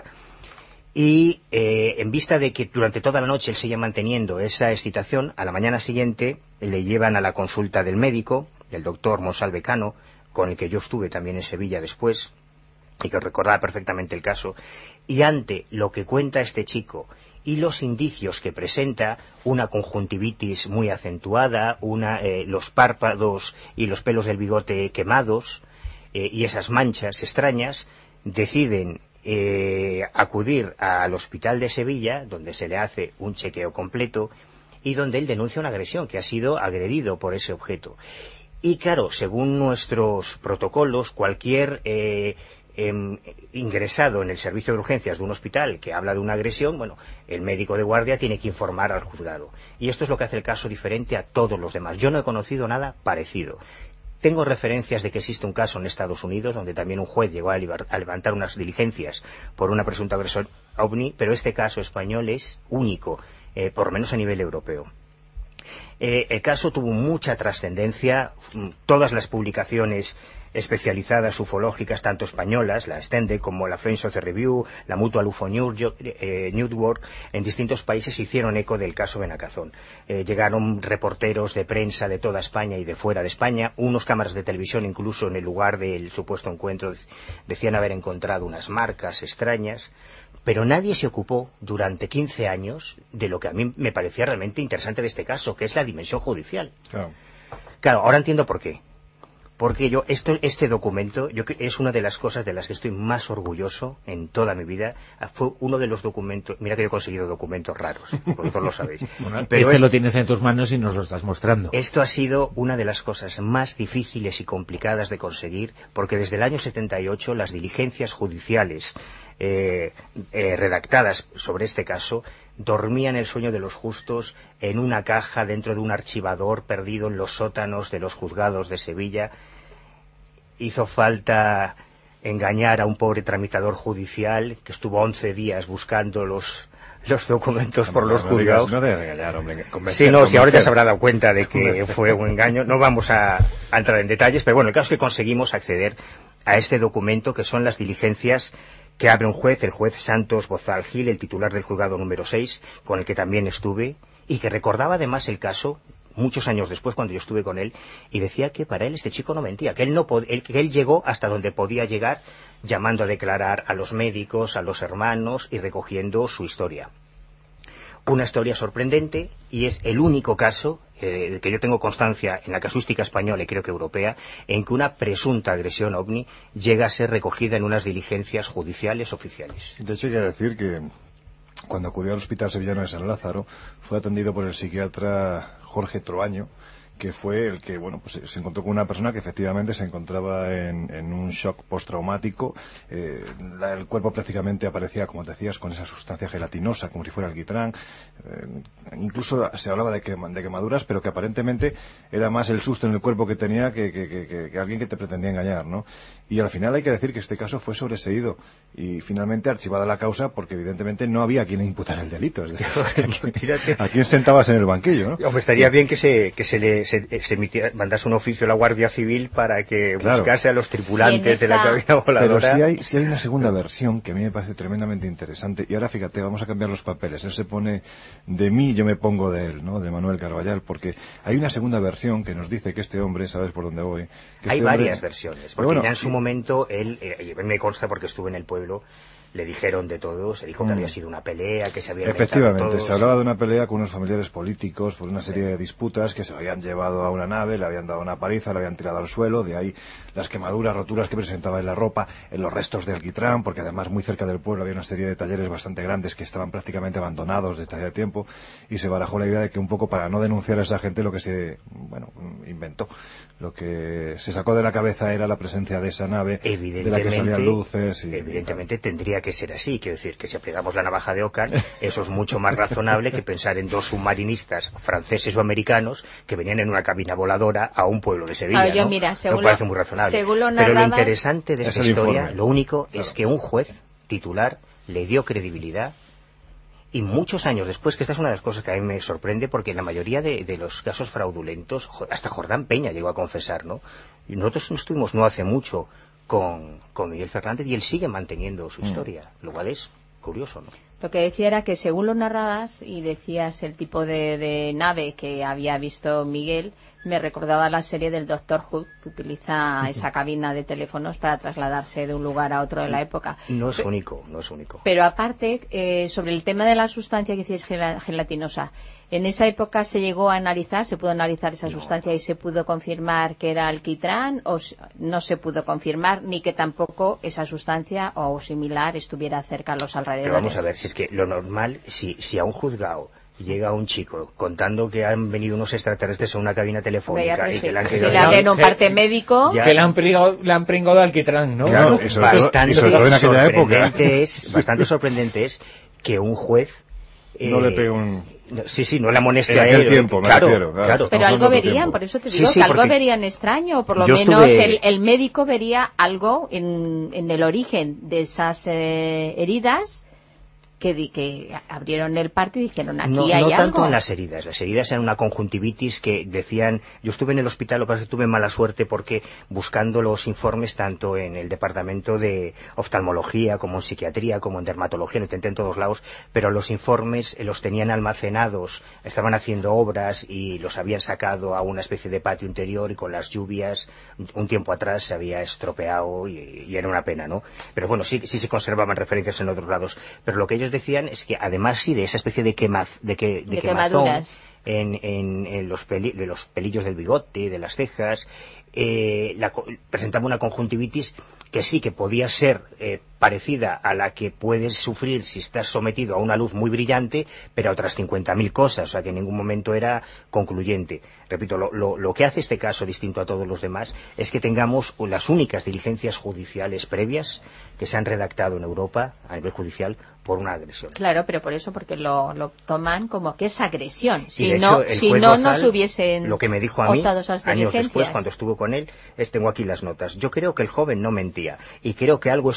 Y eh, en vista de que durante toda la noche él seguía manteniendo esa excitación, a la mañana siguiente le llevan a la consulta del médico, del doctor Monsalve Cano, con el que yo estuve también en Sevilla después, y que recordaba perfectamente el caso, y ante lo que cuenta este chico y los indicios que presenta, una conjuntivitis muy acentuada, una, eh, los párpados y los pelos del bigote quemados, eh, y esas manchas extrañas, deciden Eh, acudir al hospital de Sevilla, donde se le hace un chequeo completo y donde él denuncia una agresión, que ha sido agredido por ese objeto. Y claro, según nuestros protocolos, cualquier eh, eh, ingresado en el servicio de urgencias de un hospital que habla de una agresión, bueno, el médico de guardia tiene que informar al juzgado. Y esto es lo que hace el caso diferente a todos los demás. Yo no he conocido nada parecido. Tengo referencias de que existe un caso en Estados Unidos donde también un juez llegó a, a levantar unas diligencias por una presunta agresión ovni, pero este caso español es único, eh, por lo menos a nivel europeo. Eh, el caso tuvo mucha trascendencia, todas las publicaciones especializadas ufológicas, tanto españolas, la Stende como la French Social Review, la Mutual UFO eh, Network, en distintos países hicieron eco del caso Benacazón. Eh, llegaron reporteros de prensa de toda España y de fuera de España, unos cámaras de televisión incluso en el lugar del supuesto encuentro decían haber encontrado unas marcas extrañas, pero nadie se ocupó durante quince años de lo que a mí me parecía realmente interesante de este caso, que es la dimensión judicial. Claro, claro, ahora entiendo por qué. Porque yo, esto, este documento, yo es una de las cosas de las que estoy más orgulloso en toda mi vida. Fue uno de los documentos, mira que yo he conseguido documentos raros, vosotros lo sabéis.
Bueno, pero este es, lo tienes en tus manos y nos lo estás mostrando.
Esto ha sido una de las cosas más difíciles y complicadas de conseguir, porque desde el año setenta y ocho las diligencias judiciales eh, eh, redactadas sobre este caso dormían el sueño de los justos en una caja dentro de un archivador perdido en los sótanos de los juzgados de Sevilla. Hizo falta engañar a un pobre tramitador judicial que estuvo once días buscando los, los documentos por
no,
los
no
juzgados.
Digas, no te regañar, hombre.
Sí, no, si ahora ya se habrá dado cuenta de que fue un engaño. No vamos a, a entrar en detalles, pero bueno, el caso es que conseguimos acceder a este documento, que son las diligencias que abre un juez, el juez Santos Bozal Gil, el titular del juzgado número seis, con el que también estuve, y que recordaba además el caso muchos años después cuando yo estuve con él, y decía que para él este chico no mentía, que él, no él, que él llegó hasta donde podía llegar, llamando a declarar a los médicos, a los hermanos y recogiendo su historia. Una historia sorprendente, y es el único caso eh, que yo tengo constancia en la casuística española y creo que europea, en que una presunta agresión ovni llega a ser recogida en unas diligencias judiciales oficiales.
De hecho, hay que decir que cuando acudió al Hospital Sevillano de San Lázaro, fue atendido por el psiquiatra Jorge Troaño, que fue el que, bueno, pues se encontró con una persona que efectivamente se encontraba en, en un shock postraumático. Eh, la, el cuerpo prácticamente aparecía, como te decías, con esa sustancia gelatinosa, como si fuera alquitrán. Eh, incluso se hablaba de, quema, de quemaduras, pero que aparentemente era más el susto en el cuerpo que tenía que, que, que, que, que alguien que te pretendía engañar, ¿no? Y al final hay que decir que este caso fue sobreseído y finalmente archivada la causa porque evidentemente no había a quien imputar el delito. Es decir, ¿a quién sentabas en el banquillo, no?
Hombre, estaría bien que se, que se le se, se emitiera, mandase un oficio a la Guardia Civil para que claro. buscase a los tripulantes esa... de la cabina voladora.
Pero si hay, si hay una segunda versión que a mí me parece tremendamente interesante, y ahora fíjate, vamos a cambiar los papeles. Él se pone de mí, yo me pongo de él, ¿no? De Manuel Carballal, porque hay una segunda versión que nos dice que este hombre, ¿sabes por dónde voy? Que
hay
este
varias
hombre...
versiones, porque bueno, ya en su momento él, eh, me consta porque estuve en el pueblo, le dijeron de todo, se dijo mm. que había sido una pelea, que se había
efectivamente,
todos.
Se hablaba de una pelea con unos familiares políticos por una serie de disputas que se habían llevado a una nave, le habían dado una paliza, le habían tirado al suelo, de ahí las quemaduras, roturas que presentaba en la ropa, en los restos de alquitrán, porque además muy cerca del pueblo había una serie de talleres bastante grandes que estaban prácticamente abandonados desde hace tiempo, y se barajó la idea de que un poco para no denunciar a esa gente lo que se, bueno, inventó, lo que se sacó de la cabeza era la presencia de esa nave, de la que salían luces y,
evidentemente
y
tendría que ser así, quiero decir, que si aplicamos la navaja de Ockham, eso es mucho más razonable que pensar en dos submarinistas franceses o americanos que venían en una cabina voladora a un pueblo de Sevilla,
claro, yo,
¿no?
mira,
Me parece muy razonable.
Según lo
Pero
narrabas,
lo interesante de esta historia,
informe.
lo único
claro.
es que un juez titular le dio credibilidad. Y muchos años después, que esta es una de las cosas que a mí me sorprende, porque en la mayoría de, de los casos fraudulentos, hasta Jordán Peña llegó a confesar, ¿no? Y nosotros estuvimos no hace mucho con, con Miguel Fernández y él sigue manteniendo su historia, mm. lo cual es curioso, ¿no?
Lo que decía era que según lo narrabas y decías el tipo de, de nave que había visto Miguel, me recordaba la serie del Doctor Who, que utiliza esa cabina de teléfonos para trasladarse de un lugar a otro de la época.
No es único, no es único.
Pero aparte, eh, sobre el tema de la sustancia que decías gelatinosa, ¿en esa época se llegó a analizar, se pudo analizar esa no. sustancia y se pudo confirmar que era alquitrán o no se pudo confirmar, ni que tampoco esa sustancia o similar estuviera cerca a los alrededores?
Pero vamos a ver, si es que lo normal, si, si a un juzgado llega un chico contando que han venido unos extraterrestres a una cabina telefónica y
sí,
que le han
si le abren un parte médico
ya, que le han pringado, le han pringado de alquitrán, ¿no?
Claro, y sobre, todo, y sobre todo en aquella época
es, bastante sorprendente es que un juez eh,
no le pegue un...
Sí, sí, no le amoneste
en
a
aquel
él.
tiempo, me
claro,
refiero, claro.
claro.
Pero algo verían, tiempo. Por eso te digo
sí, sí,
que algo verían extraño, por lo menos
estuve...
el, el médico vería algo en, en el origen de esas eh, heridas que, di, que abrieron el parte y dijeron aquí
no,
hay
no
algo.
No tanto en las heridas, las heridas eran una conjuntivitis que decían, yo estuve en el hospital, lo que pasa es que tuve mala suerte porque buscando los informes tanto en el departamento de oftalmología como en psiquiatría, como en dermatología, lo intenté en todos lados, pero los informes los tenían almacenados, estaban haciendo obras y los habían sacado a una especie de patio interior y con las lluvias un tiempo atrás se había estropeado y, y era una pena, ¿no? Pero bueno, sí, sí se conservaban referencias en otros lados, pero lo que ellos decían es que además sí de esa especie de, quemaz, de, que, de,
de
quemazón en, en, en los, peli, de los pelillos del bigote, de las cejas, eh, la, presentaba una conjuntivitis que sí que podía ser eh, parecida a la que puedes sufrir si estás sometido a una luz muy brillante, pero a otras cincuenta mil cosas, o sea que en ningún momento era concluyente. Repito, lo, lo, lo que hace este caso distinto a todos los demás es que tengamos las únicas diligencias judiciales previas que se han redactado en Europa a nivel judicial por una agresión.
Claro, pero por eso, porque lo, lo toman como que es agresión. Si
hecho,
no, si no nos hubiesen
lo que me dijo a mí,
esas
años después, cuando estuve con él, es, tengo aquí las notas. Yo creo que el joven no mentía y creo que algo extraordinario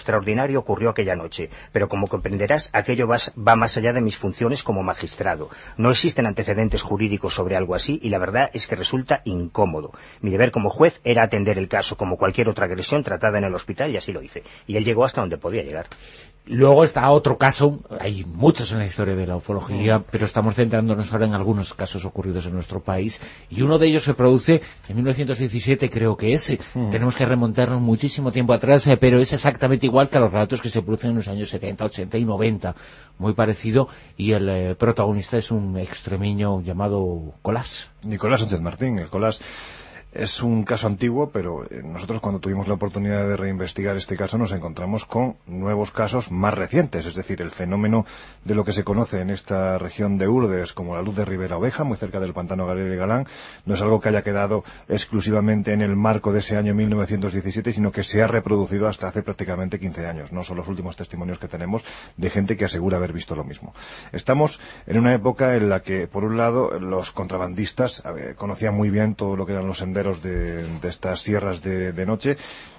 extraordinario ocurrió aquella noche, pero como comprenderás, aquello va, va más allá de mis funciones como magistrado. No existen antecedentes jurídicos sobre algo así y la verdad es que resulta incómodo. Mi deber como juez era atender el caso como cualquier otra agresión tratada en el hospital y así lo hice. Y él llegó hasta donde podía llegar.
Luego está otro caso, hay muchos en la historia de la ufología, mm. pero estamos centrándonos ahora en algunos casos ocurridos en nuestro país, y uno de ellos se produce en mil novecientos diecisiete, creo que es, mm. tenemos que remontarnos muchísimo tiempo atrás, eh, pero es exactamente igual que a los relatos que se producen en los años setenta, ochenta y noventa, muy parecido, y el eh, protagonista es un extremeño llamado Colás.
Nicolás Sánchez Martín, el Colás. Es un caso antiguo, pero nosotros cuando tuvimos la oportunidad de reinvestigar este caso nos encontramos con nuevos casos más recientes, es decir, el fenómeno de lo que se conoce en esta región de Urdes como la luz de Ribera Oveja, muy cerca del pantano Gabriel y Galán, no es algo que haya quedado exclusivamente en el marco de ese año mil novecientos diecisiete, sino que se ha reproducido hasta hace prácticamente quince años, no son los últimos testimonios que tenemos de gente que asegura haber visto lo mismo. Estamos en una época en la que, por un lado, los contrabandistas eh, conocían muy bien todo lo que eran los senderos De, de estas sierras de, de noche.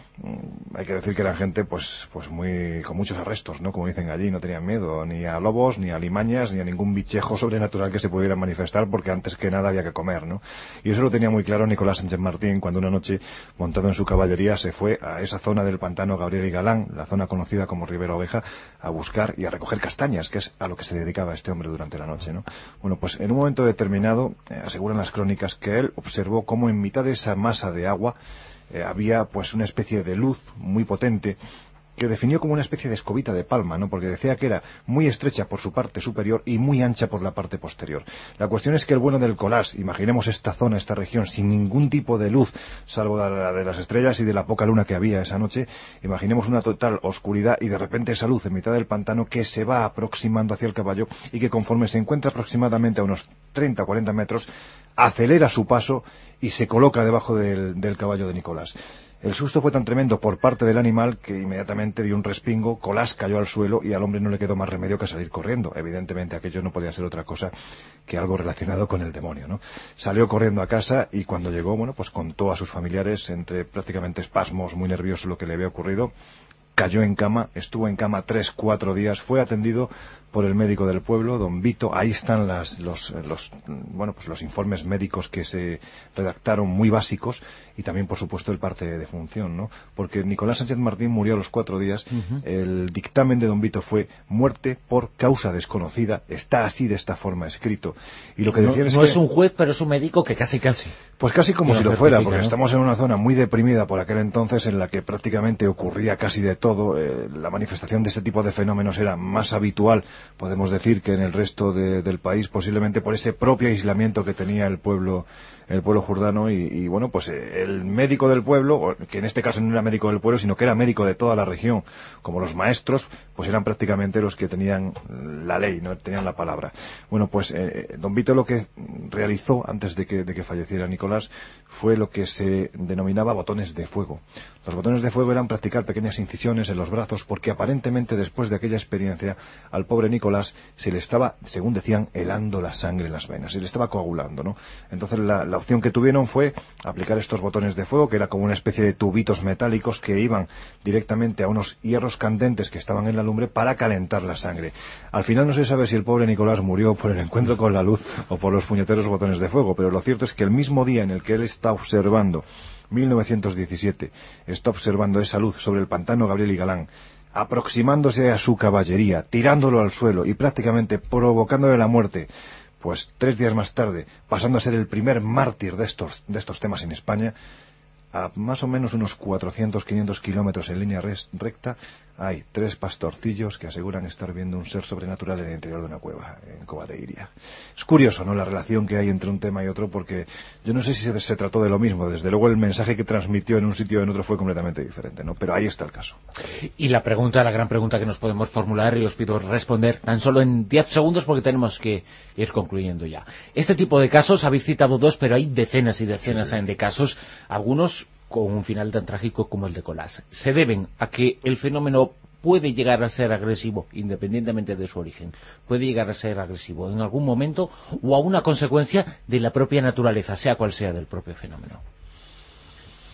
Hay que decir que eran gente pues pues muy con muchos arrestos, ¿no? Como dicen allí, no tenían miedo ni a lobos, ni a limañas, ni a ningún bichejo sobrenatural que se pudiera manifestar, porque antes que nada había que comer, ¿no? Y eso lo tenía muy claro Nicolás Sánchez Martín cuando una noche, montado en su caballería, se fue a esa zona del pantano Gabriel y Galán, la zona conocida como Ribera Oveja, a buscar y a recoger castañas, que es a lo que se dedicaba este hombre durante la noche, ¿no? Bueno, pues en un momento determinado, eh, aseguran las crónicas que él observó cómo en mitad de esa masa de agua Eh, había pues una especie de luz muy potente que definió como una especie de escobita de palma, ¿no? Porque decía que era muy estrecha por su parte superior y muy ancha por la parte posterior. La cuestión es que el bueno del Colás, imaginemos esta zona, esta región, sin ningún tipo de luz, salvo la de las estrellas y de la poca luna que había esa noche, imaginemos una total oscuridad y de repente esa luz en mitad del pantano que se va aproximando hacia el caballo y que conforme se encuentra aproximadamente a unos treinta o cuarenta metros, acelera su paso y se coloca debajo del, del caballo de Nicolás. El susto fue tan tremendo por parte del animal que inmediatamente dio un respingo, Colás cayó al suelo y al hombre no le quedó más remedio que salir corriendo. Evidentemente aquello no podía ser otra cosa que algo relacionado con el demonio, ¿no? Salió corriendo a casa y cuando llegó, bueno, pues contó a sus familiares entre prácticamente espasmos, muy nervioso lo que le había ocurrido. Cayó en cama, estuvo en cama tres, cuatro días, fue atendido por el médico del pueblo, don Vito. Ahí están las, los, los, bueno, pues los informes médicos que se redactaron muy básicos y también, por supuesto, el parte de defunción, ¿no? Porque Nicolás Sánchez Martín murió a los cuatro días. Uh-huh. El dictamen de don Vito fue muerte por causa desconocida. Está así de esta forma escrito. Y lo que
no,
decían es
no
que
es un juez, pero es un médico que casi casi.
Pues casi como si lo fuera, porque
¿no?
Estamos en una zona muy deprimida por aquel entonces en la que prácticamente ocurría casi de todo. Eh, la manifestación de este tipo de fenómenos era más habitual, podemos decir, que en el resto de, del país, posiblemente por ese propio aislamiento que tenía el pueblo el pueblo jordano y, y bueno, pues eh, el médico del pueblo, que en este caso no era médico del pueblo, sino que era médico de toda la región, como los maestros, pues eran prácticamente los que tenían la ley, no tenían la palabra. Bueno, pues eh, don Vito lo que realizó antes de que, de que falleciera Nicolás fue lo que se denominaba botones de fuego. Los botones de fuego eran practicar pequeñas incisiones en los brazos porque aparentemente después de aquella experiencia al pobre Nicolás se le estaba, según decían, helando la sangre en las venas, se le estaba coagulando, ¿no? Entonces la, la opción que tuvieron fue aplicar estos botones de fuego, que era como una especie de tubitos metálicos que iban directamente a unos hierros candentes que estaban en la lumbre para calentar la sangre. Al final no se sabe si el pobre Nicolás murió por el encuentro con la luz o por los puñeteros botones de fuego, pero lo cierto es que el mismo día en el que él está observando mil novecientos diecisiete, está observando esa luz sobre el pantano Gabriel y Galán, aproximándose a su caballería, tirándolo al suelo y prácticamente provocándole la muerte, pues tres días más tarde, pasando a ser el primer mártir de estos, de estos temas en España, a más o menos unos cuatrocientos, quinientos kilómetros en línea recta, hay tres pastorcillos que aseguran estar viendo un ser sobrenatural en el interior de una cueva, en Cova de Iria. Es curioso, ¿no?, la relación que hay entre un tema y otro, porque yo no sé si se, se trató de lo mismo. Desde luego el mensaje que transmitió en un sitio o en otro fue completamente diferente, ¿no? Pero ahí está el caso.
Y la pregunta, la gran pregunta que nos podemos formular, y os pido responder tan solo en diez segundos porque tenemos que ir concluyendo ya. Este tipo de casos, habéis citado dos, pero hay decenas y decenas sí, sí. de casos, algunos con un final tan trágico como el de Colás. Se deben a que el fenómeno puede llegar a ser agresivo, independientemente de su origen, puede llegar a ser agresivo en algún momento o a una consecuencia de la propia naturaleza, sea cual sea del propio fenómeno.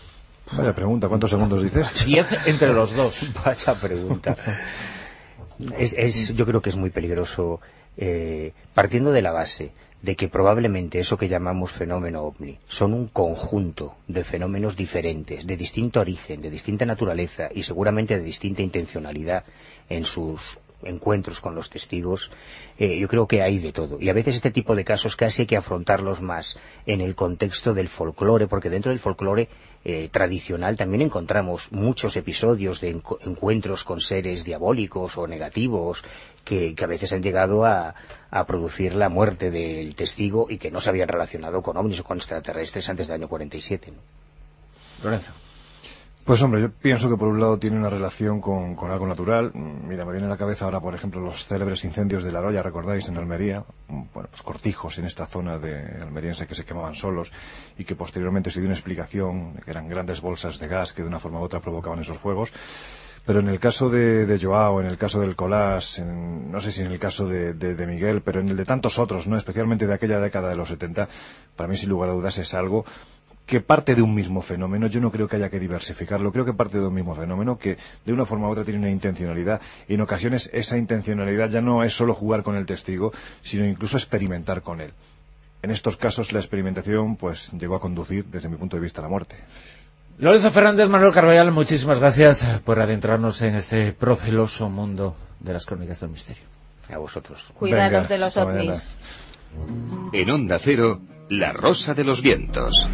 Vaya pregunta, ¿cuántos segundos dices?
Diez entre los dos.
Vaya pregunta. Es, es, yo creo que es muy peligroso, eh, partiendo de la base de que probablemente eso que llamamos fenómeno ovni son un conjunto de fenómenos diferentes, de distinto origen, de distinta naturaleza y seguramente de distinta intencionalidad en sus encuentros con los testigos. Eh, yo creo que hay de todo, y a veces este tipo de casos casi hay que afrontarlos más en el contexto del folclore, porque dentro del folclore eh, tradicional también encontramos muchos episodios de encu- encuentros con seres diabólicos o negativos que, que a veces han llegado a, a producir la muerte del testigo y que no se habían relacionado con ovnis o con extraterrestres antes del año cuarenta y siete, ¿no?
Lorenzo.
Pues hombre, yo pienso que por un lado tiene una relación con, con algo natural. Mira, me viene a la cabeza ahora, por ejemplo, los célebres incendios de La Roya, ¿recordáis? En Almería. Bueno, pues cortijos en esta zona de almeriense que se quemaban solos y que posteriormente se dio una explicación, que eran grandes bolsas de gas que de una forma u otra provocaban esos fuegos. Pero en el caso de, de Joao, en el caso del Colás, en, no sé si en el caso de, de, de Miguel, pero en el de tantos otros, no, especialmente de aquella década de los setenta, para mí sin lugar a dudas es algo que parte de un mismo fenómeno. Yo no creo que haya que diversificarlo, creo que parte de un mismo fenómeno que de una forma u otra tiene una intencionalidad, y en ocasiones esa intencionalidad ya no es solo jugar con el testigo, sino incluso experimentar con él. En estos casos la experimentación pues llegó a conducir, desde mi punto de vista, a la muerte.
Lorenzo Fernández, Manuel Carballal, muchísimas gracias por adentrarnos en este proceloso mundo de las crónicas del misterio.
A vosotros.
Cuidaros de los ovnis.
En Onda Cero, La Rosa de los Vientos.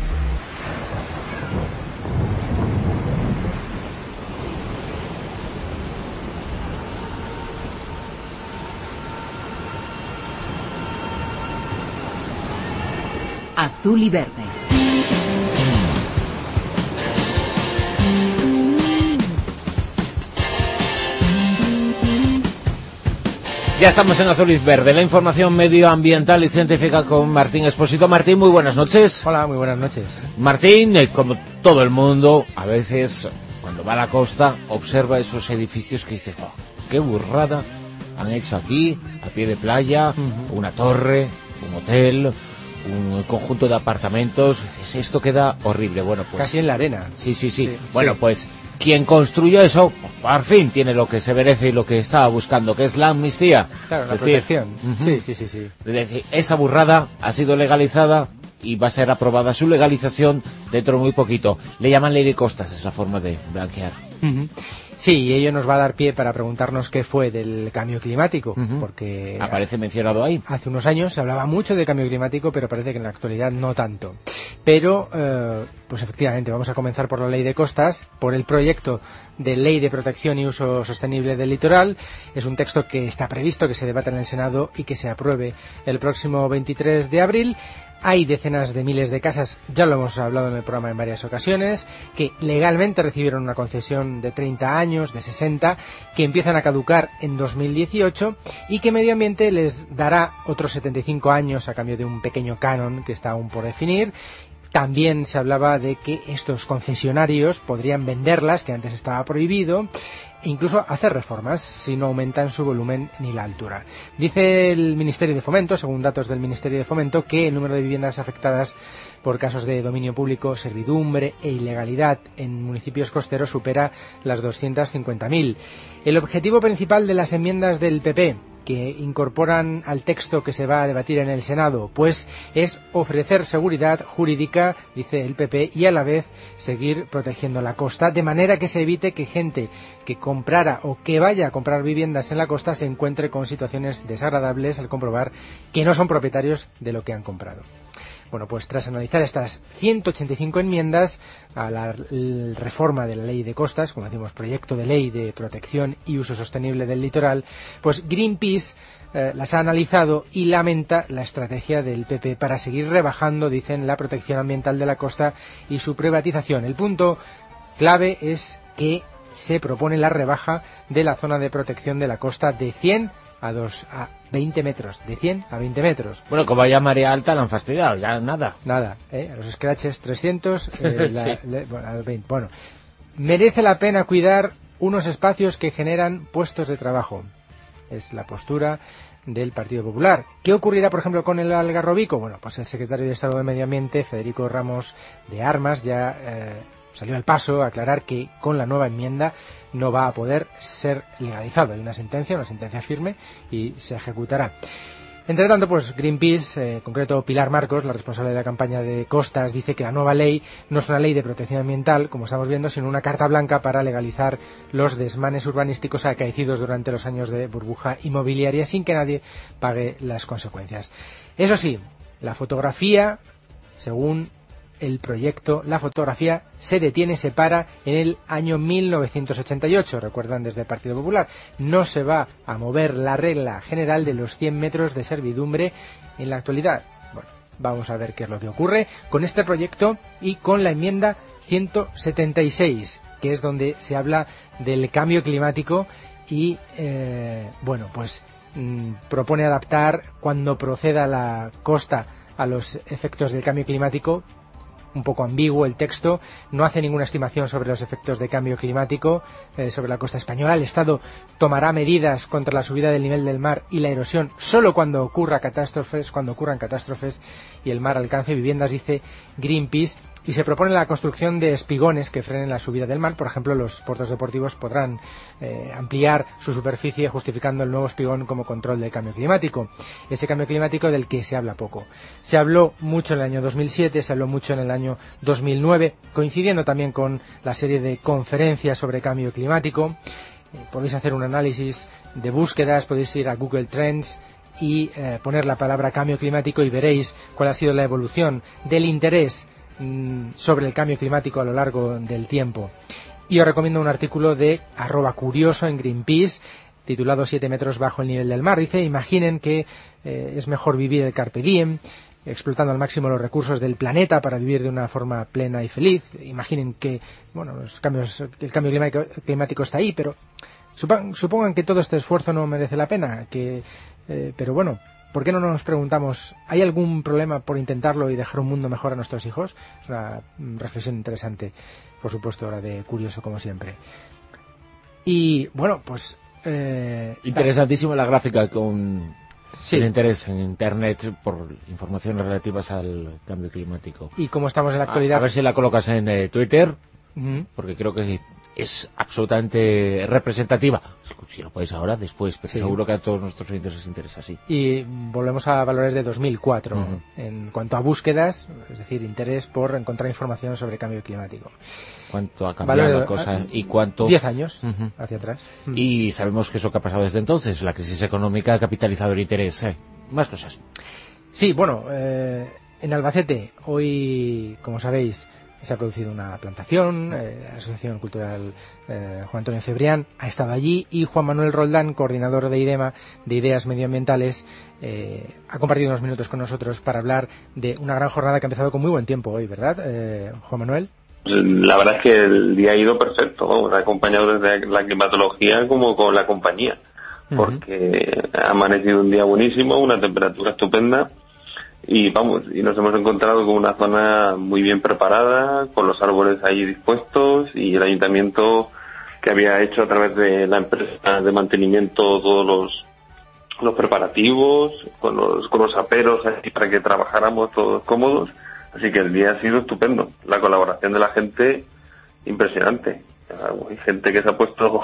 Azul y verde.
Ya estamos en Azul y Verde, la información medioambiental y científica con Martín Expósito. Martín, muy buenas noches.
Hola, muy buenas noches.
Martín, eh, como todo el mundo, a veces cuando va a la costa observa esos edificios que dice, oh, qué burrada han hecho aquí, a pie de playa, uh-huh. una torre, un hotel, un conjunto de apartamentos. Dices, esto queda horrible. Bueno, pues
casi en la arena.
Sí, sí, sí. sí bueno,
sí.
pues quien construyó eso, pues, por fin tiene lo que se merece y lo que estaba buscando, que es la amnistía.
Claro,
es
la
decir,
protección. Uh-huh. Sí, sí, sí, sí.
Es decir, esa burrada ha sido legalizada y va a ser aprobada su legalización dentro de muy poquito. Le llaman ley de costas, esa forma de blanquear.
Uh-huh. Sí, y ello nos va a dar pie para preguntarnos qué fue del cambio climático, uh-huh. porque
aparece mencionado ahí.
Hace unos años se hablaba mucho de cambio climático, pero parece que en la actualidad no tanto. Pero, eh, pues efectivamente, vamos a comenzar por la ley de costas, por el proyecto de ley de protección y uso sostenible del litoral. Es un texto que está previsto que se debata en el Senado y que se apruebe el próximo veintitrés de abril. Hay decenas de miles de casas, ya lo hemos hablado en el programa en varias ocasiones, que legalmente recibieron una concesión de treinta años, de sesenta, que empiezan a caducar en dos mil dieciocho y que Medio Ambiente les dará otros setenta y cinco años a cambio de un pequeño canon que está aún por definir. También se hablaba de que estos concesionarios podrían venderlas, que antes estaba prohibido, e incluso hacer reformas si no aumentan su volumen ni la altura. Dice el Ministerio de Fomento, según datos del Ministerio de Fomento, que el número de viviendas afectadas por casos de dominio público, servidumbre e ilegalidad en municipios costeros supera las doscientas cincuenta mil. El objetivo principal de las enmiendas del P P, que incorporan al texto que se va a debatir en el Senado, pues es ofrecer seguridad jurídica, dice el P P, y a la vez seguir protegiendo la costa, de manera que se evite que gente que comprara o que vaya a comprar viviendas en la costa se encuentre con situaciones desagradables al comprobar que no son propietarios de lo que han comprado. Bueno, pues tras analizar estas ciento ochenta y cinco enmiendas a la, la reforma de la ley de costas, como decimos, proyecto de ley de protección y uso sostenible del litoral, pues Greenpeace eh, las ha analizado y lamenta la estrategia del P P para seguir rebajando, dicen, la protección ambiental de la costa y su privatización. El punto clave es que se propone la rebaja de la zona de protección de la costa de cien a dos a veinte metros, de cien a veinte metros.
Bueno, como haya marea alta la han fastidiado, ya nada.
Nada, ¿eh? A los scratches trescientos, eh, la,
sí.
le, bueno, a veinte. Bueno, merece la pena cuidar unos espacios que generan puestos de trabajo. Es la postura del Partido Popular. ¿Qué ocurrirá, por ejemplo, con el Algarrobico? Bueno, pues el secretario de Estado de Medio Ambiente, Federico Ramos de Armas, ya eh, salió al paso a aclarar que con la nueva enmienda no va a poder ser legalizado. Hay una sentencia, una sentencia firme, y se ejecutará. Entre tanto, pues Greenpeace, eh, en concreto Pilar Marcos, la responsable de la campaña de costas, dice que la nueva ley no es una ley de protección ambiental, como estamos viendo, sino una carta blanca para legalizar los desmanes urbanísticos acaecidos durante los años de burbuja inmobiliaria sin que nadie pague las consecuencias. Eso sí, la fotografía, según el proyecto, la fotografía se detiene, se para en el año mil novecientos ochenta y ocho, recuerdan desde el Partido Popular. No se va a mover la regla general de los cien metros de servidumbre en la actualidad. Bueno, vamos a ver qué es lo que ocurre con este proyecto y con la enmienda ciento setenta y seis, que es donde se habla del cambio climático y, eh, bueno, pues mmm, propone adaptar cuando proceda la costa a los efectos del cambio climático. Un poco ambiguo el texto, no hace ninguna estimación sobre los efectos de cambio climático eh, sobre la costa española. El Estado tomará medidas contra la subida del nivel del mar y la erosión solo cuando ocurra catástrofes, cuando ocurran catástrofes y el mar alcance viviendas, dice Greenpeace, y se propone la construcción de espigones que frenen la subida del mar. Por ejemplo, los puertos deportivos podrán eh, ampliar su superficie justificando el nuevo espigón como control del cambio climático. Ese cambio climático del que se habla poco. Se habló mucho en el año dos mil siete, se habló mucho en el año dos mil nueve, coincidiendo también con la serie de conferencias sobre cambio climático. Eh, podéis hacer un análisis de búsquedas, podéis ir a Google Trends y eh, poner la palabra cambio climático y veréis cuál ha sido la evolución del interés sobre el cambio climático a lo largo del tiempo. Y os recomiendo un artículo de arroba curioso en Greenpeace titulado siete metros bajo el nivel del mar. Dice, imaginen que eh, es mejor vivir el carpe diem, explotando al máximo los recursos del planeta para vivir de una forma plena y feliz. Imaginen que bueno, los cambios, el cambio climático, climático está ahí, pero supongan, supongan que todo este esfuerzo no merece la pena, que eh, pero bueno, ¿por qué no nos preguntamos, ¿hay algún problema por intentarlo y dejar un mundo mejor a nuestros hijos? Es una reflexión interesante, por supuesto, ahora de curioso como siempre. Y bueno, pues... Eh,
Interesantísima la gráfica con
sí.
el interés en Internet por informaciones relativas al cambio climático.
Y como estamos en la actualidad...
A, a ver si la colocas en eh, Twitter,
uh-huh.
porque creo que es absolutamente representativa. Si lo podéis ahora, después, pero sí. Seguro que a todos nuestros oyentes les interesa, sí.
Y volvemos a valores de dos mil cuatro, uh-huh. en cuanto a búsquedas, es decir, interés por encontrar información sobre cambio climático.
¿Cuánto ha cambiado
Valor,
la cosa? Uh, ¿Y cuánto?
Diez años
uh-huh.
hacia atrás.
Uh-huh. Y sabemos que eso que ha pasado desde entonces, la crisis económica ha capitalizado el interés. ¿eh? Más cosas.
Sí, bueno, eh, en Albacete, hoy, como sabéis, se ha producido una plantación, eh, la Asociación Cultural eh, Juan Antonio Cebrián ha estado allí y Juan Manuel Roldán, coordinador de IDEMA, de Ideas Medioambientales, eh, ha compartido unos minutos con nosotros para hablar de una gran jornada que ha empezado con muy buen tiempo hoy, ¿verdad, eh, Juan Manuel?
La verdad es que el día ha ido perfecto, vamos, ha acompañado desde la climatología como con la compañía, porque uh-huh. ha amanecido un día buenísimo, una temperatura estupenda. Y vamos, y nos hemos encontrado con una zona muy bien preparada, con los árboles ahí dispuestos y el ayuntamiento que había hecho a través de la empresa de mantenimiento todos los los preparativos, con los, con los aperos ahí para que trabajáramos todos cómodos. Así que el día ha sido estupendo. La colaboración de la gente, impresionante. Hay gente que se ha puesto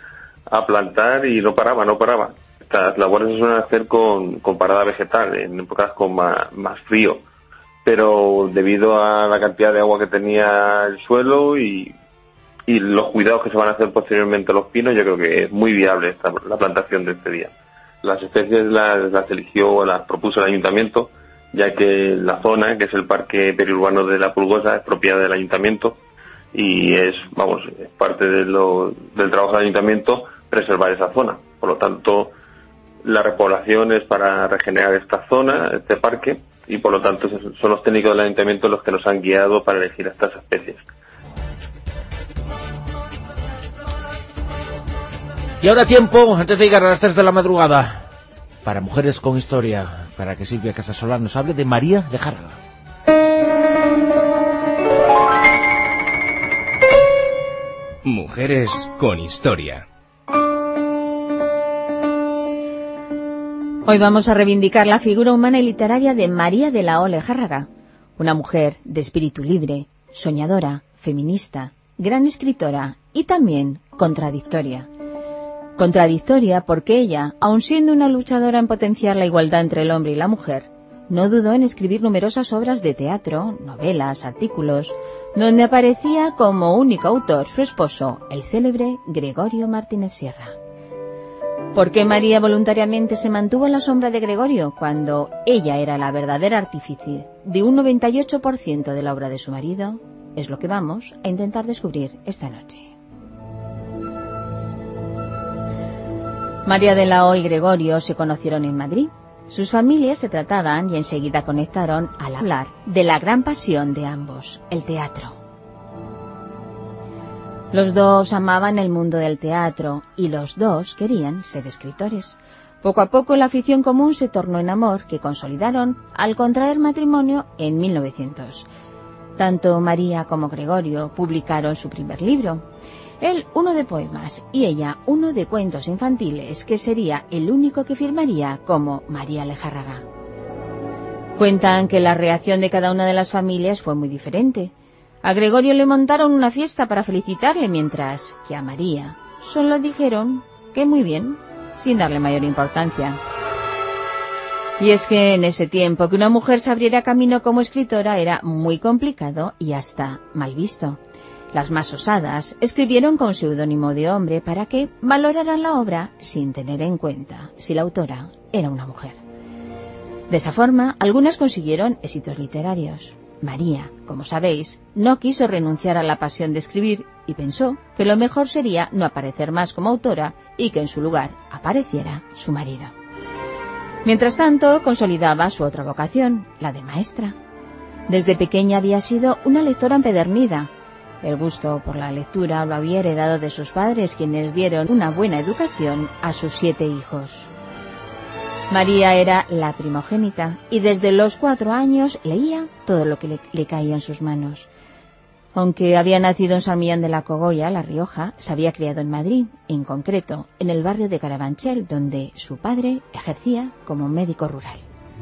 a plantar y no paraba, no paraba. Estas labores se suelen hacer con, con parada vegetal, en épocas con más, más frío, pero debido a la cantidad de agua que tenía el suelo y, y los cuidados que se van a hacer posteriormente a los pinos, yo creo que es muy viable esta, la plantación de este día. Las especies las, las eligió, las propuso el ayuntamiento, ya que la zona, que es el parque periurbano de La Pulgosa, es propiedad del ayuntamiento y es, vamos, es parte de lo, del trabajo del ayuntamiento preservar esa zona. Por lo tanto, la repoblación es para regenerar esta zona, este parque, y por lo tanto son los técnicos del ayuntamiento los que nos han guiado para elegir estas especies.
Y ahora tiempo, antes de llegar a las tres de la madrugada, para Mujeres con Historia, para que Silvia Casasola nos hable de María de Járraga.
Mujeres con Historia.
Hoy vamos a reivindicar la figura humana y literaria de María de la Ole Járraga, una mujer de espíritu libre, soñadora, feminista, gran escritora y también contradictoria. Contradictoria porque ella, aun siendo una luchadora en potenciar la igualdad entre el hombre y la mujer, no dudó en escribir numerosas obras de teatro, novelas, artículos, donde aparecía como único autor su esposo, el célebre Gregorio Martínez Sierra. ¿Por qué María voluntariamente se mantuvo en la sombra de Gregorio cuando ella era la verdadera artífice de un noventa y ocho por ciento de la obra de su marido? Es lo que vamos a intentar descubrir esta noche. María de la O y Gregorio se conocieron en Madrid. Sus familias se trataban y enseguida conectaron al hablar de la gran pasión de ambos, el teatro. Los dos amaban el mundo del teatro y los dos querían ser escritores. Poco a poco la afición común se tornó en amor que consolidaron al contraer matrimonio en mil novecientos. Tanto María como Gregorio publicaron su primer libro. Él uno de poemas y ella uno de cuentos infantiles, que sería el único que firmaría como María Lejárraga. Cuentan que la reacción de cada una de las familias fue muy diferente. A Gregorio le montaron una fiesta para felicitarle, mientras que a María solo dijeron que muy bien, sin darle mayor importancia. Y es que en ese tiempo que una mujer se abriera camino como escritora era muy complicado y hasta mal visto. Las más osadas escribieron con seudónimo de hombre para que valoraran la obra sin tener en cuenta si la autora era una mujer. De esa forma, algunas consiguieron éxitos literarios. María, como sabéis, no quiso renunciar a la pasión de escribir y pensó que lo mejor sería no aparecer más como autora y que en su lugar apareciera su marido. Mientras tanto, consolidaba su otra vocación, la de maestra. Desde pequeña había sido una lectora empedernida. El gusto por la lectura lo había heredado de sus padres, quienes dieron una buena educación a sus siete hijos. María era la primogénita y desde los cuatro años leía todo lo que le, le caía en sus manos. Aunque había nacido en San Millán de la Cogolla, La Rioja, se había criado en Madrid, en concreto en el barrio de Carabanchel, donde su padre ejercía como médico rural.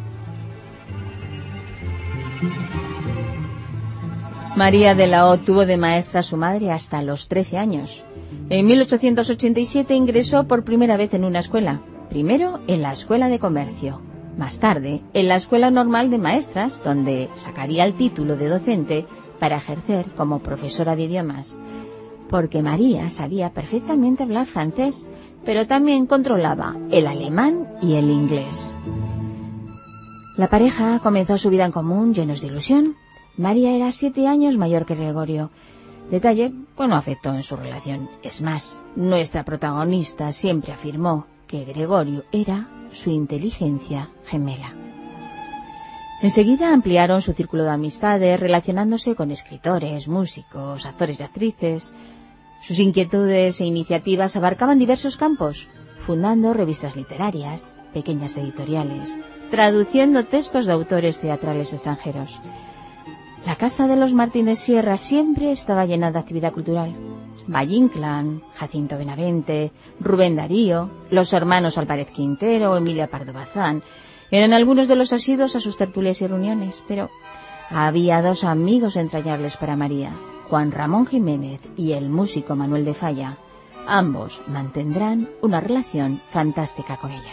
María de la O tuvo de maestra a su madre hasta los trece años. En mil ochocientos ochenta y siete ingresó por primera vez en una escuela, primero en la Escuela de Comercio, más tarde en la Escuela Normal de Maestras, donde sacaría el título de docente para ejercer como profesora de idiomas. Porque María sabía perfectamente hablar francés, pero también controlaba el alemán y el inglés. La pareja comenzó su vida en común llenos de ilusión. María era siete años mayor que Gregorio, detalle que no afectó en su relación. Es más, nuestra protagonista siempre afirmó que Gregorio era su inteligencia gemela. Enseguida ampliaron su círculo de amistades, relacionándose con escritores, músicos, actores y actrices. Sus inquietudes e iniciativas abarcaban diversos campos, fundando revistas literarias, pequeñas editoriales, traduciendo textos de autores teatrales extranjeros. La casa de los Martínez Sierra siempre estaba llena de actividad cultural. Valle Inclán, Jacinto Benavente, Rubén Darío, los hermanos Álvarez Quintero o Emilia Pardo Bazán eran algunos de los asiduos a sus tertulias y reuniones, pero había dos amigos entrañables para María, Juan Ramón Jiménez y el músico Manuel de Falla. Ambos mantendrán una relación fantástica con ella.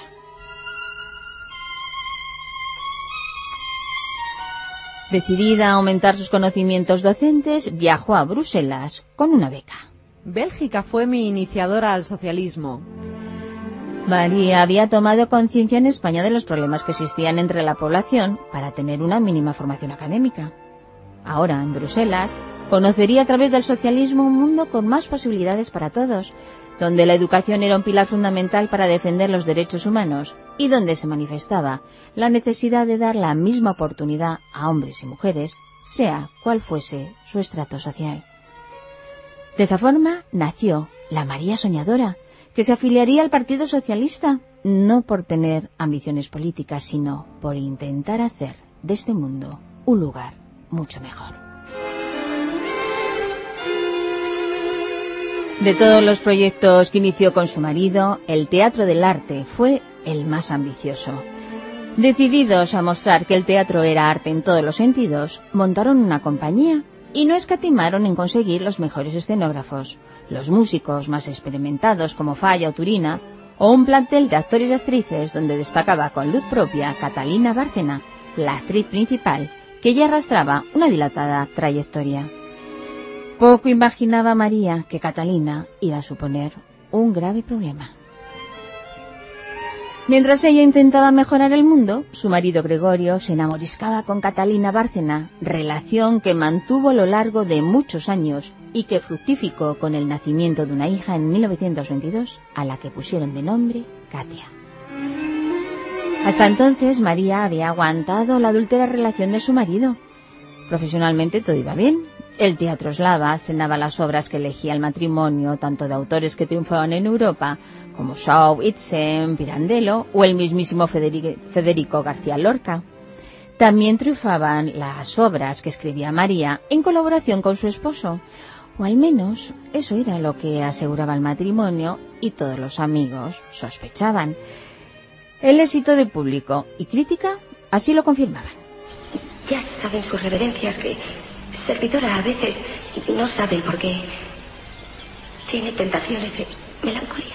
Decidida a aumentar sus conocimientos docentes, viajó a Bruselas con una beca.
Bélgica fue mi iniciadora al socialismo.
María había tomado conciencia en España de los problemas que existían entre la población para tener una mínima formación académica. Ahora, en Bruselas, conocería a través del socialismo un mundo con más posibilidades para todos, donde la educación era un pilar fundamental para defender los derechos humanos y donde se manifestaba la necesidad de dar la misma oportunidad a hombres y mujeres, sea cual fuese su estrato social. De esa forma nació la María Soñadora, que se afiliaría al Partido Socialista, no por tener ambiciones políticas, sino por intentar hacer de este mundo un lugar mucho mejor. De todos los proyectos que inició con su marido, el Teatro del Arte fue el más ambicioso. Decididos a mostrar que el teatro era arte en todos los sentidos, montaron una compañía y no escatimaron en conseguir los mejores escenógrafos, los músicos más experimentados como Falla o Turina, o un plantel de actores y actrices donde destacaba con luz propia Catalina Bárcena, la actriz principal, que ya arrastraba una dilatada trayectoria. Poco imaginaba María que Catalina iba a suponer un grave problema. Mientras ella intentaba mejorar el mundo, su marido Gregorio se enamoriscaba con Catalina Bárcena, relación que mantuvo a lo largo de muchos años y que fructificó con el nacimiento de una hija en mil novecientos veintidós, a la que pusieron de nombre Katia. Hasta entonces María había aguantado la adúltera relación de su marido. Profesionalmente todo iba bien. El Teatro Eslava estrenaba las obras que elegía el matrimonio, tanto de autores que triunfaban en Europa, como Shaw, Ibsen, Pirandello o el mismísimo Federico García Lorca. También triunfaban las obras que escribía María en colaboración con su esposo, o al menos eso era lo que aseguraba el matrimonio y todos los amigos sospechaban. El éxito de público y crítica así lo confirmaban.
Ya saben sus reverencias que servidora a veces no sabe por qué tiene tentaciones de melancolía.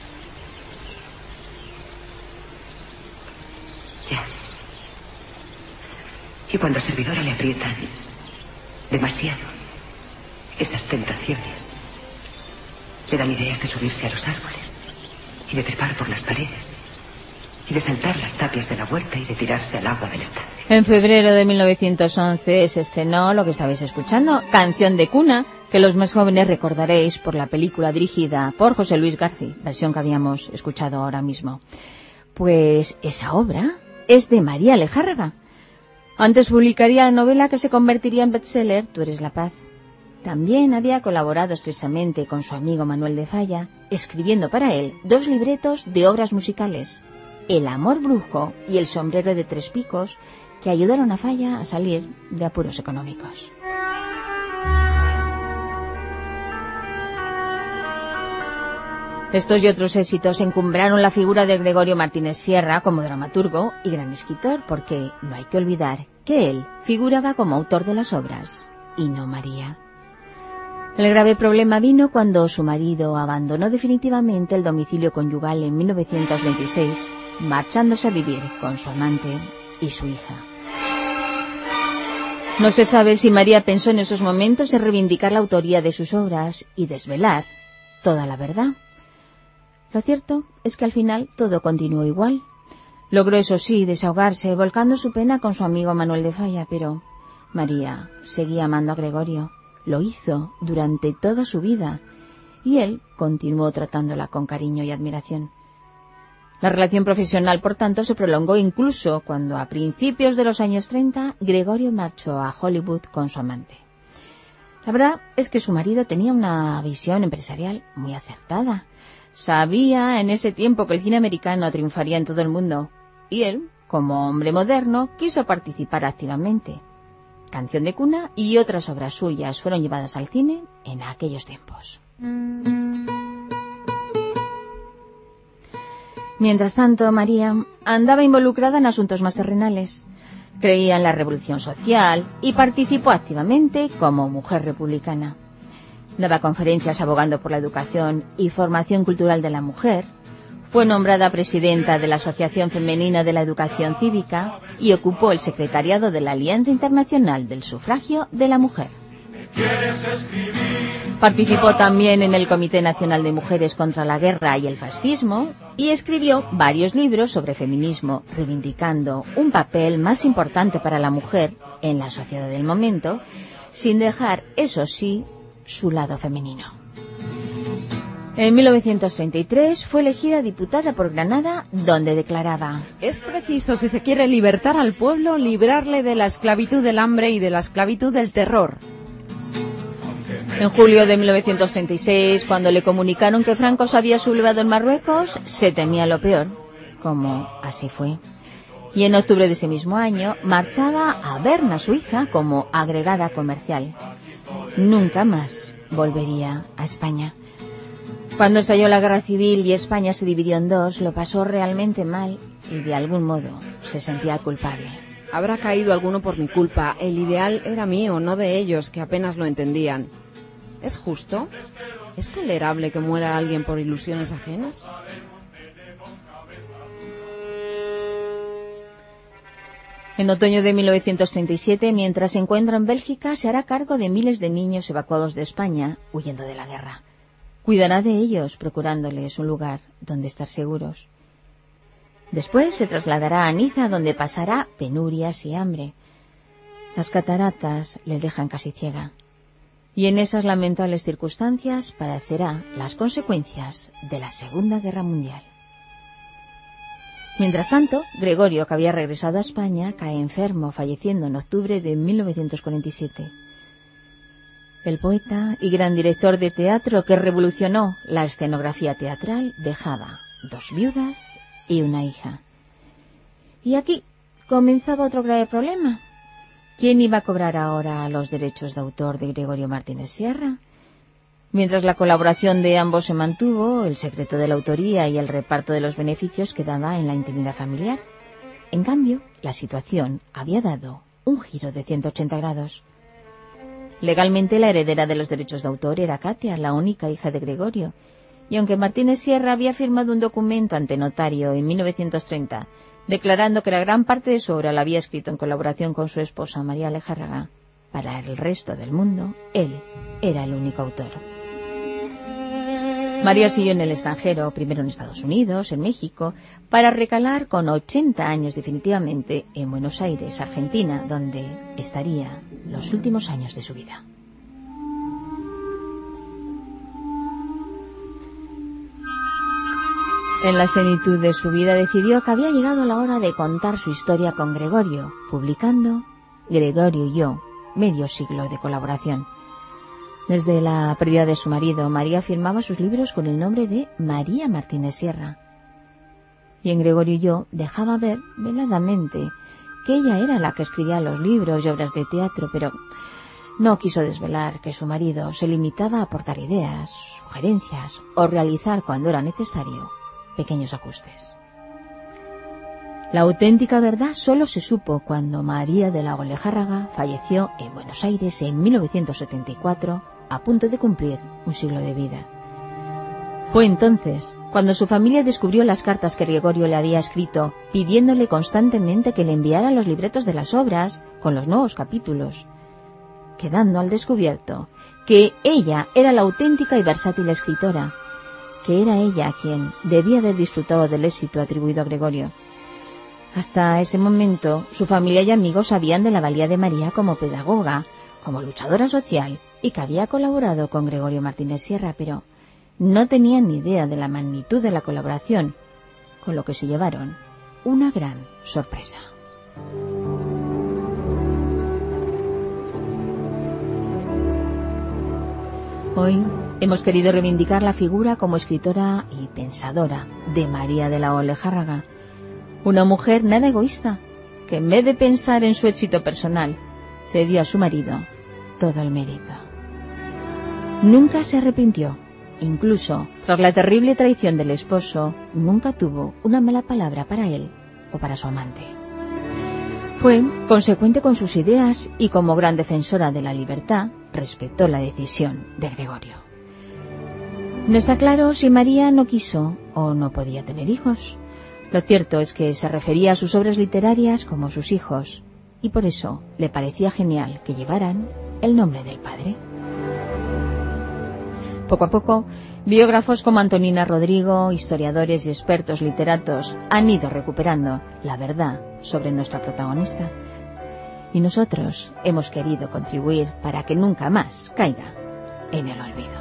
Ya. Y cuando a servidora le aprietan demasiado esas tentaciones, le dan ideas de subirse a los árboles y de trepar por las paredes y de saltar las tapias de la huerta y de tirarse al agua del estanque.
En febrero de mil novecientos once se estrenó lo que estabais escuchando, Canción de cuna, que los más jóvenes recordaréis por la película dirigida por José Luis García, versión que habíamos escuchado ahora mismo. Pues esa obra es de María Lejárraga. Antes publicaría la novela que se convertiría en bestseller, Tú eres la paz. También había colaborado estrechamente con su amigo Manuel de Falla, escribiendo para él dos libretos de obras musicales, El amor brujo y El sombrero de tres picos, que ayudaron a Falla a salir de apuros económicos. Estos y otros éxitos encumbraron la figura de Gregorio Martínez Sierra como dramaturgo y gran escritor, porque no hay que olvidar que él figuraba como autor de las obras, y no María. El grave problema vino cuando su marido abandonó definitivamente el domicilio conyugal en mil novecientos veintiséis, marchándose a vivir con su amante y su hija. No se sabe si María pensó en esos momentos en reivindicar la autoría de sus obras y desvelar toda la verdad. Lo cierto es que al final todo continuó igual. Logró, eso sí, desahogarse, volcando su pena con su amigo Manuel de Falla, pero María seguía amando a Gregorio. Lo hizo durante toda su vida y él continuó tratándola con cariño y admiración. La relación profesional, por tanto, se prolongó incluso cuando a principios de los años treinta Gregorio marchó a Hollywood con su amante. La verdad es que su marido tenía una visión empresarial muy acertada. Sabía en ese tiempo que el cine americano triunfaría en todo el mundo y él, como hombre moderno, quiso participar activamente. Canción de cuna y otras obras suyas fueron llevadas al cine en aquellos tiempos. Mientras tanto, María andaba involucrada en asuntos más terrenales. Creía en la revolución social y participó activamente como mujer republicana. Daba conferencias abogando por la educación y formación cultural de la mujer. Fue nombrada presidenta de la Asociación Femenina de la Educación Cívica y ocupó el secretariado de la Alianza Internacional del Sufragio de la Mujer. Participó también en el Comité Nacional de Mujeres contra la Guerra y el Fascismo y escribió varios libros sobre feminismo, reivindicando un papel más importante para la mujer en la sociedad del momento, sin dejar, eso sí, su lado femenino. En mil novecientos treinta y tres fue elegida diputada por Granada, donde declaraba:
es preciso, si se quiere libertar al pueblo, librarle de la esclavitud del hambre y de la esclavitud del terror.
En julio de mil novecientos treinta y seis, cuando le comunicaron que Franco se había sublevado en Marruecos, se temía lo peor, como así fue. Y en octubre de ese mismo año marchaba a Berna, Suiza, como agregada comercial. Nunca más volvería a España. Cuando estalló la guerra civil y España se dividió en dos, lo pasó realmente mal y de algún modo se sentía culpable.
Habrá caído alguno por mi culpa. El ideal era mío, no de ellos, que apenas lo entendían. ¿Es justo? ¿Es tolerable que muera alguien por ilusiones ajenas?
En otoño de mil novecientos treinta y siete, mientras se encuentra en Bélgica, se hará cargo de miles de niños evacuados de España, huyendo de la guerra. Cuidará de ellos, procurándoles un lugar donde estar seguros. Después se trasladará a Niza, donde pasará penurias y hambre. Las cataratas le dejan casi ciega. Y en esas lamentables circunstancias padecerá las consecuencias de la Segunda Guerra Mundial. Mientras tanto, Gregorio, que había regresado a España, cae enfermo, falleciendo en octubre de mil novecientos cuarenta y siete. El poeta y gran director de teatro que revolucionó la escenografía teatral dejaba dos viudas y una hija. Y aquí comenzaba otro grave problema. ¿Quién iba a cobrar ahora los derechos de autor de Gregorio Martínez Sierra? Mientras la colaboración de ambos se mantuvo, el secreto de la autoría y el reparto de los beneficios quedaba en la intimidad familiar. En cambio, la situación había dado un giro de ciento ochenta grados. Legalmente, la heredera de los derechos de autor era Katia, la única hija de Gregorio, y aunque Martínez Sierra había firmado un documento ante notario en mil novecientos treinta, declarando que la gran parte de su obra la había escrito en colaboración con su esposa María Lejárraga, para el resto del mundo, él era el único autor. María siguió en el extranjero, primero en Estados Unidos, en México, para recalar con ochenta años definitivamente en Buenos Aires, Argentina, donde estaría los últimos años de su vida. En la senitud de su vida decidió que había llegado la hora de contar su historia con Gregorio, publicando Gregorio y yo, medio siglo de colaboración. Desde la pérdida de su marido, María firmaba sus libros con el nombre de María Martínez Sierra. Y en Gregorio y yo dejaba ver veladamente que ella era la que escribía los libros y obras de teatro, pero no quiso desvelar que su marido se limitaba a aportar ideas, sugerencias o realizar, cuando era necesario, pequeños ajustes. La auténtica verdad solo se supo cuando María de la Olejárraga falleció en Buenos Aires en mil novecientos setenta y cuatro, a punto de cumplir un siglo de vida. Fue entonces cuando su familia descubrió las cartas que Gregorio le había escrito, pidiéndole constantemente que le enviara los libretos de las obras con los nuevos capítulos, quedando al descubierto que ella era la auténtica y versátil escritora, que era ella quien debía haber disfrutado del éxito atribuido a Gregorio. Hasta ese momento, su familia y amigos sabían de la valía de María como pedagoga, como luchadora social, y que había colaborado con Gregorio Martínez Sierra, pero no tenían ni idea de la magnitud de la colaboración, con lo que se llevaron una gran sorpresa. Hoy hemos querido reivindicar la figura como escritora y pensadora de María de la Olejárraga, una mujer nada egoísta, que en vez de pensar en su éxito personal, cedió a su marido todo el mérito. Nunca se arrepintió, incluso tras la terrible traición del esposo, nunca tuvo una mala palabra para él o para su amante. Fue consecuente con sus ideas y, como gran defensora de la libertad, respetó la decisión de Gregorio. No está claro si María no quiso o no podía tener hijos. Lo cierto es que se refería a sus obras literarias como sus hijos, y por eso le parecía genial que llevaran el nombre del padre. Poco a poco, biógrafos como Antonina Rodrigo, historiadores y expertos literatos han ido recuperando la verdad sobre nuestra protagonista. Y nosotros hemos querido contribuir para que nunca más caiga en el olvido.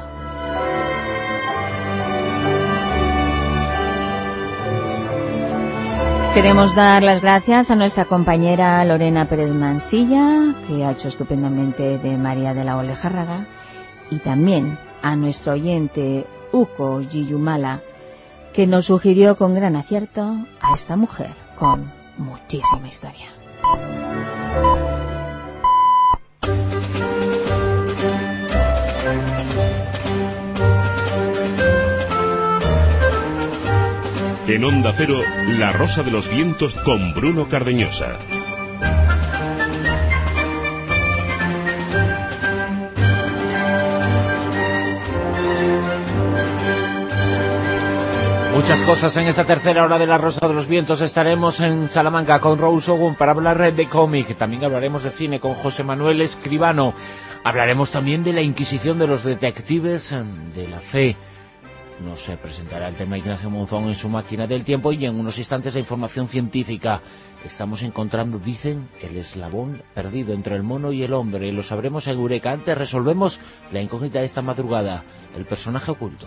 Queremos dar las gracias a nuestra compañera Lorena Pérez Mansilla, que ha hecho estupendamente de María de la Olejárraga, y también a nuestro oyente Uco Giyumala, que nos sugirió con gran acierto a esta mujer con muchísima historia.
En Onda Cero, La Rosa de los Vientos con Bruno Cardeñosa.
Muchas cosas en esta tercera hora de La Rosa de los Vientos. Estaremos en Salamanca con Rose Ogun para hablar de cómic. También hablaremos de cine con José Manuel Escribano. Hablaremos también de la Inquisición de los detectives de la fe. Nos presentará el tema Ignacio Monzón en su máquina del tiempo, y en unos instantes la información científica. Estamos encontrando, dicen, el eslabón perdido entre el mono y el hombre. Lo sabremos en Eureka. Antes resolvemos la incógnita de esta madrugada, el personaje oculto.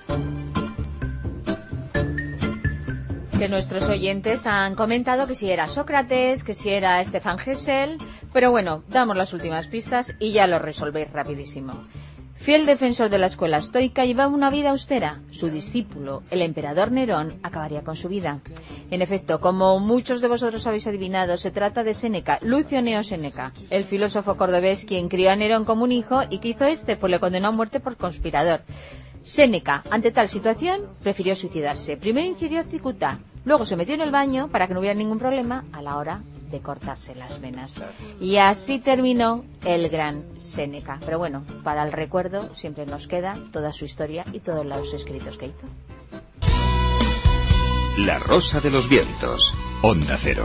Que nuestros oyentes han comentado que si era Sócrates, que si era Stefan Hessel, pero bueno, damos las últimas pistas y ya lo resolvéis rapidísimo. Fiel defensor de la escuela estoica, llevaba una vida austera. Su discípulo, el emperador Nerón, acabaría con su vida. En efecto, como muchos de vosotros habéis adivinado, se trata de Séneca, Lucio Neo Séneca, el filósofo cordobés quien crió a Nerón como un hijo y que hizo este, pues le condenó a muerte por conspirador. Séneca, ante tal situación, prefirió suicidarse. Primero ingirió cicuta, luego se metió en el baño para que no hubiera ningún problema a la hora de cortarse las venas. Y así terminó el gran Séneca. Pero bueno, para el recuerdo siempre nos queda toda su historia y todos los escritos que hizo.
La Rosa de los Vientos, Onda Cero.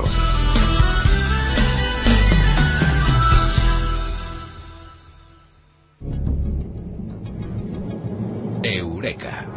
Eureka.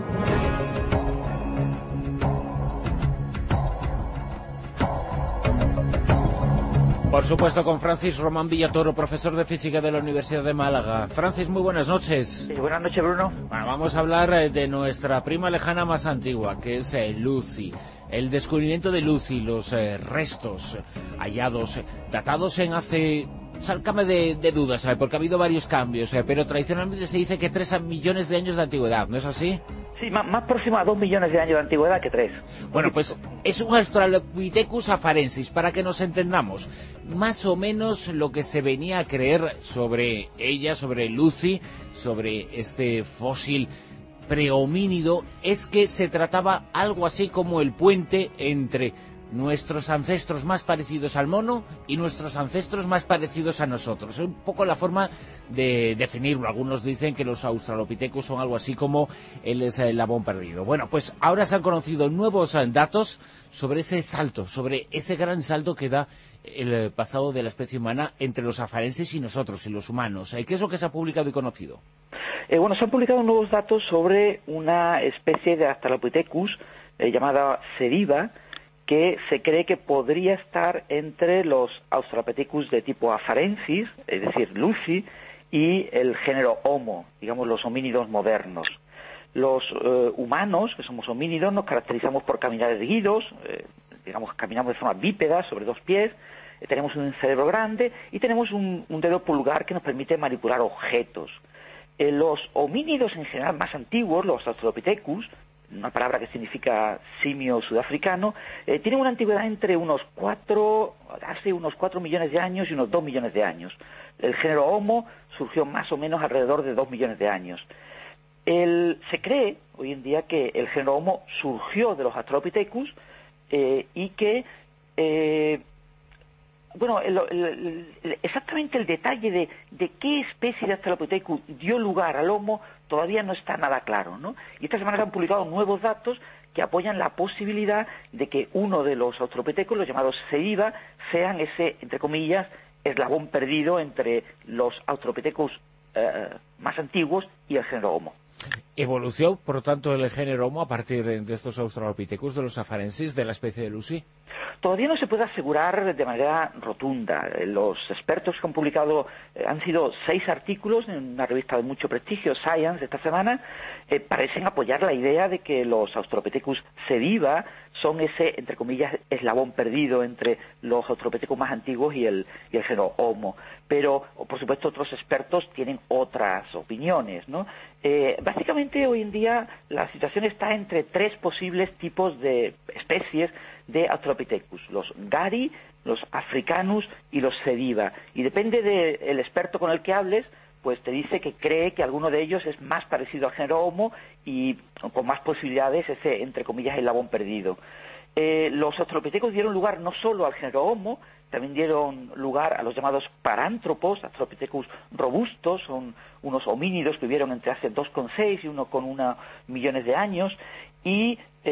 Por supuesto, con Francis Román Villatoro, profesor de Física de la Universidad de Málaga. Francis, muy buenas noches.
Sí, buenas noches, Bruno.
Bueno, vamos a hablar eh, de nuestra prima lejana más antigua, que es eh, Lucy. El descubrimiento de Lucy, los eh, restos eh, hallados, eh, datados en hace... Sálcame de, de dudas, ¿sabe? Porque ha habido varios cambios, ¿eh? Pero tradicionalmente se dice que tres millones de años de antigüedad, ¿no es así?
Sí, más, más próximo a dos millones de años de antigüedad que tres.
Bueno, pues es un Australopithecus afarensis, para que nos entendamos. Más o menos lo que se venía a creer sobre ella, sobre Lucy, sobre este fósil prehomínido, es que se trataba algo así como el puente entre nuestros ancestros más parecidos al mono y nuestros ancestros más parecidos a nosotros. Es un poco la forma de definirlo. Algunos dicen que los Australopithecus son algo así como el eslabón perdido. Bueno, pues ahora se han conocido nuevos datos sobre ese salto, sobre ese gran salto que da el pasado de la especie humana entre los afarenses y nosotros, y los humanos. ¿Qué es lo que se ha publicado y conocido?
Eh, bueno, se han publicado nuevos datos sobre una especie de Australopithecus eh, llamada Seriba, que se cree que podría estar entre los Australopithecus de tipo afarensis, es decir, Lucy, y el género Homo, digamos los homínidos modernos. Los eh, humanos, que somos homínidos, nos caracterizamos por caminar erguidos, eh, digamos, caminamos de forma bípeda, sobre dos pies, eh, tenemos un cerebro grande y tenemos un, un dedo pulgar que nos permite manipular objetos. Eh, los homínidos en general más antiguos, los Australopithecus, una palabra que significa simio sudafricano, eh, tiene una antigüedad entre unos cuatro, hace unos cuatro millones de años y unos dos millones de años. El género Homo surgió más o menos alrededor de dos millones de años. El, se cree hoy en día que el género Homo surgió de los Australopithecus eh, y que eh, bueno, el, el, el, exactamente el detalle de, de qué especie de Australopithecus dio lugar al Homo todavía no está nada claro, ¿no? Y esta semana se han publicado nuevos datos que apoyan la posibilidad de que uno de los Australopithecus, los llamados Seriba, sean ese, entre comillas, eslabón perdido entre los Australopithecus eh, más antiguos y el género Homo.
¿Evolución, por lo tanto, el género Homo a partir de, de estos Australopithecus, de los afarensis, de la especie de Lucy?
Todavía no se puede asegurar de manera rotunda. Los expertos que han publicado, eh, han sido seis artículos en una revista de mucho prestigio, Science, esta semana, eh, parecen apoyar la idea de que los Australopithecus Seriba son ese, entre comillas, eslabón perdido entre los Australopithecus más antiguos y el, y el género Homo. Pero, por supuesto, otros expertos tienen otras opiniones, ¿no? Eh, básicamente, hoy en día, la situación está entre tres posibles tipos de especies de Australopithecus, los Gari, los Africanus y los Seriba. Y depende del experto con el que hables, pues te dice que cree que alguno de ellos es más parecido al género Homo y con más posibilidades ese, entre comillas, eslabón perdido. Eh, los Australopithecus dieron lugar no solo al género Homo, también dieron lugar a los llamados parántropos, Australopithecus robustos, son unos homínidos que vivieron entre hace dos coma seis y uno coma uno millones de años, y eh,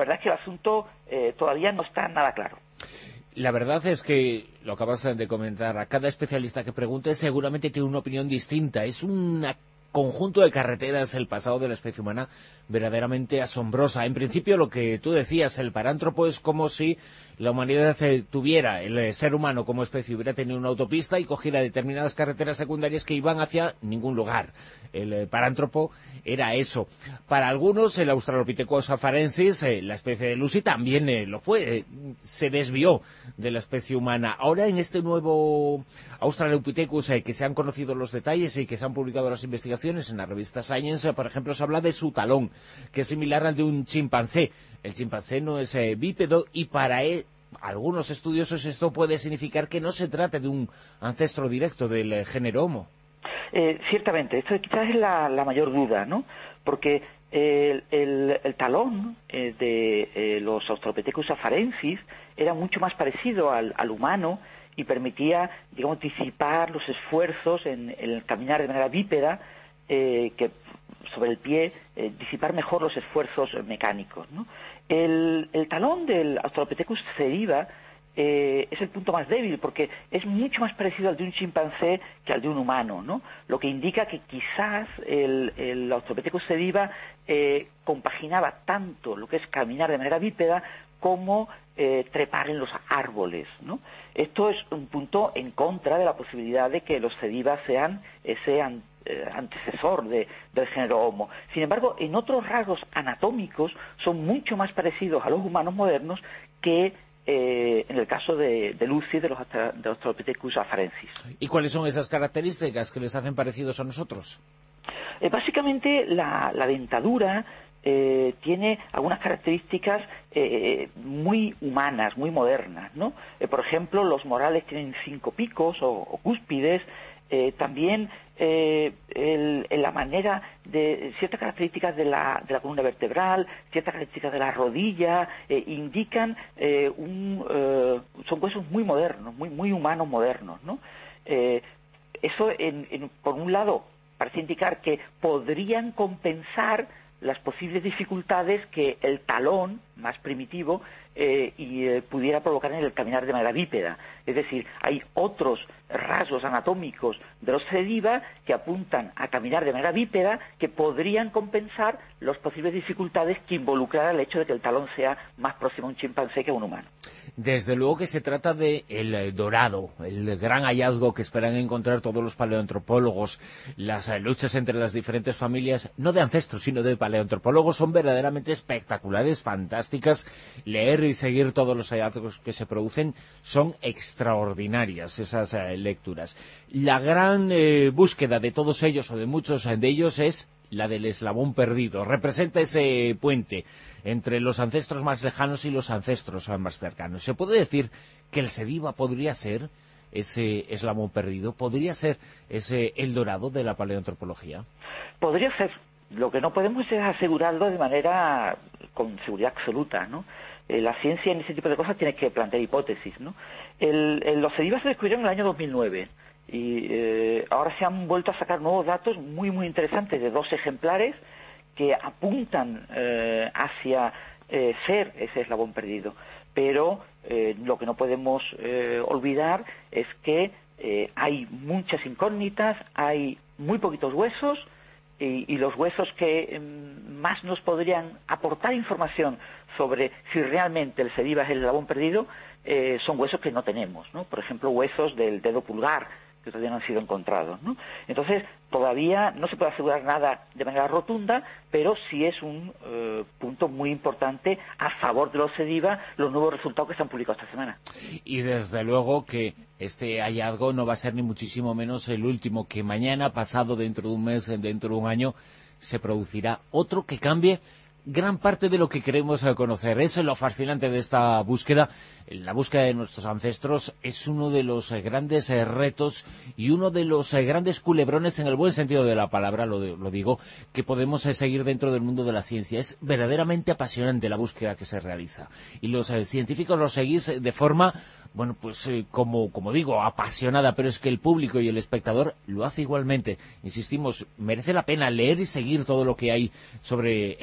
verdad es que el asunto eh, todavía no está nada claro.
La verdad es que, lo acabas de comentar, a cada especialista que pregunte seguramente tiene una opinión distinta. Es un conjunto de carreteras, el pasado de la especie humana, verdaderamente asombrosa. En principio, lo que tú decías, el parántropo es como si la humanidad eh, tuviera, el eh, ser humano como especie hubiera tenido una autopista y cogiera determinadas carreteras secundarias que iban hacia ningún lugar. El eh, parántropo era eso. Para algunos, el Australopithecus afarensis, eh, la especie de Lucy, también eh, lo fue. Eh, se desvió de la especie humana. Ahora, en este nuevo Australopithecus, eh, que se han conocido los detalles y que se han publicado las investigaciones en la revista Science, eh, por ejemplo, se habla de su talón, que es similar al de un chimpancé. El chimpancé no es eh, bípedo y para él, algunos estudiosos esto puede significar que no se trate de un ancestro directo del eh, género Homo.
Eh, ciertamente, esto quizás es la, la mayor duda, ¿no? Porque el, el, el talón eh, de eh, los Australopithecus afarensis era mucho más parecido al, al humano y permitía, digamos, disipar los esfuerzos en, en el caminar de manera bípeda, eh, que sobre el pie, eh, disipar mejor los esfuerzos mecánicos, ¿no? El, el talón del Australopithecus cediva eh, es el punto más débil porque es mucho más parecido al de un chimpancé que al de un humano, ¿no? Lo que indica que quizás el, el Australopithecus cediva eh, compaginaba tanto lo que es caminar de manera bípeda como eh, trepar en los árboles, ¿no? Esto es un punto en contra de la posibilidad de que los cedivas sean ese an, eh, antecesor de, del género Homo. Sin embargo, en otros rasgos anatómicos son mucho más parecidos a los humanos modernos que eh, en el caso de, de Lucy, de los, de los Australopithecus afarensis.
¿Y cuáles son esas características que les hacen parecidos a nosotros?
Eh, básicamente la, la dentadura eh, tiene algunas características eh, muy humanas, muy modernas, ¿no? Eh, por ejemplo, los morales tienen cinco picos o, o cúspides. Eh, también eh, el, en la manera de ciertas características de la, de la columna vertebral, ciertas características de la rodilla, eh, indican eh, un, eh, son huesos muy modernos, muy muy humanos modernos, ¿no? Eh, eso, en, en, por un lado, parece indicar que podrían compensar las posibles dificultades que el talón más primitivo eh, y, eh, pudiera provocar en el caminar de manera bípeda. Es decir, hay otros rasgos anatómicos de los cediva que apuntan a caminar de manera bípeda que podrían compensar las posibles dificultades que involucraran el hecho de que el talón sea más próximo a un chimpancé que a un humano.
Desde luego que se trata de el dorado, el gran hallazgo que esperan encontrar todos los paleoantropólogos. Las luchas entre las diferentes familias, no de ancestros, sino de paleoantropólogos, son verdaderamente espectaculares, fantásticas. Leer y seguir todos los hallazgos que se producen son extraordinarias, esas eh, lecturas. La gran eh, búsqueda de todos ellos, o de muchos de ellos, es la del eslabón perdido. Representa ese puente entre los ancestros más lejanos y los ancestros más cercanos. ¿Se puede decir que el cediva podría ser ese eslabón perdido? ¿Podría ser ese el dorado de la paleoantropología? Podría ser.
Lo que no podemos es asegurarlo de manera con seguridad absoluta, ¿no? Eh, la ciencia en ese tipo de cosas tiene que plantear hipótesis, ¿no? El, el, los cedivas se descubrieron en el año dos mil nueve y eh, ahora se han vuelto a sacar nuevos datos muy muy interesantes de dos ejemplares que apuntan eh, hacia eh, ser ese eslabón perdido. Pero eh, lo que no podemos eh, olvidar es que eh, hay muchas incógnitas, hay muy poquitos huesos y, y los huesos que eh, más nos podrían aportar información sobre si realmente el cediva es el eslabón perdido eh, son huesos que no tenemos, ¿no? Por ejemplo, huesos del dedo pulgar que todavía no han sido encontrados, ¿no? Entonces, todavía no se puede asegurar nada de manera rotunda, pero sí es un eh, punto muy importante a favor de los cediva, los nuevos resultados que se han publicado esta semana.
Y desde luego que este hallazgo no va a ser ni muchísimo menos el último, que mañana, pasado, dentro de un mes, dentro de un año, se producirá otro que cambie gran parte de lo que queremos conocer. Eso es lo fascinante de esta búsqueda. La búsqueda de nuestros ancestros es uno de los grandes retos y uno de los grandes culebrones, en el buen sentido de la palabra, lo, lo digo, que podemos seguir dentro del mundo de la ciencia. Es verdaderamente apasionante la búsqueda que se realiza. Y los eh, científicos lo seguís de forma, bueno, pues eh, como, como digo, apasionada, pero es que el público y el espectador lo hace igualmente. Insistimos, merece la pena leer y seguir todo lo que hay sobre el pasado de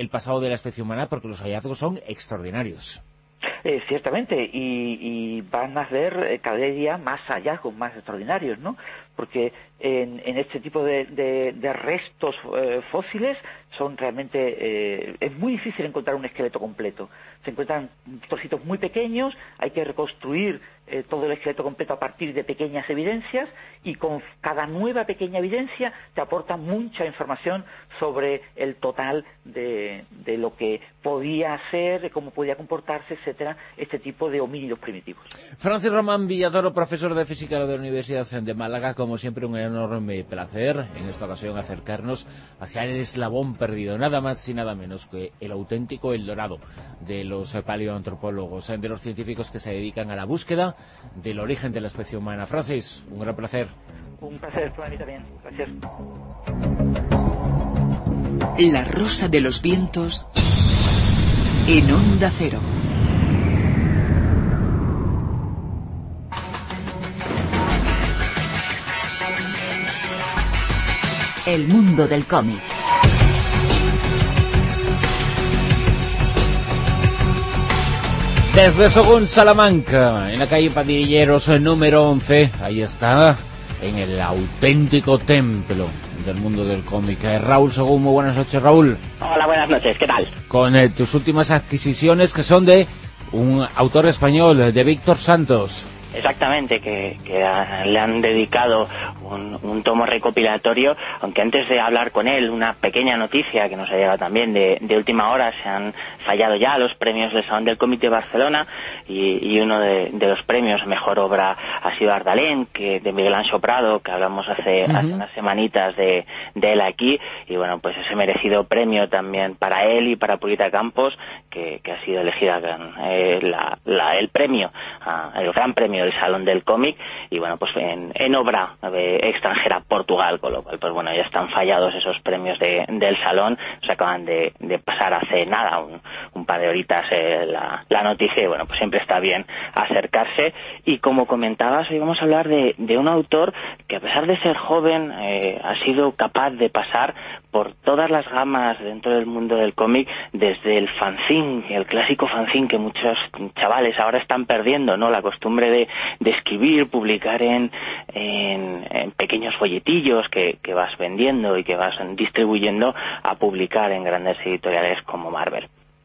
la especie humana, porque los hallazgos son extraordinarios.
Eh, ciertamente, y, y van a haber eh, cada día más hallazgos, más extraordinarios, ¿no? Porque en, en este tipo de, de, de restos eh, fósiles son realmente eh, es muy difícil encontrar un esqueleto completo. Se encuentran trocitos muy pequeños, hay que reconstruir eh, todo el esqueleto completo a partir de pequeñas evidencias, y con cada nueva pequeña evidencia te aporta mucha información sobre el total de, de lo que podía ser, de cómo podía comportarse, etcétera, este tipo de homínidos primitivos.
Francis Román Villatoro, profesor de Física de la Universidad de Málaga, como siempre un enorme placer en esta ocasión acercarnos hacia el eslabón perdido, nada más y nada menos que el auténtico Eldorado de los paleoantropólogos, de los científicos que se dedican a la búsqueda del origen de la especie humana. Francis, un gran placer.
Un placer para mí también. Gracias.
La rosa de los vientos en Onda Cero. El mundo del cómic.
Desde Sogún, Salamanca, en la calle Padilleros número once, ahí está, en el auténtico templo del mundo del cómic. Raúl Sogún, muy buenas noches, Raúl.
Hola, buenas noches, ¿qué tal?
Con eh, tus últimas adquisiciones, que son de un autor español, de Víctor Santos.
Exactamente, que, que a, le han dedicado un, un tomo recopilatorio, aunque antes de hablar con él, una pequeña noticia que nos ha llegado también de, de última hora. Se han fallado ya los premios del Salón del Cómic de Barcelona, y, y uno de, de los premios a mejor obra ha sido Ardalén, que de Miguel Anxo Prado, que hablamos hace, uh-huh. hace unas semanitas de, de él aquí, y bueno, pues ese merecido premio también para él y para Purita Campos, que, que ha sido elegida eh, la, la, el premio, uh, el gran premio del Salón del Cómic, y bueno, pues en, en obra eh, extranjera, Portugal, con lo cual pues bueno, ya están fallados esos premios de, del Salón. Se acaban de, de pasar hace nada, un, un par de horitas eh, la, la noticia, y bueno, pues siempre está bien acercarse. Y como comentabas, hoy vamos a hablar de, de un autor que, a pesar de ser joven, eh, ha sido capaz de pasar por todas las gamas dentro del mundo del cómic, desde el fanzine, el clásico fanzine que muchos chavales ahora están perdiendo, ¿no? La costumbre de, de escribir, publicar en, en, en pequeños folletillos que, que vas vendiendo y que vas distribuyendo, a publicar en grandes editoriales como Marvel.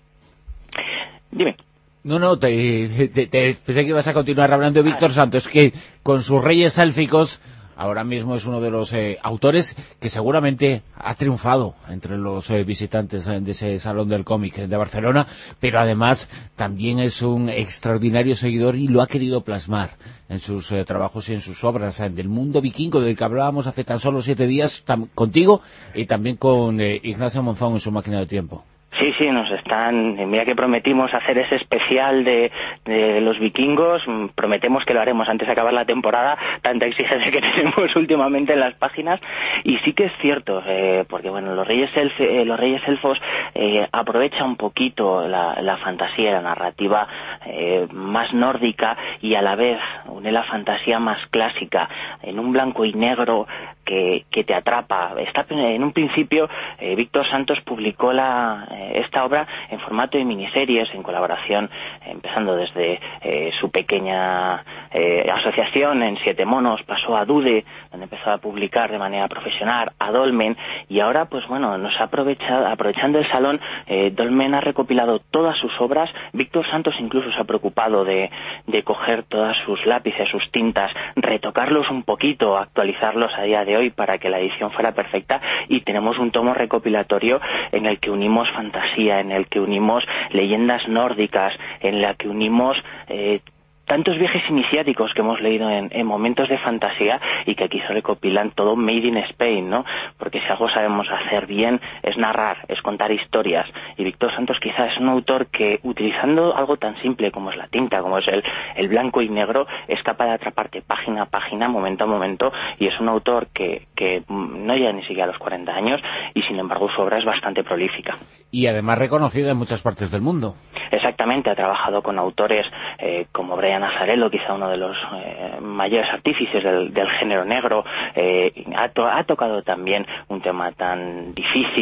Dime.
No, no, te, te, te pensé que ibas a continuar hablando de Víctor Santos, que con sus Reyes Élficos ahora mismo es uno de los eh, autores que seguramente ha triunfado entre los eh, visitantes eh, de ese Salón del Cómic de Barcelona, pero además también es un extraordinario seguidor y lo ha querido plasmar en sus eh, trabajos y en sus obras, eh, del mundo vikingo del que hablábamos hace tan solo siete días contigo, y también con eh, Ignacio Monzón en su Máquina del Tiempo.
Sí, sí, nos están... Mira que prometimos hacer ese especial de, de los vikingos, prometemos que lo haremos antes de acabar la temporada, tanta exigencia que tenemos últimamente en las páginas, y sí que es cierto, eh, porque bueno, los Reyes, Elf, eh, los Reyes Elfos eh, aprovecha un poquito la, la fantasía, la narrativa eh, más nórdica, y a la vez une la fantasía más clásica en un blanco y negro que, que te atrapa. Está, en un principio, eh, Víctor Santos publicó la... Eh, esta obra en formato de miniseries, en colaboración, eh, empezando desde eh, su pequeña eh, asociación en Siete Monos, pasó a Dude, donde empezó a publicar de manera profesional, a Dolmen, y ahora, pues bueno, nos ha aprovechado, aprovechando el Salón, eh, Dolmen ha recopilado todas sus obras. Víctor Santos incluso se ha preocupado de, de coger todas sus lápices, sus tintas, retocarlos un poquito, actualizarlos a día de hoy para que la edición fuera perfecta, y tenemos un tomo recopilatorio en el que unimos fantasía, en el que unimos leyendas nórdicas, en la que unimos eh, tantos viajes iniciáticos que hemos leído en, en momentos de fantasía, y que aquí se recopilan todo made in Spain, ¿no? Porque si algo sabemos hacer bien es narrar, es contar historias, y Víctor Santos quizás es un autor que, utilizando algo tan simple como es la tinta, como es el, el blanco y negro, es capaz de atraparte página a página, momento a momento, y es un autor que, que no llega ni siquiera a los cuarenta años, y sin embargo su obra es bastante prolífica.
Y además reconocida en muchas partes del mundo.
Exactamente, ha trabajado con autores eh, como Brian Azzarello, quizá uno de los eh, mayores artífices del, del género negro. Eh, ha, to ha tocado también un tema tan difícil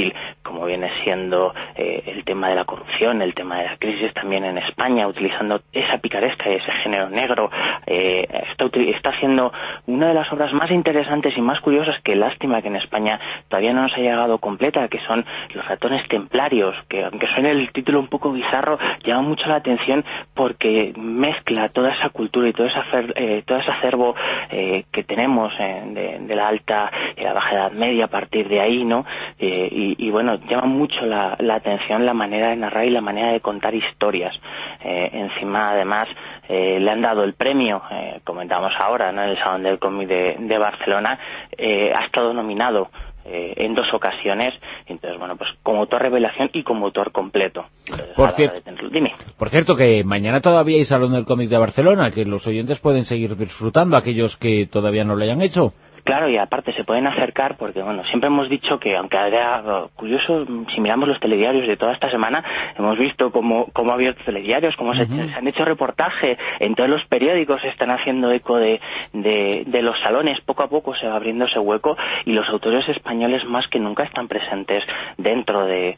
como viene siendo eh, el tema de la corrupción, el tema de la crisis también en España, utilizando esa picaresca y ese género negro. Eh, está, está haciendo una de las obras más interesantes y más curiosas, que lástima que en España todavía no nos ha llegado completa, que son Los ratones templarios, que aunque suene el título un poco bizarro, llama mucho la atención porque mezcla toda esa cultura y todo ese, acer, eh, todo ese acervo eh, que tenemos eh, de, de la alta y la baja edad media a partir de ahí, ¿no? Eh, y, y bueno, llama mucho la, la atención la manera de narrar y la manera de contar historias. Eh, encima, además, eh, le han dado el premio, eh, comentábamos ahora, ¿no?, en el Salón del Cómic de, de Barcelona, eh, ha estado nominado Eh, en dos ocasiones. Entonces, bueno, pues como autor revelación y como autor completo. Entonces,
por, cier
Dime.
por cierto, que mañana todavía hay Salón del Cómic de Barcelona, que los oyentes pueden seguir disfrutando, aquellos que todavía no lo hayan hecho.
Claro, y aparte se pueden acercar porque, bueno, siempre hemos dicho que, aunque era curioso, si miramos los telediarios de toda esta semana, hemos visto cómo, cómo ha abierto telediarios, cómo uh-huh. se, se han hecho reportajes, en todos los periódicos se están haciendo eco de, de, de los salones, poco a poco se va abriendo ese hueco, y los autores españoles más que nunca están presentes dentro de,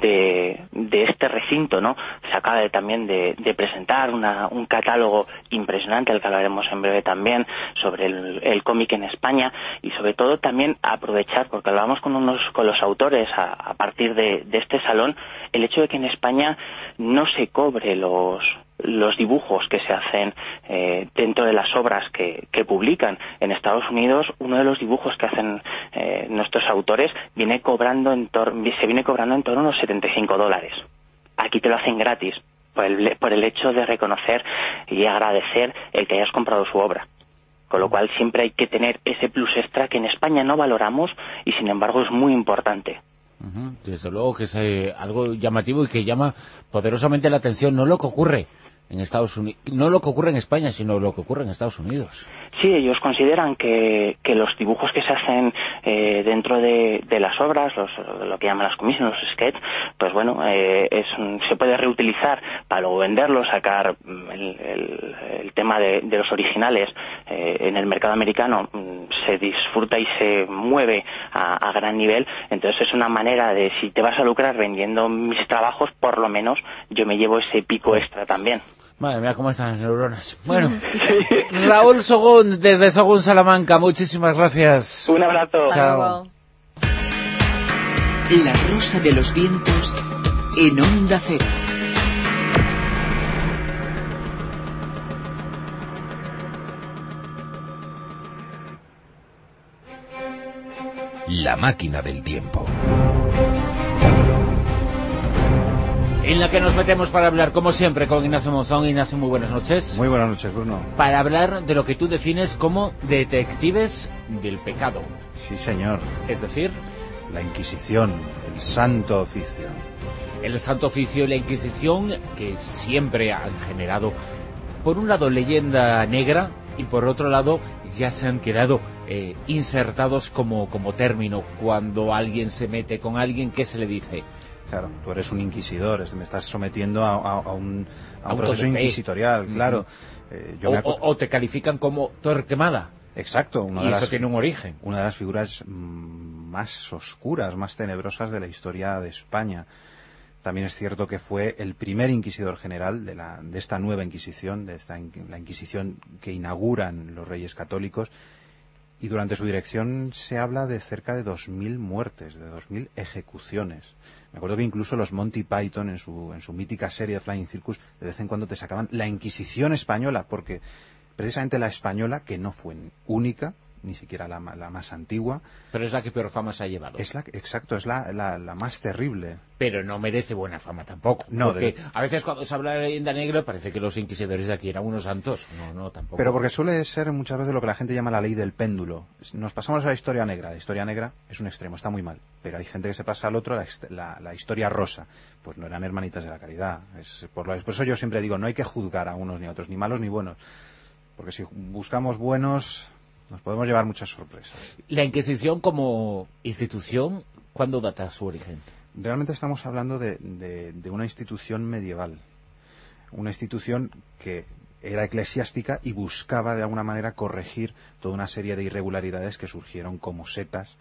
de, de este recinto, ¿no? Se acaba de, también de, de presentar una, un catálogo impresionante, al que hablaremos en breve también, sobre el, el cómic en España. Y sobre todo también aprovechar, porque hablábamos con unos con los autores a, a partir de, de este salón, el hecho de que en España no se cobre los los dibujos que se hacen eh, dentro de las obras que, que publican. En Estados Unidos, uno de los dibujos que hacen eh, nuestros autores viene cobrando en se viene cobrando en torno a unos setenta y cinco dólares. Aquí te lo hacen gratis, por el, por el hecho de reconocer y agradecer el que hayas comprado su obra. Con lo cual siempre hay que tener ese plus extra que en España no valoramos y sin embargo es muy importante.
Uh-huh. Desde luego que es eh, algo llamativo y que llama poderosamente la atención, no lo que ocurre en Estados Unidos, no lo que ocurre en España, sino lo que ocurre en Estados Unidos.
Sí, ellos consideran que, que los dibujos que se hacen eh, dentro de, de las obras, los, lo que llaman las commissions, los sketches, pues bueno, eh, es, se puede reutilizar para luego venderlos, sacar el, el, el tema de, de los originales eh, en el mercado americano, se disfruta y se mueve a, a gran nivel. Entonces es una manera de, si te vas a lucrar vendiendo mis trabajos, por lo menos yo me llevo ese pico extra también.
Madre mía, cómo están las neuronas. Bueno, Raúl Sogún, desde Sogún Salamanca, muchísimas gracias.
Un abrazo.
Hasta Chao. Luego.
La Rosa de los Vientos en Onda Cero.
La máquina del tiempo.
En la que nos metemos para hablar, como siempre, con Ignacio Monzón. Ignacio, muy buenas noches.
Muy buenas noches, Bruno.
Para hablar de lo que tú defines como detectives del pecado.
Sí, señor.
Es decir,
la Inquisición, el Santo Oficio.
El Santo Oficio y la Inquisición, que siempre han generado, por un lado, leyenda negra, y por otro lado, ya se han quedado eh, insertados como, como término. Cuando alguien se mete con alguien, ¿qué se le dice?
Claro, tú eres un inquisidor, me estás sometiendo a, a, a un, a un proceso
fe.
inquisitorial, claro.
Eh, yo o, me o, o te califican como Torquemada.
Exacto. Una
y
de
eso
las,
tiene un origen.
Una de las figuras mmm, más oscuras, más tenebrosas de la historia de España. También es cierto que fue el primer inquisidor general de, la, de esta nueva Inquisición, de esta la Inquisición que inauguran los Reyes Católicos. Y durante su dirección se habla de cerca de dos mil muertes, de dos mil ejecuciones. Me acuerdo que incluso los Monty Python, en su, en su mítica serie de Flying Circus, de vez en cuando te sacaban la Inquisición española, porque precisamente la española, que no fue única, ni siquiera la, la más antigua.
Pero es la que peor fama se ha llevado.
Es la, exacto, es la, la, la más terrible.
Pero no merece buena fama tampoco.
No,
porque
de...
a veces cuando se habla de leyenda negra parece que los inquisidores de aquí eran unos santos. No, no, tampoco.
Pero porque suele ser muchas veces lo que la gente llama la ley del péndulo. Nos pasamos a la historia negra. La historia negra es un extremo, está muy mal. Pero hay gente que se pasa al otro, la, la, la historia rosa. Pues no eran hermanitas de la caridad. Es, por, lo, por eso yo siempre digo, no hay que juzgar a unos ni a otros, ni malos ni buenos. Porque si buscamos buenos, nos podemos llevar muchas sorpresas.
La Inquisición como institución, ¿cuándo data su origen?
Realmente estamos hablando de, de, de una institución medieval. Una institución que era eclesiástica y buscaba de alguna manera corregir toda una serie de irregularidades que surgieron como setas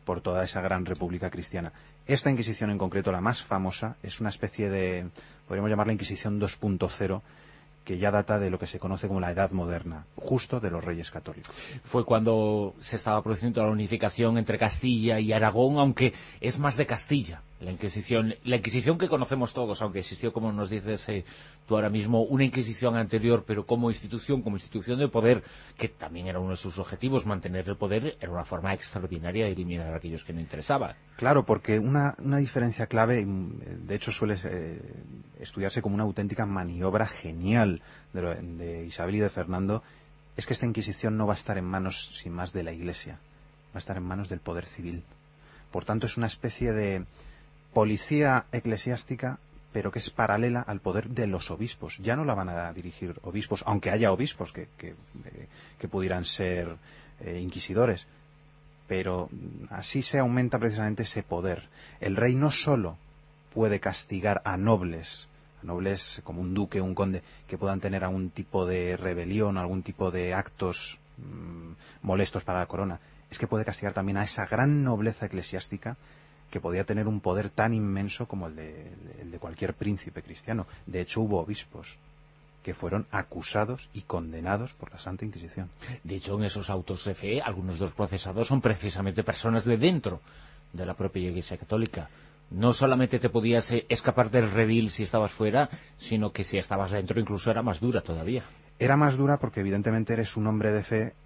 por toda esa gran república cristiana. Esta Inquisición en concreto, la más famosa, es una especie de, podríamos llamarla Inquisición dos punto cero, que ya data de lo que se conoce como la Edad Moderna, justo de los Reyes Católicos.
Fue cuando se estaba produciendo la unificación entre Castilla y Aragón, aunque es más de Castilla, la Inquisición, la Inquisición que conocemos todos, aunque existió, como nos dices eh, tú ahora mismo, una Inquisición anterior, pero como institución, como institución de poder, que también era uno de sus objetivos, mantener el poder, era una forma extraordinaria de eliminar a aquellos que no interesaban.
Claro, porque una, una diferencia clave, de hecho suele eh, estudiarse como una auténtica maniobra genial de, lo, de Isabel y de Fernando, es que esta Inquisición no va a estar en manos, sin más, de la Iglesia, va a estar en manos del poder civil. Por tanto, es una especie de policía eclesiástica, pero que es paralela al poder de los obispos. Ya no la van a dirigir obispos, aunque haya obispos que, que, eh, que pudieran ser eh, inquisidores, pero así se aumenta precisamente ese poder. El rey no solo puede castigar a nobles, a nobles como un duque o un conde, que puedan tener algún tipo de rebelión, algún tipo de actos mmm, molestos para la corona, es que puede castigar también a esa gran nobleza eclesiástica que podía tener un poder tan inmenso como el de, el de cualquier príncipe cristiano. De hecho, hubo obispos que fueron acusados y condenados por la Santa Inquisición.
De hecho, en esos autos de fe, algunos de los procesados son precisamente personas de dentro de la propia Iglesia Católica. No solamente te podías eh, escapar del redil si estabas fuera, sino que si estabas dentro incluso era más dura todavía.
Era más dura porque evidentemente eres un hombre de fe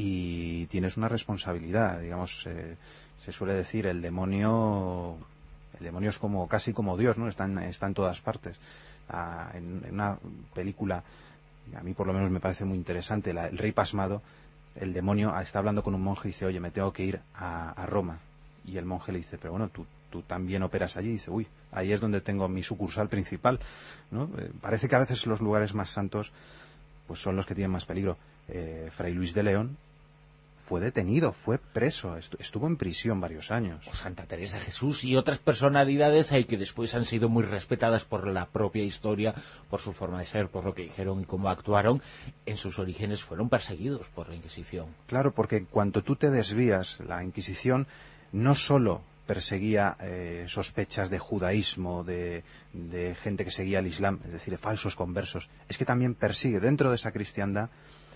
y tienes una responsabilidad. Digamos, eh, se suele decir, el demonio el demonio es como casi como Dios, ¿no? Está en, está en todas partes. Ah, en, en una película, a mí por lo menos me parece muy interesante, la, El Rey Pasmado, el demonio está hablando con un monje y dice, oye, me tengo que ir a, a Roma. Y el monje le dice, pero bueno, tú, tú también operas allí. Y dice, uy, ahí es donde tengo mi sucursal principal, ¿no? Eh, parece que a veces los lugares más santos pues son los que tienen más peligro. Eh, Fray Luis de León fue detenido, fue preso, estuvo en prisión varios años.
O Santa Teresa Jesús y otras personalidades ahí que después han sido muy respetadas por la propia historia, por su forma de ser, por lo que dijeron y cómo actuaron, en sus orígenes fueron perseguidos por la Inquisición.
Claro, porque en cuanto tú te desvías, la Inquisición no solo perseguía eh, sospechas de judaísmo, de, de gente que seguía el Islam, es decir, de falsos conversos, es que también persigue dentro de esa cristiandad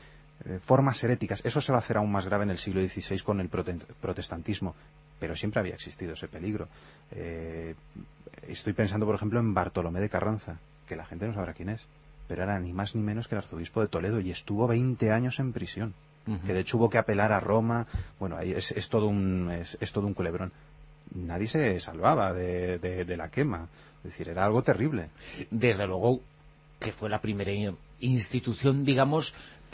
eh, formas heréticas. Eso se va a hacer aún más grave en el siglo dieciséis con el protestantismo, pero siempre había existido ese peligro. Eh, estoy pensando, por ejemplo, en Bartolomé de Carranza, que la gente no sabrá quién es, pero era ni más ni menos que el arzobispo de Toledo y estuvo veinte años en prisión, uh-huh. que de hecho hubo que apelar a Roma. Bueno, ahí es, es todo un es, es todo un culebrón. Nadie se salvaba de, de, de la quema, es decir, era algo terrible.
Desde luego que fue la primera institución, digamos,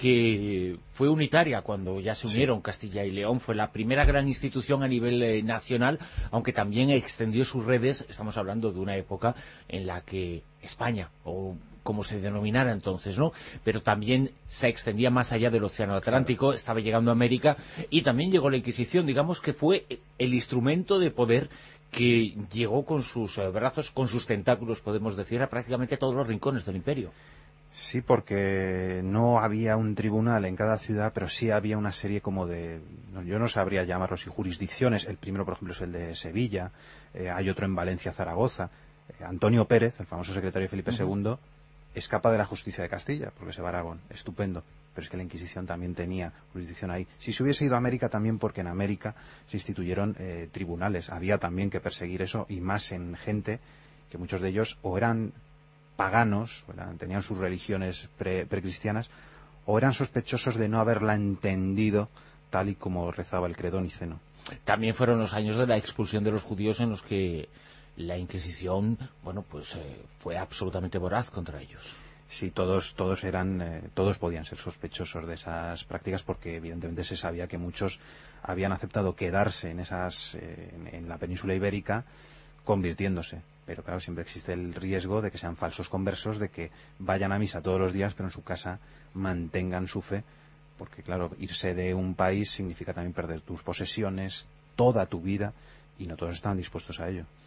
que fue unitaria cuando ya se unieron sí. Castilla y León. Fue la primera gran institución a nivel eh, nacional, aunque también extendió sus redes. Estamos hablando de una época en la que España, o como se denominara entonces, ¿no? Pero también se extendía más allá del Océano Atlántico, claro. Estaba llegando a América, y también llegó la Inquisición, digamos que fue el instrumento de poder que llegó con sus eh, brazos, con sus tentáculos, podemos decir, a prácticamente todos los rincones del imperio.
Sí, porque no había un tribunal en cada ciudad, pero sí había una serie como de, yo no sabría llamarlos, si jurisdicciones. El primero, por ejemplo, es el de Sevilla, eh, hay otro en Valencia, Zaragoza. Eh, Antonio Pérez, el famoso secretario de Felipe uh-huh. segundo, escapa de la justicia de Castilla, porque se va a Aragón, estupendo. Pero es que la Inquisición también tenía jurisdicción ahí. Si se hubiese ido a América, también porque en América se instituyeron eh, tribunales. Había también que perseguir eso, y más en gente que muchos de ellos o eran paganos, eran, tenían sus religiones pre, precristianas, o eran sospechosos de no haberla entendido tal y como rezaba el credo niceno.
También fueron los años de la expulsión de los judíos en los que la Inquisición, bueno, pues eh, fue absolutamente voraz contra ellos.
Sí, todos todos eran eh, todos podían ser sospechosos de esas prácticas, porque evidentemente se sabía que muchos habían aceptado quedarse en esas eh, en, en la península ibérica convirtiéndose, pero claro, siempre existe el riesgo de que sean falsos conversos, de que vayan a misa todos los días, pero en su casa mantengan su fe, porque claro, irse de un país significa también perder tus posesiones, toda tu vida, y no todos estaban dispuestos a ello.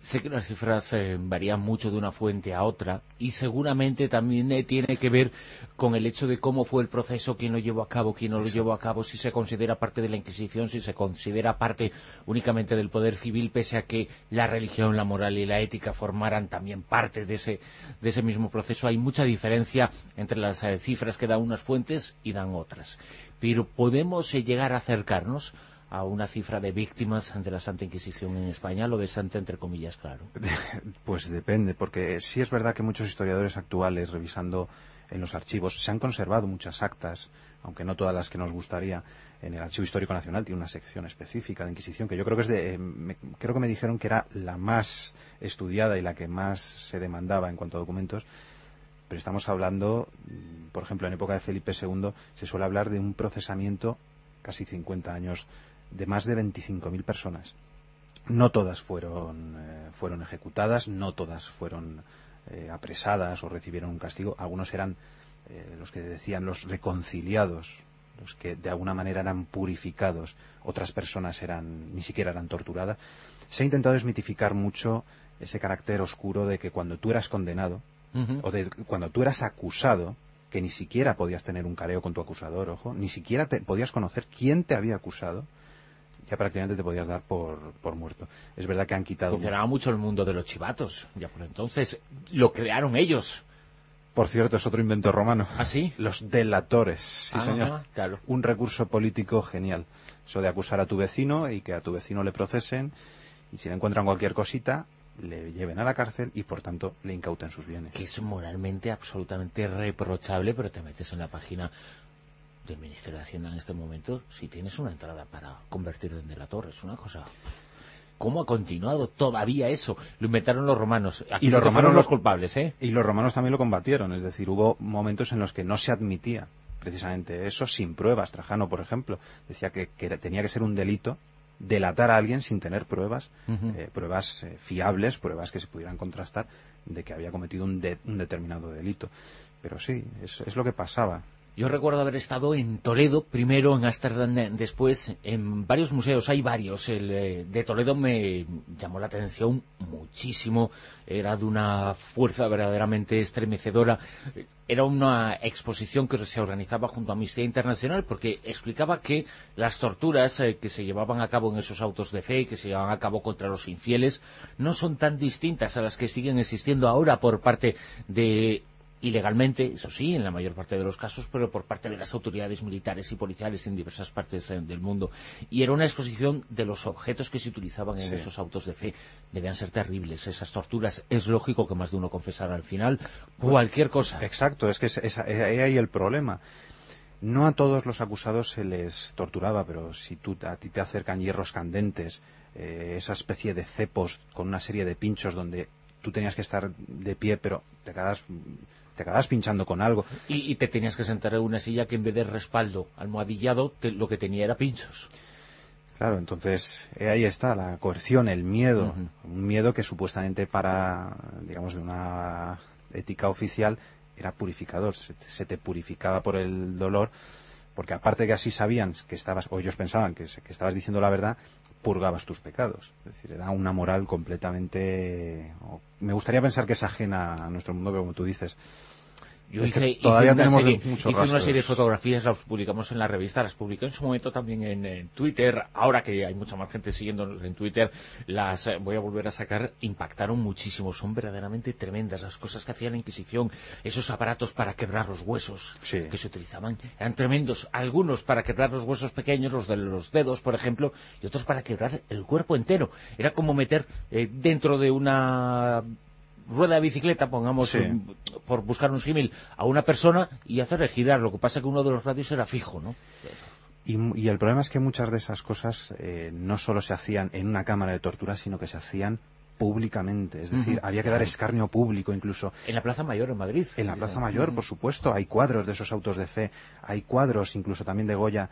Sé que las cifras eh, varían mucho de una fuente a otra y seguramente también eh, tiene que ver con el hecho de cómo fue el proceso, quién lo llevó a cabo, quién no lo llevó a cabo, si se considera parte de la Inquisición, si se considera parte únicamente del poder civil, pese a que la religión, la moral y la ética formaran también parte de ese, de ese mismo proceso. Hay mucha diferencia entre las eh, cifras que dan unas fuentes y dan otras. Pero podemos eh, llegar a acercarnos a una cifra de víctimas de la Santa Inquisición en España, lo de Santa entre comillas, claro.
Pues depende, porque sí es verdad que muchos historiadores actuales, revisando en los archivos, se han conservado muchas actas, aunque no todas las que nos gustaría. En el Archivo Histórico Nacional tiene una sección específica de Inquisición, que yo creo que es de, eh, me, creo que me dijeron que era la más estudiada y la que más se demandaba en cuanto a documentos. Pero estamos hablando, por ejemplo, en época de Felipe segundo, se suele hablar de un procesamiento, casi cincuenta años, de más de veinticinco mil personas. No todas fueron, eh, fueron ejecutadas, no todas fueron eh, apresadas o recibieron un castigo. Algunos eran eh, los que decían los reconciliados, los que de alguna manera eran purificados. Otras personas eran ni siquiera eran torturadas. Se ha intentado desmitificar mucho ese carácter oscuro de que cuando tú eras condenado, uh-huh. o de cuando tú eras acusado, que ni siquiera podías tener un careo con tu acusador, ojo, ni siquiera te podías conocer quién te había acusado, ya prácticamente te podías dar por, por muerto. Es verdad que han quitado...
Funcionaba mucho el mundo de los chivatos, ya por entonces. Lo crearon ellos.
Por cierto, es otro invento romano.
¿Ah, sí?
Los delatores, sí,
ah,
señor.
Claro.
Un recurso político genial. Eso de acusar a tu vecino y que a tu vecino le procesen, y si le encuentran cualquier cosita, le lleven a la cárcel y, por tanto, le incauten sus bienes.
Que es moralmente absolutamente reprochable, pero te metes en la página del Ministerio de Hacienda en este momento, si tienes una entrada para convertirte en delator, es una cosa... ¿Cómo ha continuado todavía eso? Lo inventaron los romanos. Aquí
y los romanos
fueron los culpables, ¿eh?
Y los romanos también lo combatieron, es decir, hubo momentos en los que no se admitía precisamente eso sin pruebas. Trajano, por ejemplo, decía que, que tenía que ser un delito delatar a alguien sin tener pruebas, uh-huh. eh, pruebas eh, fiables, pruebas que se pudieran contrastar de que había cometido un, de, un determinado delito. Pero sí, es, es lo que pasaba.
Yo recuerdo haber estado en Toledo, primero en Ámsterdam, después en varios museos, hay varios. El eh, de Toledo me llamó la atención muchísimo, era de una fuerza verdaderamente estremecedora. Era una exposición que se organizaba junto a Amnistía Internacional porque explicaba que las torturas eh, que se llevaban a cabo en esos autos de fe, que se llevaban a cabo contra los infieles, no son tan distintas a las que siguen existiendo ahora por parte de... ilegalmente, eso sí, en la mayor parte de los casos, pero por parte de las autoridades militares y policiales en diversas partes eh, del mundo. Y era una exposición de los objetos que se utilizaban en sí. esos autos de fe. Debían ser terribles esas torturas. Es lógico que más de uno confesara al final cualquier cosa.
Exacto, es que es, es, es ahí el problema. No a todos los acusados se les torturaba, pero si tú, a ti te acercan hierros candentes, eh, esa especie de cepos con una serie de pinchos donde tú tenías que estar de pie, pero te quedas... te acabas pinchando con algo.
Y, y te tenías que sentar en una silla que en vez de respaldo almohadillado, te, lo que tenía era pinchos.
Claro, entonces eh, ahí está la coerción, el miedo. Uh-huh. Un miedo que supuestamente para, digamos, de una ética oficial era purificador. Se, se te purificaba por el dolor, porque aparte que así sabían que estabas, o ellos pensaban que, que estabas diciendo la verdad, purgabas tus pecados. Es decir, era una moral completamente... Me gustaría pensar que es ajena a nuestro mundo, pero como tú dices...
Yo hice,
es que todavía
hice,
tenemos
serie,
muchos
hice una serie de fotografías, las publicamos en la revista, las publiqué en su momento también en, en Twitter. Ahora que hay mucha más gente siguiéndonos en Twitter, las eh, voy a volver a sacar. Impactaron muchísimo, son verdaderamente tremendas las cosas que hacía la Inquisición. Esos aparatos para quebrar los huesos sí. que se utilizaban eran tremendos. Algunos para quebrar los huesos pequeños, los de los dedos, por ejemplo, y otros para quebrar el cuerpo entero. Era como meter eh, dentro de una... rueda de bicicleta, pongamos, sí. un, por buscar un símil, a una persona y hacerle girar. Lo que pasa es que uno de los radios era fijo, ¿no?
Y, y el problema es que muchas de esas cosas eh, no solo se hacían en una cámara de tortura, sino que se hacían públicamente. Es decir, uh-huh. había que dar escarnio público incluso.
En la Plaza Mayor, en Madrid.
En la Plaza Mayor, uh-huh. por supuesto. Hay cuadros de esos autos de fe. Hay cuadros incluso también de Goya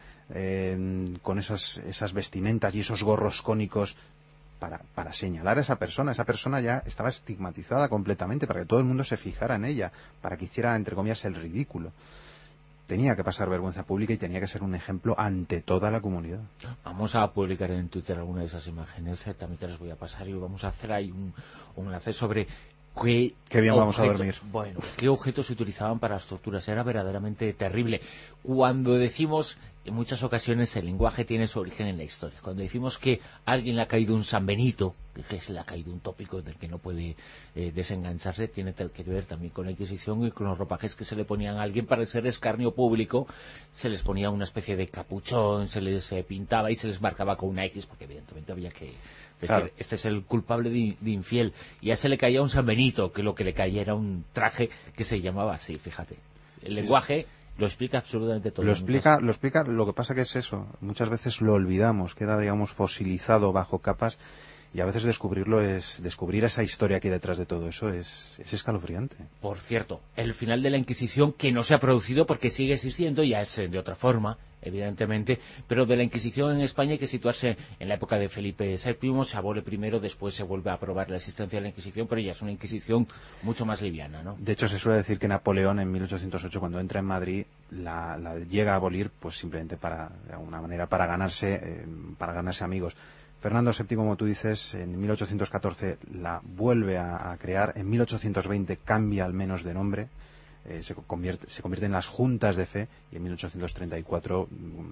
eh, con esas, esas vestimentas y esos gorros cónicos Para, para señalar a esa persona. Esa persona ya estaba estigmatizada completamente para que todo el mundo se fijara en ella, para que hiciera, entre comillas, el ridículo. tenía que pasar vergüenza pública y tenía que ser un ejemplo ante toda la comunidad.
Vamos a publicar en Twitter alguna de esas imágenes, eh, también te las voy a pasar y vamos a hacer ahí un, un enlace sobre qué,
qué bien
objeto,
vamos a dormir.
Bueno, qué objetos se utilizaban para las torturas, era verdaderamente terrible. Cuando decimos, en muchas ocasiones el lenguaje tiene su origen en la historia, cuando decimos que a alguien le ha caído un San Benito, que se le ha caído un tópico del que no puede eh, desengancharse, tiene que ver también con la Inquisición y con los ropajes que se le ponían a alguien para ser escarnio público. Se les ponía una especie de capuchón, se les eh, pintaba y se les marcaba con una X, porque evidentemente había que decir, claro, este es el culpable de, de infiel. Y ya se le caía un San Benito, que lo que le caía era un traje que se llamaba así, fíjate. El lenguaje lo explica absolutamente todo.
Lo explica, lo explica, lo que pasa que es eso, muchas veces lo olvidamos, queda, digamos, fosilizado bajo capas. Y a veces descubrirlo es descubrir esa historia que hay detrás de todo eso es, es escalofriante.
Por cierto, el final de la Inquisición, que no se ha producido porque sigue existiendo, ya es de otra forma, evidentemente, pero de la Inquisición en España hay que situarse en la época de Felipe séptimo, se abole primero, después se vuelve a aprobar la existencia de la Inquisición, pero ya es una Inquisición mucho más liviana, ¿no?
De hecho, se suele decir que Napoleón en mil ochocientos ocho, cuando entra en Madrid, la, la llega a abolir, pues simplemente para, de alguna manera, para ganarse, eh, para ganarse amigos. Fernando séptimo, como tú dices, en mil ochocientos catorce la vuelve a, a crear, en mil ochocientos veinte cambia al menos de nombre, eh, se, convierte, se convierte en las Juntas de Fe, y en mil ochocientos treinta y cuatro,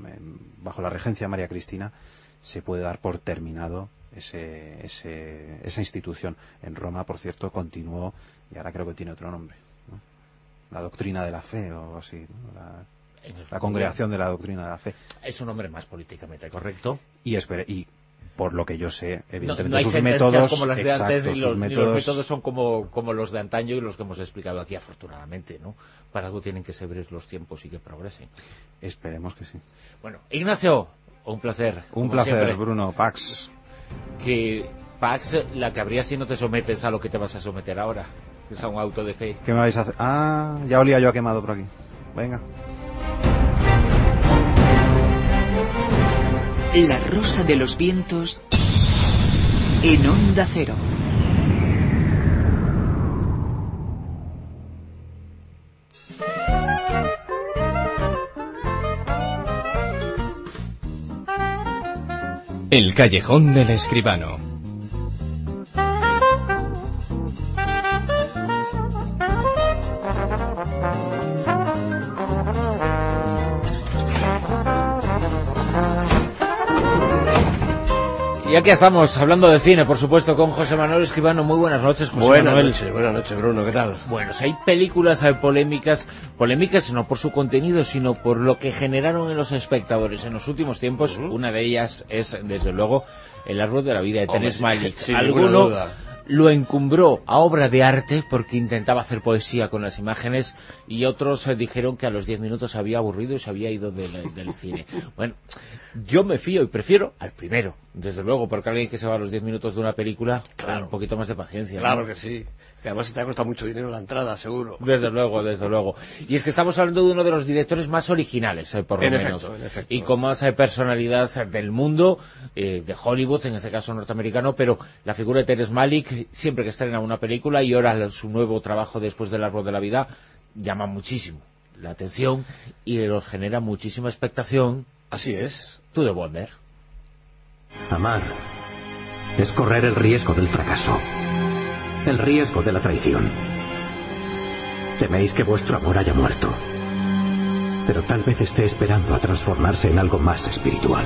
bajo la regencia de María Cristina, se puede dar por terminado ese, ese, esa institución. En Roma, por cierto, continuó, y ahora creo que tiene otro nombre, ¿no? La doctrina de la fe, o así, ¿no? La, la congregación de la doctrina de la fe.
Es un nombre más políticamente correcto.
Y, espere, y por lo que yo sé, evidentemente,
no, no hay
sus métodos,
como las de
exacto,
antes, ni los,
métodos...
ni los métodos son como, como los de antaño y los que hemos explicado aquí, afortunadamente, ¿no? Para algo tienen que ser los tiempos y que progresen.
Esperemos que sí.
Bueno, Ignacio, un placer.
Un placer, siempre. Bruno, Pax.
Que Pax, la que habría si no te sometes a lo que te vas a someter ahora, que es a un auto de fe.
¿Qué me vais a hacer? Ah, ya olía yo a quemado por aquí. Venga.
La Rosa de los Vientos en Onda Cero.
El callejón del escribano.
Y aquí estamos, hablando de cine, por supuesto, con José Manuel Escribano. Muy buenas noches, José
buenas
Manuel.
Noches, buenas noches, Bruno, ¿qué tal?
Bueno, si hay películas, hay polémicas, polémicas no por su contenido, sino por lo que generaron en los espectadores en los últimos tiempos. Uh-huh. Una de ellas es, desde luego, El árbol de la vida de Terrence Malick. Alguno lo encumbró a obra de arte porque intentaba hacer poesía con las imágenes, y otros eh, dijeron que a los diez minutos se había aburrido y se había ido del, del cine. Bueno, yo me fío y prefiero al primero, desde luego, porque alguien que se va a los diez minutos de una película, claro, un poquito más de paciencia.
Claro, ¿no? Que sí. Que además te ha costado mucho dinero la entrada, seguro.
Desde luego, desde luego. Y es que estamos hablando de uno de los directores más originales, eh, por lo
en
menos.
Efecto, en efecto.
Y con más eh, personalidad del mundo, eh, de Hollywood, en este caso norteamericano, pero la figura de Terrence Malick, siempre que estrena una película, y ahora su nuevo trabajo después del árbol de la vida, llama muchísimo la atención y los genera muchísima expectación.
Así es.
To the Wonder.
Amar es correr el riesgo del fracaso. El riesgo de la traición. Teméis que vuestro amor haya muerto, pero tal vez esté esperando a transformarse en algo más espiritual.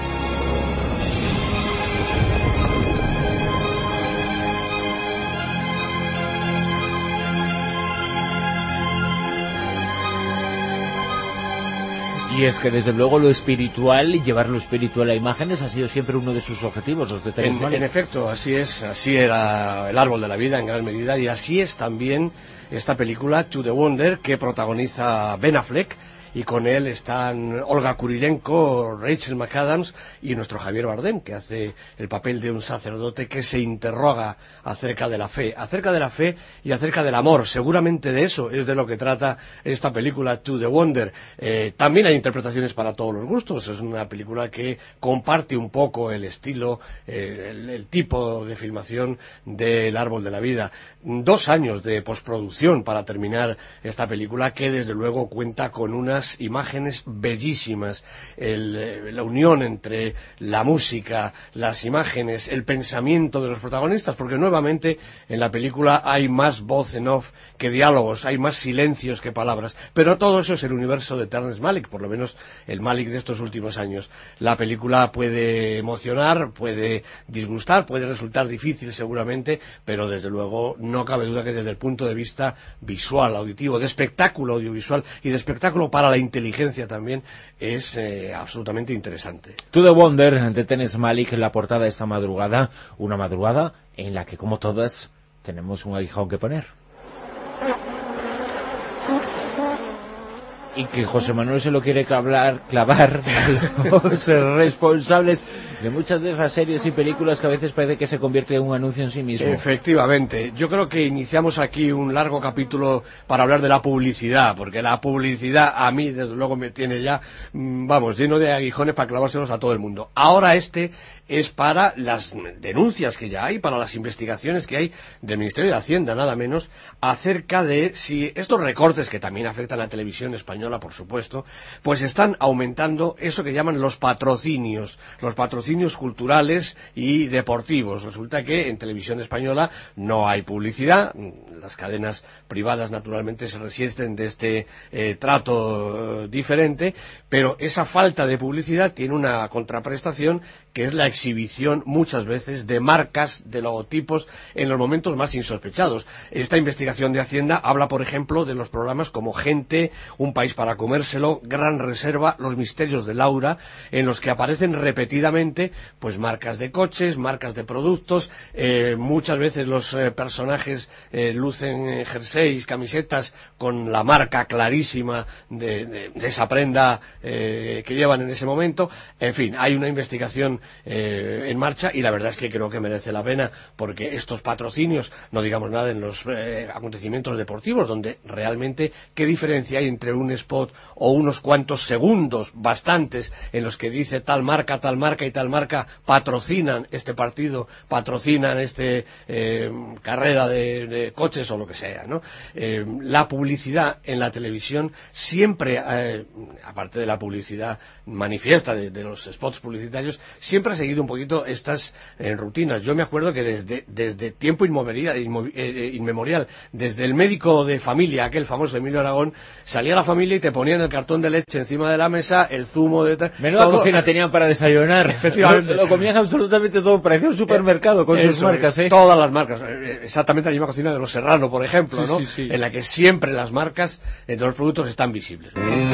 Y es que desde luego lo espiritual, y llevar lo espiritual a imágenes, ha sido siempre uno de sus objetivos, los de Terrence Malick.
En efecto, así es, así era El árbol de la vida en gran medida, y así es también esta película To the Wonder, que protagoniza Ben Affleck, y con él están Olga Kurilenko, Rachel McAdams y nuestro Javier Bardem, que hace el papel de un sacerdote que se interroga acerca de la fe, acerca de la fe y acerca del amor. Seguramente de eso es de lo que trata esta película To the Wonder. Eh, también hay interpretaciones para todos los gustos. Es una película que comparte un poco el estilo, eh, el, el tipo de filmación del Árbol de la Vida. Dos años de postproducción producción para terminar esta película, que desde luego cuenta con unas imágenes bellísimas. El, la unión entre la música, las imágenes, el pensamiento de los protagonistas, porque nuevamente en la película hay más voz en off que diálogos, hay más silencios que palabras, pero todo eso es el universo de Terrence Malick, por lo menos el Malick de estos últimos años. La película puede emocionar, puede disgustar, puede resultar difícil seguramente, pero desde luego no cabe duda que desde el punto de vista visual, auditivo, de espectáculo audiovisual y de espectáculo para la inteligencia también, es eh, absolutamente interesante.
To the Wonder de Terrence Malick en la portada esta madrugada, una madrugada en la que, como todas, tenemos un aguijón que poner. Y que José Manuel se lo quiere clavar, clavar a los responsables de muchas de esas series y películas que a veces parece que se convierte en un anuncio en sí mismo.
Efectivamente, yo creo que iniciamos aquí un largo capítulo para hablar de la publicidad, porque la publicidad a mí desde luego me tiene ya, vamos, lleno de aguijones para clavárselos a todo el mundo. Ahora este es para las denuncias que ya hay, para las investigaciones que hay del Ministerio de Hacienda, nada menos, acerca de si estos recortes, que también afectan a la televisión española, por supuesto, pues están aumentando eso que llaman los patrocinios, los patrocinios culturales y deportivos. Resulta que en televisión española no hay publicidad, las cadenas privadas naturalmente se resisten de este eh, trato eh, diferente, pero esa falta de publicidad tiene una contraprestación, que es la exhibición muchas veces de marcas, de logotipos en los momentos más insospechados. Esta investigación de Hacienda habla, por ejemplo, de los programas como Gente, Un país para comérselo, Gran Reserva, Los misterios de Laura, en los que aparecen repetidamente pues marcas de coches, marcas de productos, eh, muchas veces los eh, personajes eh, lucen eh, jerseys, camisetas con la marca clarísima de, de, de esa prenda eh, que llevan en ese momento. En fin, hay una investigación eh, en marcha y la verdad es que creo que merece la pena, porque estos patrocinios, no digamos nada en los eh, acontecimientos deportivos, donde realmente qué diferencia hay entre un spot o unos cuantos segundos, bastantes, en los que dice tal marca, tal marca y tal marca patrocinan este partido, patrocinan este eh, carrera de, de coches o lo que sea, ¿no? Eh, la publicidad en la televisión siempre, eh, aparte de la publicidad manifiesta de, de los spots publicitarios, siempre ha seguido un poquito estas eh, rutinas. Yo me acuerdo que desde, desde tiempo inmemorial, eh, inmemorial, desde el médico de familia, aquel famoso Emilio Aragón, salía la familia y te ponían el cartón de leche encima de la mesa, el zumo de...
Menuda todo... cocina tenían para desayunar.
Efectivamente.
Lo, lo comían absolutamente todo, parecía un supermercado con
Eso,
sus marcas, ¿eh?
Todas las marcas. Exactamente la misma cocina de los Serrano, por ejemplo,
sí,
¿no?
Sí, sí.
En la que siempre las marcas de los productos están visibles.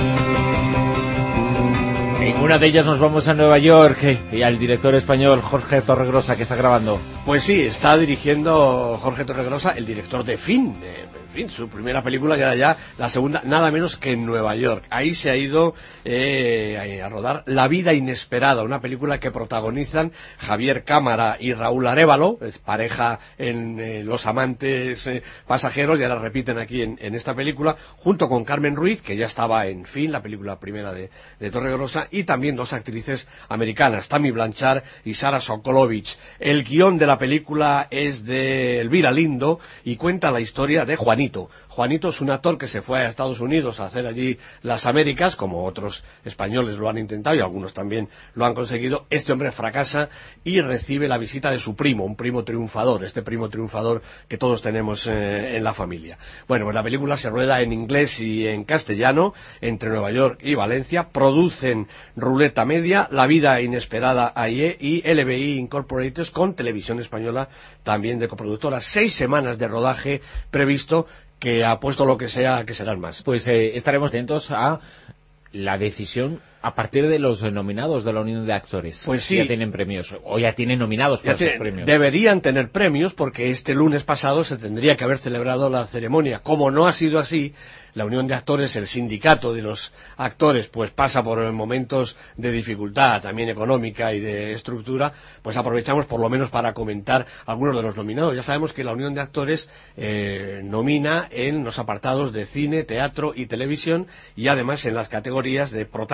En una de ellas nos vamos a Nueva York y al director español Jorge Torregrosa, que está grabando.
Pues sí, está dirigiendo Jorge Torregrosa, el director de Fin. Eh, en fin, su primera película ya era ya la segunda, nada menos que en Nueva York. Ahí se ha ido eh, a rodar La vida inesperada, una película que protagonizan Javier Cámara y Raúl Arévalo, es pareja en eh, Los amantes eh, pasajeros, y ahora repiten aquí en, en esta película, junto con Carmen Ruiz, que ya estaba en Fin, la película primera de, de Torregrosa, y también dos actrices americanas, Tammy Blanchard y Sara Sokolovic. El guión de la película es de Elvira Lindo y cuenta la historia de Juanito. Juanito es un actor que se fue a Estados Unidos a hacer allí las Américas, como otros españoles lo han intentado y algunos también lo han conseguido. Este hombre fracasa y recibe la visita de su primo, un primo triunfador, este primo triunfador que todos tenemos eh, en la familia. Bueno, pues la película se rueda en inglés y en castellano, entre Nueva York y Valencia. Producen Ruleta Media, La vida inesperada A I E y L B I Incorporated, con Televisión Española también de coproductora. Seis semanas de rodaje previsto, que ha puesto lo que sea, que serán más.
Pues eh, estaremos atentos a la decisión a partir de los nominados de la Unión de Actores.
Pues sí.
Ya tienen premios, o ya tienen nominados para esos premios.
Deberían tener premios, porque este lunes pasado se tendría que haber celebrado la ceremonia. Como no ha sido así, la Unión de Actores, el sindicato de los actores, pues pasa por momentos de dificultad también económica y de estructura, pues aprovechamos por lo menos para comentar algunos de los nominados. Ya sabemos que la Unión de Actores eh, nomina en los apartados de cine, teatro y televisión, y además en las categorías de protagonista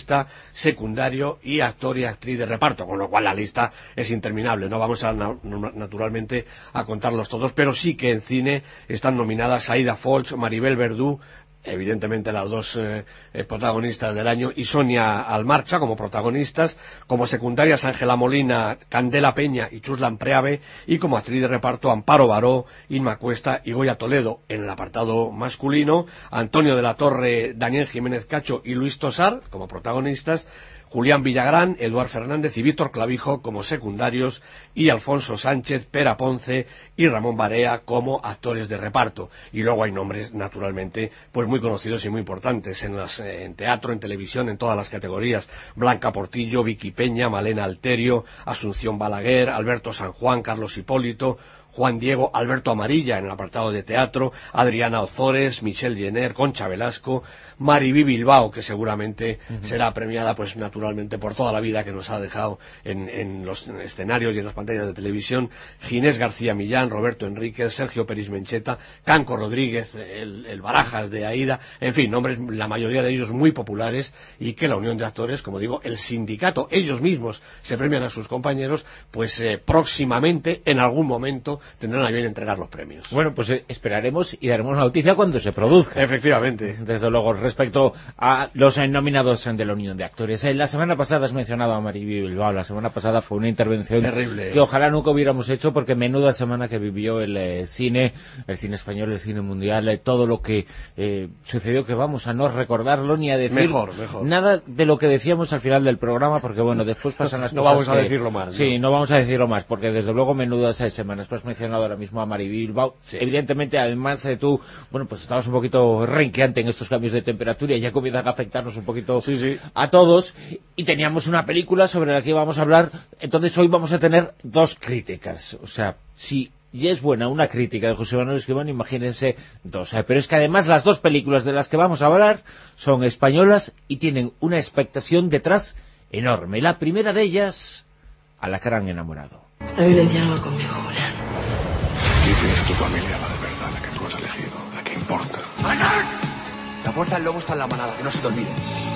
protagonista, secundario y actor y actriz de reparto, con lo cual la lista es interminable. No vamos a, naturalmente, a contarlos todos, pero sí que en cine están nominadas Aida Folch, Maribel Verdú, evidentemente las dos eh, eh, protagonistas del año, y Sonia Almarcha como protagonistas, como secundarias Ángela Molina, Candela Peña y Chuslan Preave, y como actriz de reparto Amparo Baró, Inma Cuesta y Goya Toledo. En el apartado masculino, Antonio de la Torre, Daniel Jiménez Cacho y Luis Tosar como protagonistas, Julián Villagrán, Eduard Fernández y Víctor Clavijo como secundarios, y Alfonso Sánchez, Pera Ponce y Ramón Barea como actores de reparto. Y luego hay nombres, naturalmente, pues muy conocidos y muy importantes en, las, en teatro, en televisión, en todas las categorías: Blanca Portillo, Vicky Peña, Malena Alterio, Asunción Balaguer, Alberto San Juan, Carlos Hipólito, Juan Diego, Alberto Amarilla en el apartado de teatro, Adriana Ozores, Michelle Jenner, Concha Velasco, Mariví Bilbao, que seguramente uh-huh. será premiada, pues naturalmente, por toda la vida que nos ha dejado en, en los escenarios y en las pantallas de televisión, Ginés García Millán, Roberto Enríquez, Sergio Peris Mencheta, Canco Rodríguez, el, el Barajas de Aida, en fin, nombres, la mayoría de ellos muy populares, y que la Unión de Actores, como digo, el sindicato, ellos mismos se premian a sus compañeros, pues eh, próximamente, en algún momento, tendrán a bien entregar los premios.
Bueno, pues eh, esperaremos y daremos la noticia cuando se produzca.
Efectivamente.
Desde luego, respecto a los eh, nominados de la Unión de Actores. Eh, la semana pasada has mencionado a Mariví Bilbao. La semana pasada fue una intervención
terrible,
que ojalá nunca hubiéramos hecho, porque menuda semana que vivió el eh, cine, el cine español, el cine mundial, eh, todo lo que eh, sucedió, que vamos a no recordarlo ni a decir
mejor, mejor.
nada de lo que decíamos al final del programa, porque bueno, después pasan las
no
cosas.
No vamos a
que,
decirlo más.
Sí,
no.
no vamos a decirlo más, porque desde luego menudas eh, semanas. Pues mencionado ahora mismo a Mariví Bilbao. Sí. Evidentemente, además, eh, tú, bueno, pues estabas un poquito renqueante en estos cambios de temperatura y ya comienzan a afectarnos un poquito
sí, sí.
a todos. Y teníamos una película sobre la que íbamos a hablar. Entonces hoy vamos a tener dos críticas. O sea, si ya es buena una crítica de José Manuel Escribano, imagínense dos. Eh, pero es que además las dos películas de las que vamos a hablar son españolas y tienen una expectación detrás enorme. La primera de ellas, Alacrán enamorado.
La violencia no va conmigo, Julián.
¿Quién es tu familia, la de verdad, la que tú has elegido? ¿La que importa?
La fuerza del lobo está en la manada, que no se te olvide.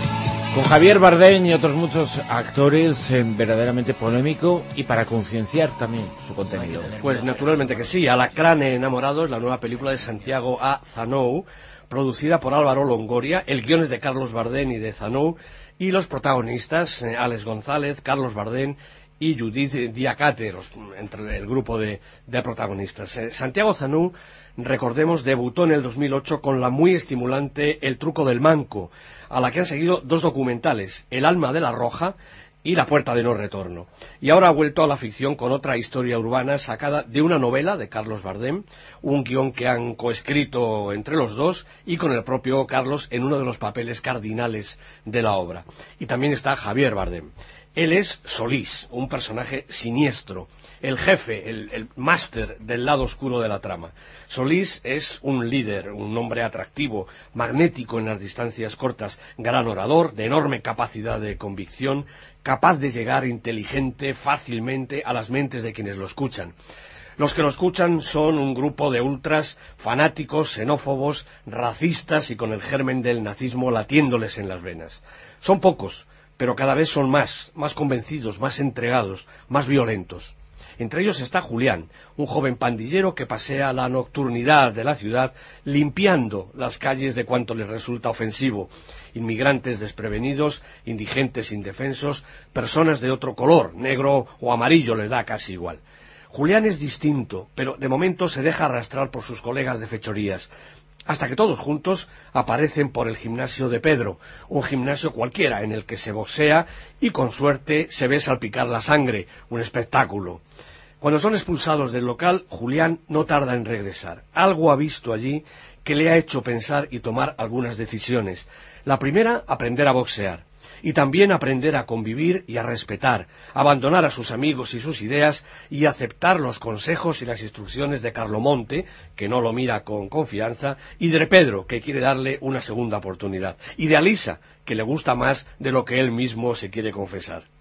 Con Javier Bardem y otros muchos actores, eh, verdaderamente polémico, y para concienciar también su contenido.
Pues naturalmente que sí. Alacrán enamorado es la nueva película de Santiago A. Zanou, producida por Álvaro Longoria. El guion es de Carlos Bardem y de Zanou, y los protagonistas, eh, Alex González, Carlos Bardem y Judith Diacate, los, entre el grupo de, de protagonistas. Eh, Santiago Zanou, recordemos, debutó en el dos mil ocho con la muy estimulante El truco del manco, a la que han seguido dos documentales, El alma de la roja y La puerta de no retorno. Y ahora ha vuelto a la ficción con otra historia urbana sacada de una novela de Carlos Bardem, un guión que han coescrito entre los dos y con el propio Carlos en uno de los papeles cardinales de la obra. Y también está Javier Bardem. Él es Solís, un personaje siniestro, el jefe, el, el máster del lado oscuro de la trama. Solís es un líder, un hombre atractivo, magnético en las distancias cortas, gran orador, de enorme capacidad de convicción, capaz de llegar inteligente, fácilmente a las mentes de quienes lo escuchan. Los que lo escuchan son un grupo de ultras fanáticos, xenófobos, racistas y con el germen del nazismo latiéndoles en las venas. Son pocos, pero cada vez son más, más convencidos, más entregados, más violentos. Entre ellos está Julián, un joven pandillero que pasea la nocturnidad de la ciudad limpiando las calles de cuanto les resulta ofensivo. Inmigrantes desprevenidos, indigentes indefensos, personas de otro color, negro o amarillo, les da casi igual. Julián es distinto, pero de momento se deja arrastrar por sus colegas de fechorías, hasta que todos juntos aparecen por el gimnasio de Pedro, un gimnasio cualquiera en el que se boxea y con suerte se ve salpicar la sangre, un espectáculo. Cuando son expulsados del local, Julián no tarda en regresar. Algo ha visto allí que le ha hecho pensar y tomar algunas decisiones. La primera, aprender a boxear. Y también aprender a convivir y a respetar, abandonar a sus amigos y sus ideas y aceptar los consejos y las instrucciones de Carlomonte, que no lo mira con confianza, y de Pedro, que quiere darle una segunda oportunidad, y de Alisa, que le gusta más de lo que él mismo se quiere confesar.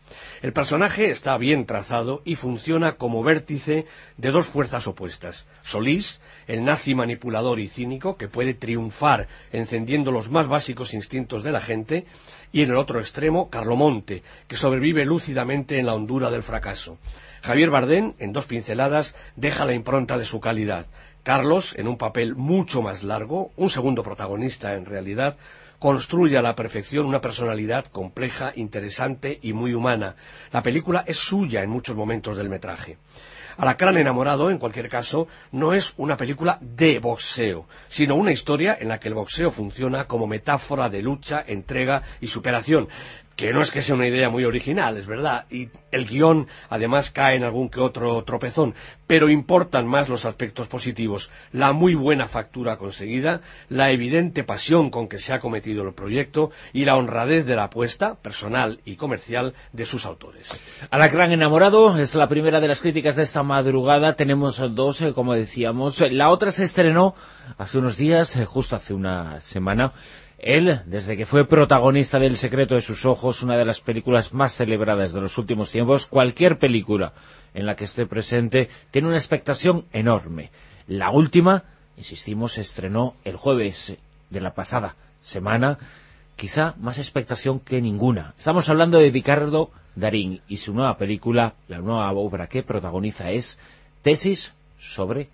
El personaje está bien trazado y funciona como vértice de dos fuerzas opuestas. Solís, el nazi manipulador y cínico que puede triunfar encendiendo los más básicos instintos de la gente, y en el otro extremo, Carlomonte, que sobrevive lúcidamente en la hondura del fracaso. Javier Bardem, en dos pinceladas, deja la impronta de su calidad. Carlos, en un papel mucho más largo, un segundo protagonista en realidad, construye a la perfección una personalidad compleja, interesante y muy humana. La película es suya en muchos momentos del metraje. Alacrán enamorado, en cualquier caso, no es una película de boxeo, sino una historia en la que el boxeo funciona como metáfora de lucha, entrega y superación, que no es que sea una idea muy original, es verdad, y el guión además cae en algún que otro tropezón, pero importan más los aspectos positivos, la muy buena factura conseguida, la evidente pasión con que se ha cometido el proyecto y la honradez de la apuesta, personal y comercial, de sus autores.
Alacrán enamorado es la primera de las críticas de esta madrugada. Tenemos dos, eh, como decíamos. La otra se estrenó hace unos días, eh, justo hace una semana. Él, desde que fue protagonista de El secreto de sus ojos, una de las películas más celebradas de los últimos tiempos, cualquier película en la que esté presente tiene una expectación enorme. La última, insistimos, se estrenó el jueves de la pasada semana, quizá más expectación que ninguna. Estamos hablando de Ricardo Darín y su nueva película, la nueva obra que protagoniza es Tesis sobre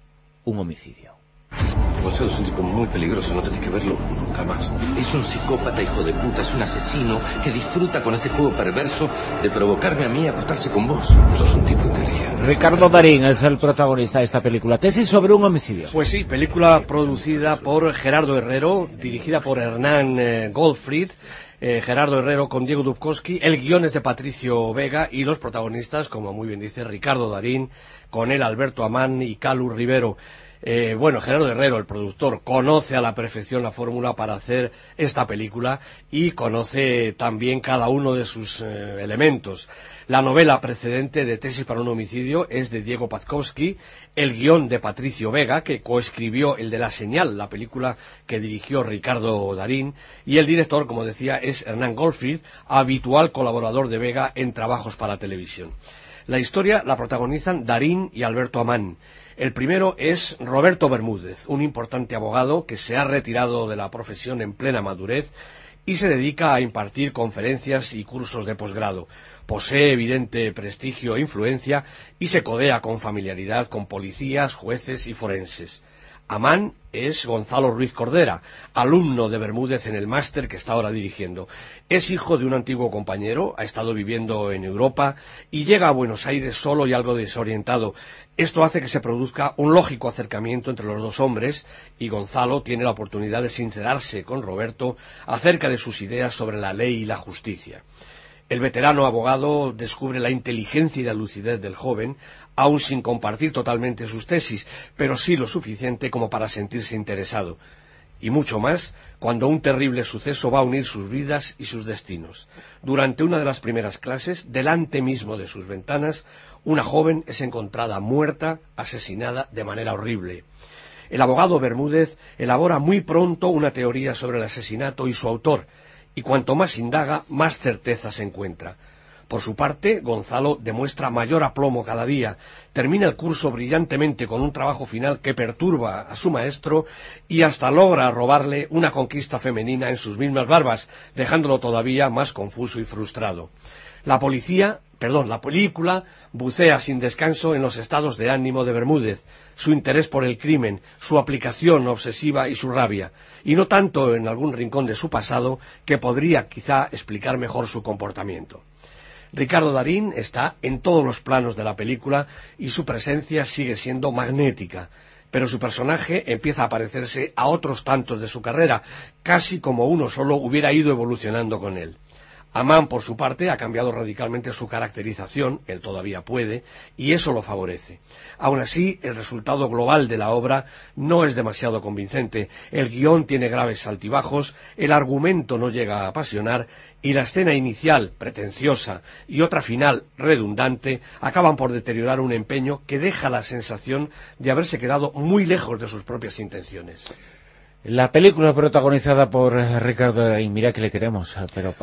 un homicidio.
Gonzalo es un tipo muy peligroso, no tenés que verlo nunca más. Es un psicópata, hijo de puta, es un asesino que disfruta con este juego perverso de provocarme a mí a acostarse con vos. Sos un tipo inteligente.
Ricardo Darín es el protagonista de esta película, Tesis sobre un homicidio.
Pues sí, película producida por Gerardo Herrero, dirigida por Hernán eh, Goldfried, eh, Gerardo Herrero con Diego Dubkowski, el guion es de Patricio Vega y los protagonistas, como muy bien dice, Ricardo Darín, con él Alberto Amán y Calu Rivero. Eh, bueno, Gerardo Herrero, el productor, conoce a la perfección la fórmula para hacer esta película y conoce también cada uno de sus eh, elementos. La novela precedente de Tesis para un homicidio es de Diego Pazkowski, el guión de Patricio Vega, que coescribió el de La señal, la película que dirigió Ricardo Darín, y el director, como decía, es Hernán Goldfried, habitual colaborador de Vega en trabajos para televisión. La historia la protagonizan Darín y Alberto Amán. El primero es Roberto Bermúdez, un importante abogado que se ha retirado de la profesión en plena madurez y se dedica a impartir conferencias y cursos de posgrado. Posee evidente prestigio e influencia y se codea con familiaridad con policías, jueces y forenses. Amán es Gonzalo Ruiz Cordera, alumno de Bermúdez en el máster que está ahora dirigiendo. Es hijo de un antiguo compañero, ha estado viviendo en Europa y llega a Buenos Aires solo y algo desorientado. Esto hace que se produzca un lógico acercamiento entre los dos hombres y Gonzalo tiene la oportunidad de sincerarse con Roberto acerca de sus ideas sobre la ley y la justicia. El veterano abogado descubre la inteligencia y la lucidez del joven, aún sin compartir totalmente sus tesis, pero sí lo suficiente como para sentirse interesado. Y mucho más cuando un terrible suceso va a unir sus vidas y sus destinos. Durante una de las primeras clases, delante mismo de sus ventanas, una joven es encontrada muerta, asesinada de manera horrible. El abogado Bermúdez elabora muy pronto una teoría sobre el asesinato y su autor, y cuanto más indaga, más certeza se encuentra. Por su parte, Gonzalo demuestra mayor aplomo cada día, termina el curso brillantemente con un trabajo final que perturba a su maestro y hasta logra robarle una conquista femenina en sus mismas barbas, dejándolo todavía más confuso y frustrado. La policía, perdón, la película bucea sin descanso en los estados de ánimo de Bermúdez, su interés por el crimen, su aplicación obsesiva y su rabia, y no tanto en algún rincón de su pasado que podría quizá explicar mejor su comportamiento. Ricardo Darín está en todos los planos de la película y su presencia sigue siendo magnética, pero su personaje empieza a parecerse a otros tantos de su carrera, casi como uno solo hubiera ido evolucionando con él. Amán, por su parte, ha cambiado radicalmente su caracterización, él todavía puede, y eso lo favorece. Aun así, el resultado global de la obra no es demasiado convincente, el guión tiene graves altibajos, el argumento no llega a apasionar, y la escena inicial, pretenciosa, y otra final, redundante, acaban por deteriorar un empeño que deja la sensación de haberse quedado muy lejos de sus propias intenciones.
La película protagonizada por Ricardo Darín, mira que le queremos, pero parece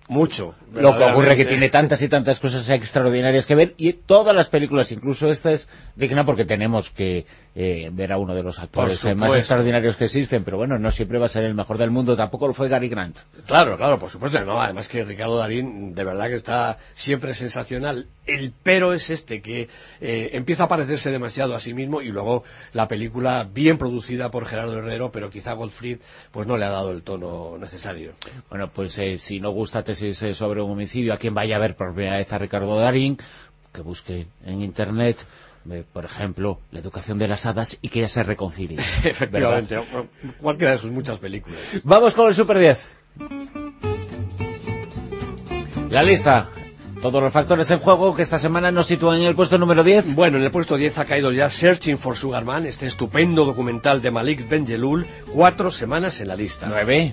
Mucho.
Lo que ocurre que tiene tantas y tantas cosas extraordinarias que ver, y todas las películas, incluso esta, es digna porque tenemos que eh, ver a uno de los actores eh, más extraordinarios que existen, pero bueno, no siempre va a ser el mejor del mundo, tampoco lo fue Cary Grant.
Claro, claro, por supuesto, no, además que Ricardo Darín de verdad que está siempre sensacional. El pero es este, que eh, empieza a parecerse demasiado a sí mismo, y luego la película bien producida por Gerardo Herrero, pero quizá Goldfried pues no le ha dado el tono necesario.
Bueno, pues eh, si no gusta tesis eh, sobre un homicidio, a quien vaya a ver por primera vez a Ricardo Darín, que busque en internet, eh, por ejemplo, La educación de las hadas, y que ya se reconcilie.
Efectivamente, ¿verdad? Cualquiera de sus muchas películas.
Vamos con el Super diez. La lista. Todos los factores en juego que esta semana nos sitúan en el puesto número diez.
Bueno, en el puesto diez ha caído ya Searching for Sugar Man, este estupendo documental de Malik Benjelloul, cuatro semanas en la lista.
Nueve.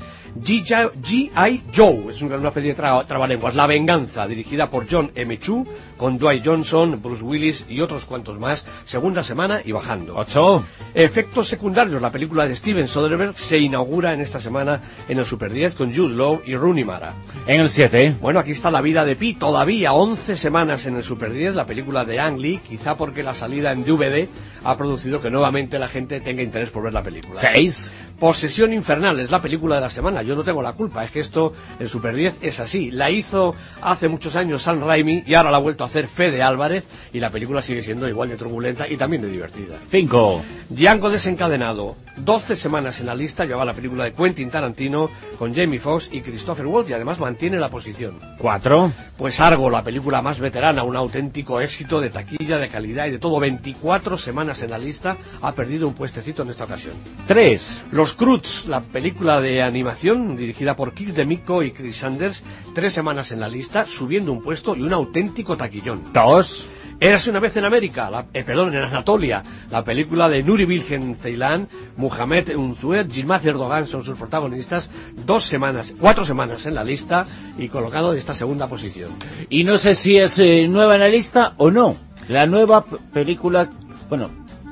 G I Joe, es una especie de tra trabalenguas, La venganza, dirigida por John M. Chu, con Dwight Johnson, Bruce Willis y otros cuantos más, segunda semana y bajando.
Ocho.
Efectos secundarios, la película de Steven Soderbergh se inaugura en esta semana en el Super diez con Jude Law y Rooney Mara.
En el siete.
Bueno, aquí está La vida de Pi, todavía once semanas en el Super diez, la película de Ang Lee, quizá porque la salida en D V D ha producido que nuevamente la gente tenga interés por ver la película.
Seis.
Posesión infernal, es la película de la semana, yo no tengo la culpa, es que esto, el Super diez es así, la hizo hace muchos años Sam Raimi y ahora la ha vuelto a hacer Fede Álvarez, y la película sigue siendo igual de turbulenta y también de divertida.
Cinco.
Django desencadenado, doce semanas en la lista, lleva la película de Quentin Tarantino con Jamie Foxx y Christopher Waltz, y además mantiene la posición.
Cuatro.
Pues Argo, la película más veterana, un auténtico éxito de taquilla, de calidad y de todo, veinticuatro semanas en la lista, ha perdido un puestecito en esta ocasión.
Tres.
Los Croods, la película de animación dirigida por Kirk DeMicco y Chris Sanders, tres semanas en la lista, subiendo un puesto y un auténtico taquillón.
Dos.
Érase una vez en América, la, eh, perdón, en Anatolia, la película de Nuri Bilge Ceylan, Mohamed Unzuet, Yilmaz Erdogan son sus protagonistas, dos semanas, cuatro semanas en la lista y colocado en esta segunda posición.
Y no sé si es eh, nueva en la lista o no, la nueva película, bueno,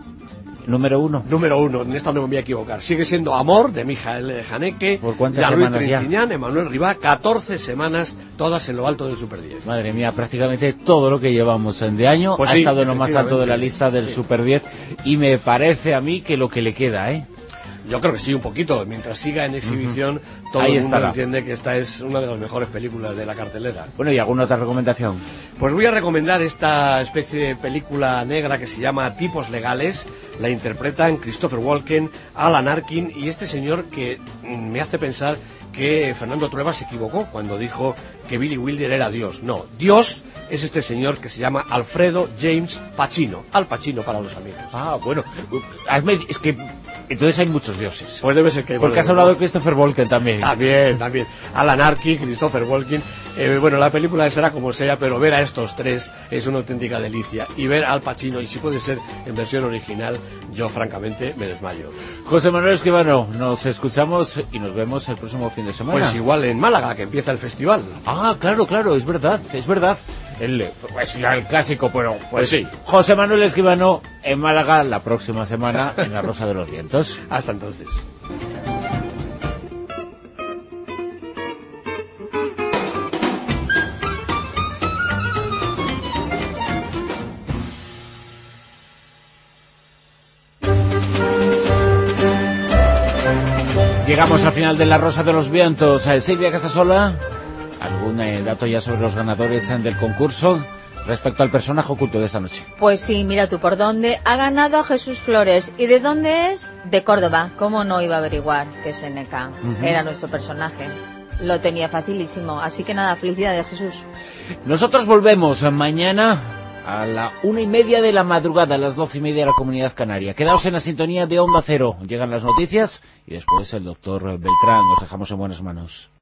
número uno.
Número uno, en esta no me voy a equivocar. Sigue siendo Amor, de Mijael Haneke.
¿Por cuántas
Jean-Louis
semanas ya?
Trintignant, Emmanuel Ribá, catorce semanas, todas en lo alto del Super diez.
Madre mía, prácticamente todo lo que llevamos de año
pues
ha
sí,
estado en lo más alto de la lista del
sí.
Super diez, y me parece a mí que lo que le queda, ¿eh?
Yo creo que sí, un poquito. Mientras siga en exhibición, uh-huh. todo
Ahí
el mundo
estará.
entiende que esta es una de las mejores películas de la cartelera.
Bueno, ¿y alguna otra recomendación?
Pues voy a recomendar esta especie de película negra que se llama Tipos Legales. La interpretan Christopher Walken, Alan Arkin y este señor que me hace pensar que Fernando Trueba se equivocó cuando dijo que Billy Wilder era Dios. No, Dios es este señor que se llama Alfredo James Pacino. Al Pacino para los amigos.
Ah, bueno, hazme, es que entonces hay muchos dioses.
Pues debe ser que...
Porque
bueno,
has hablado de Christopher Walken también.
También, también. Alan Arkin, Christopher Walken. Eh, bueno, la película será como sea, pero ver a estos tres es una auténtica delicia. Y ver al Pacino, y si puede ser en versión original, yo francamente me desmayo.
José Manuel Escribano, nos escuchamos y nos vemos el próximo fin de semana.
Pues igual en Málaga, que empieza el festival.
Ah, claro, claro, es verdad, es verdad. El, pues el clásico, pero pues,
pues sí.
José Manuel Escribano en Málaga la próxima semana en La Rosa de los Vientos.
Hasta entonces.
Llegamos al final de La Rosa de los Vientos. Eh, Silvia Casasola, ¿algún eh, dato ya sobre los ganadores eh, del concurso respecto al personaje oculto de esta noche?
Pues sí, mira tú por dónde. Ha ganado a Jesús Flores. ¿Y de dónde es? De Córdoba. ¿Cómo no iba a averiguar que Seneca uh-huh. era nuestro personaje? Lo tenía facilísimo. Así que nada, felicidades, Jesús.
Nosotros volvemos mañana a la una y media de la madrugada, a las doce y media de la Comunidad Canaria. Quedaos en la sintonía de Onda Cero. Llegan las noticias y después el doctor Beltrán. Os dejamos en buenas manos.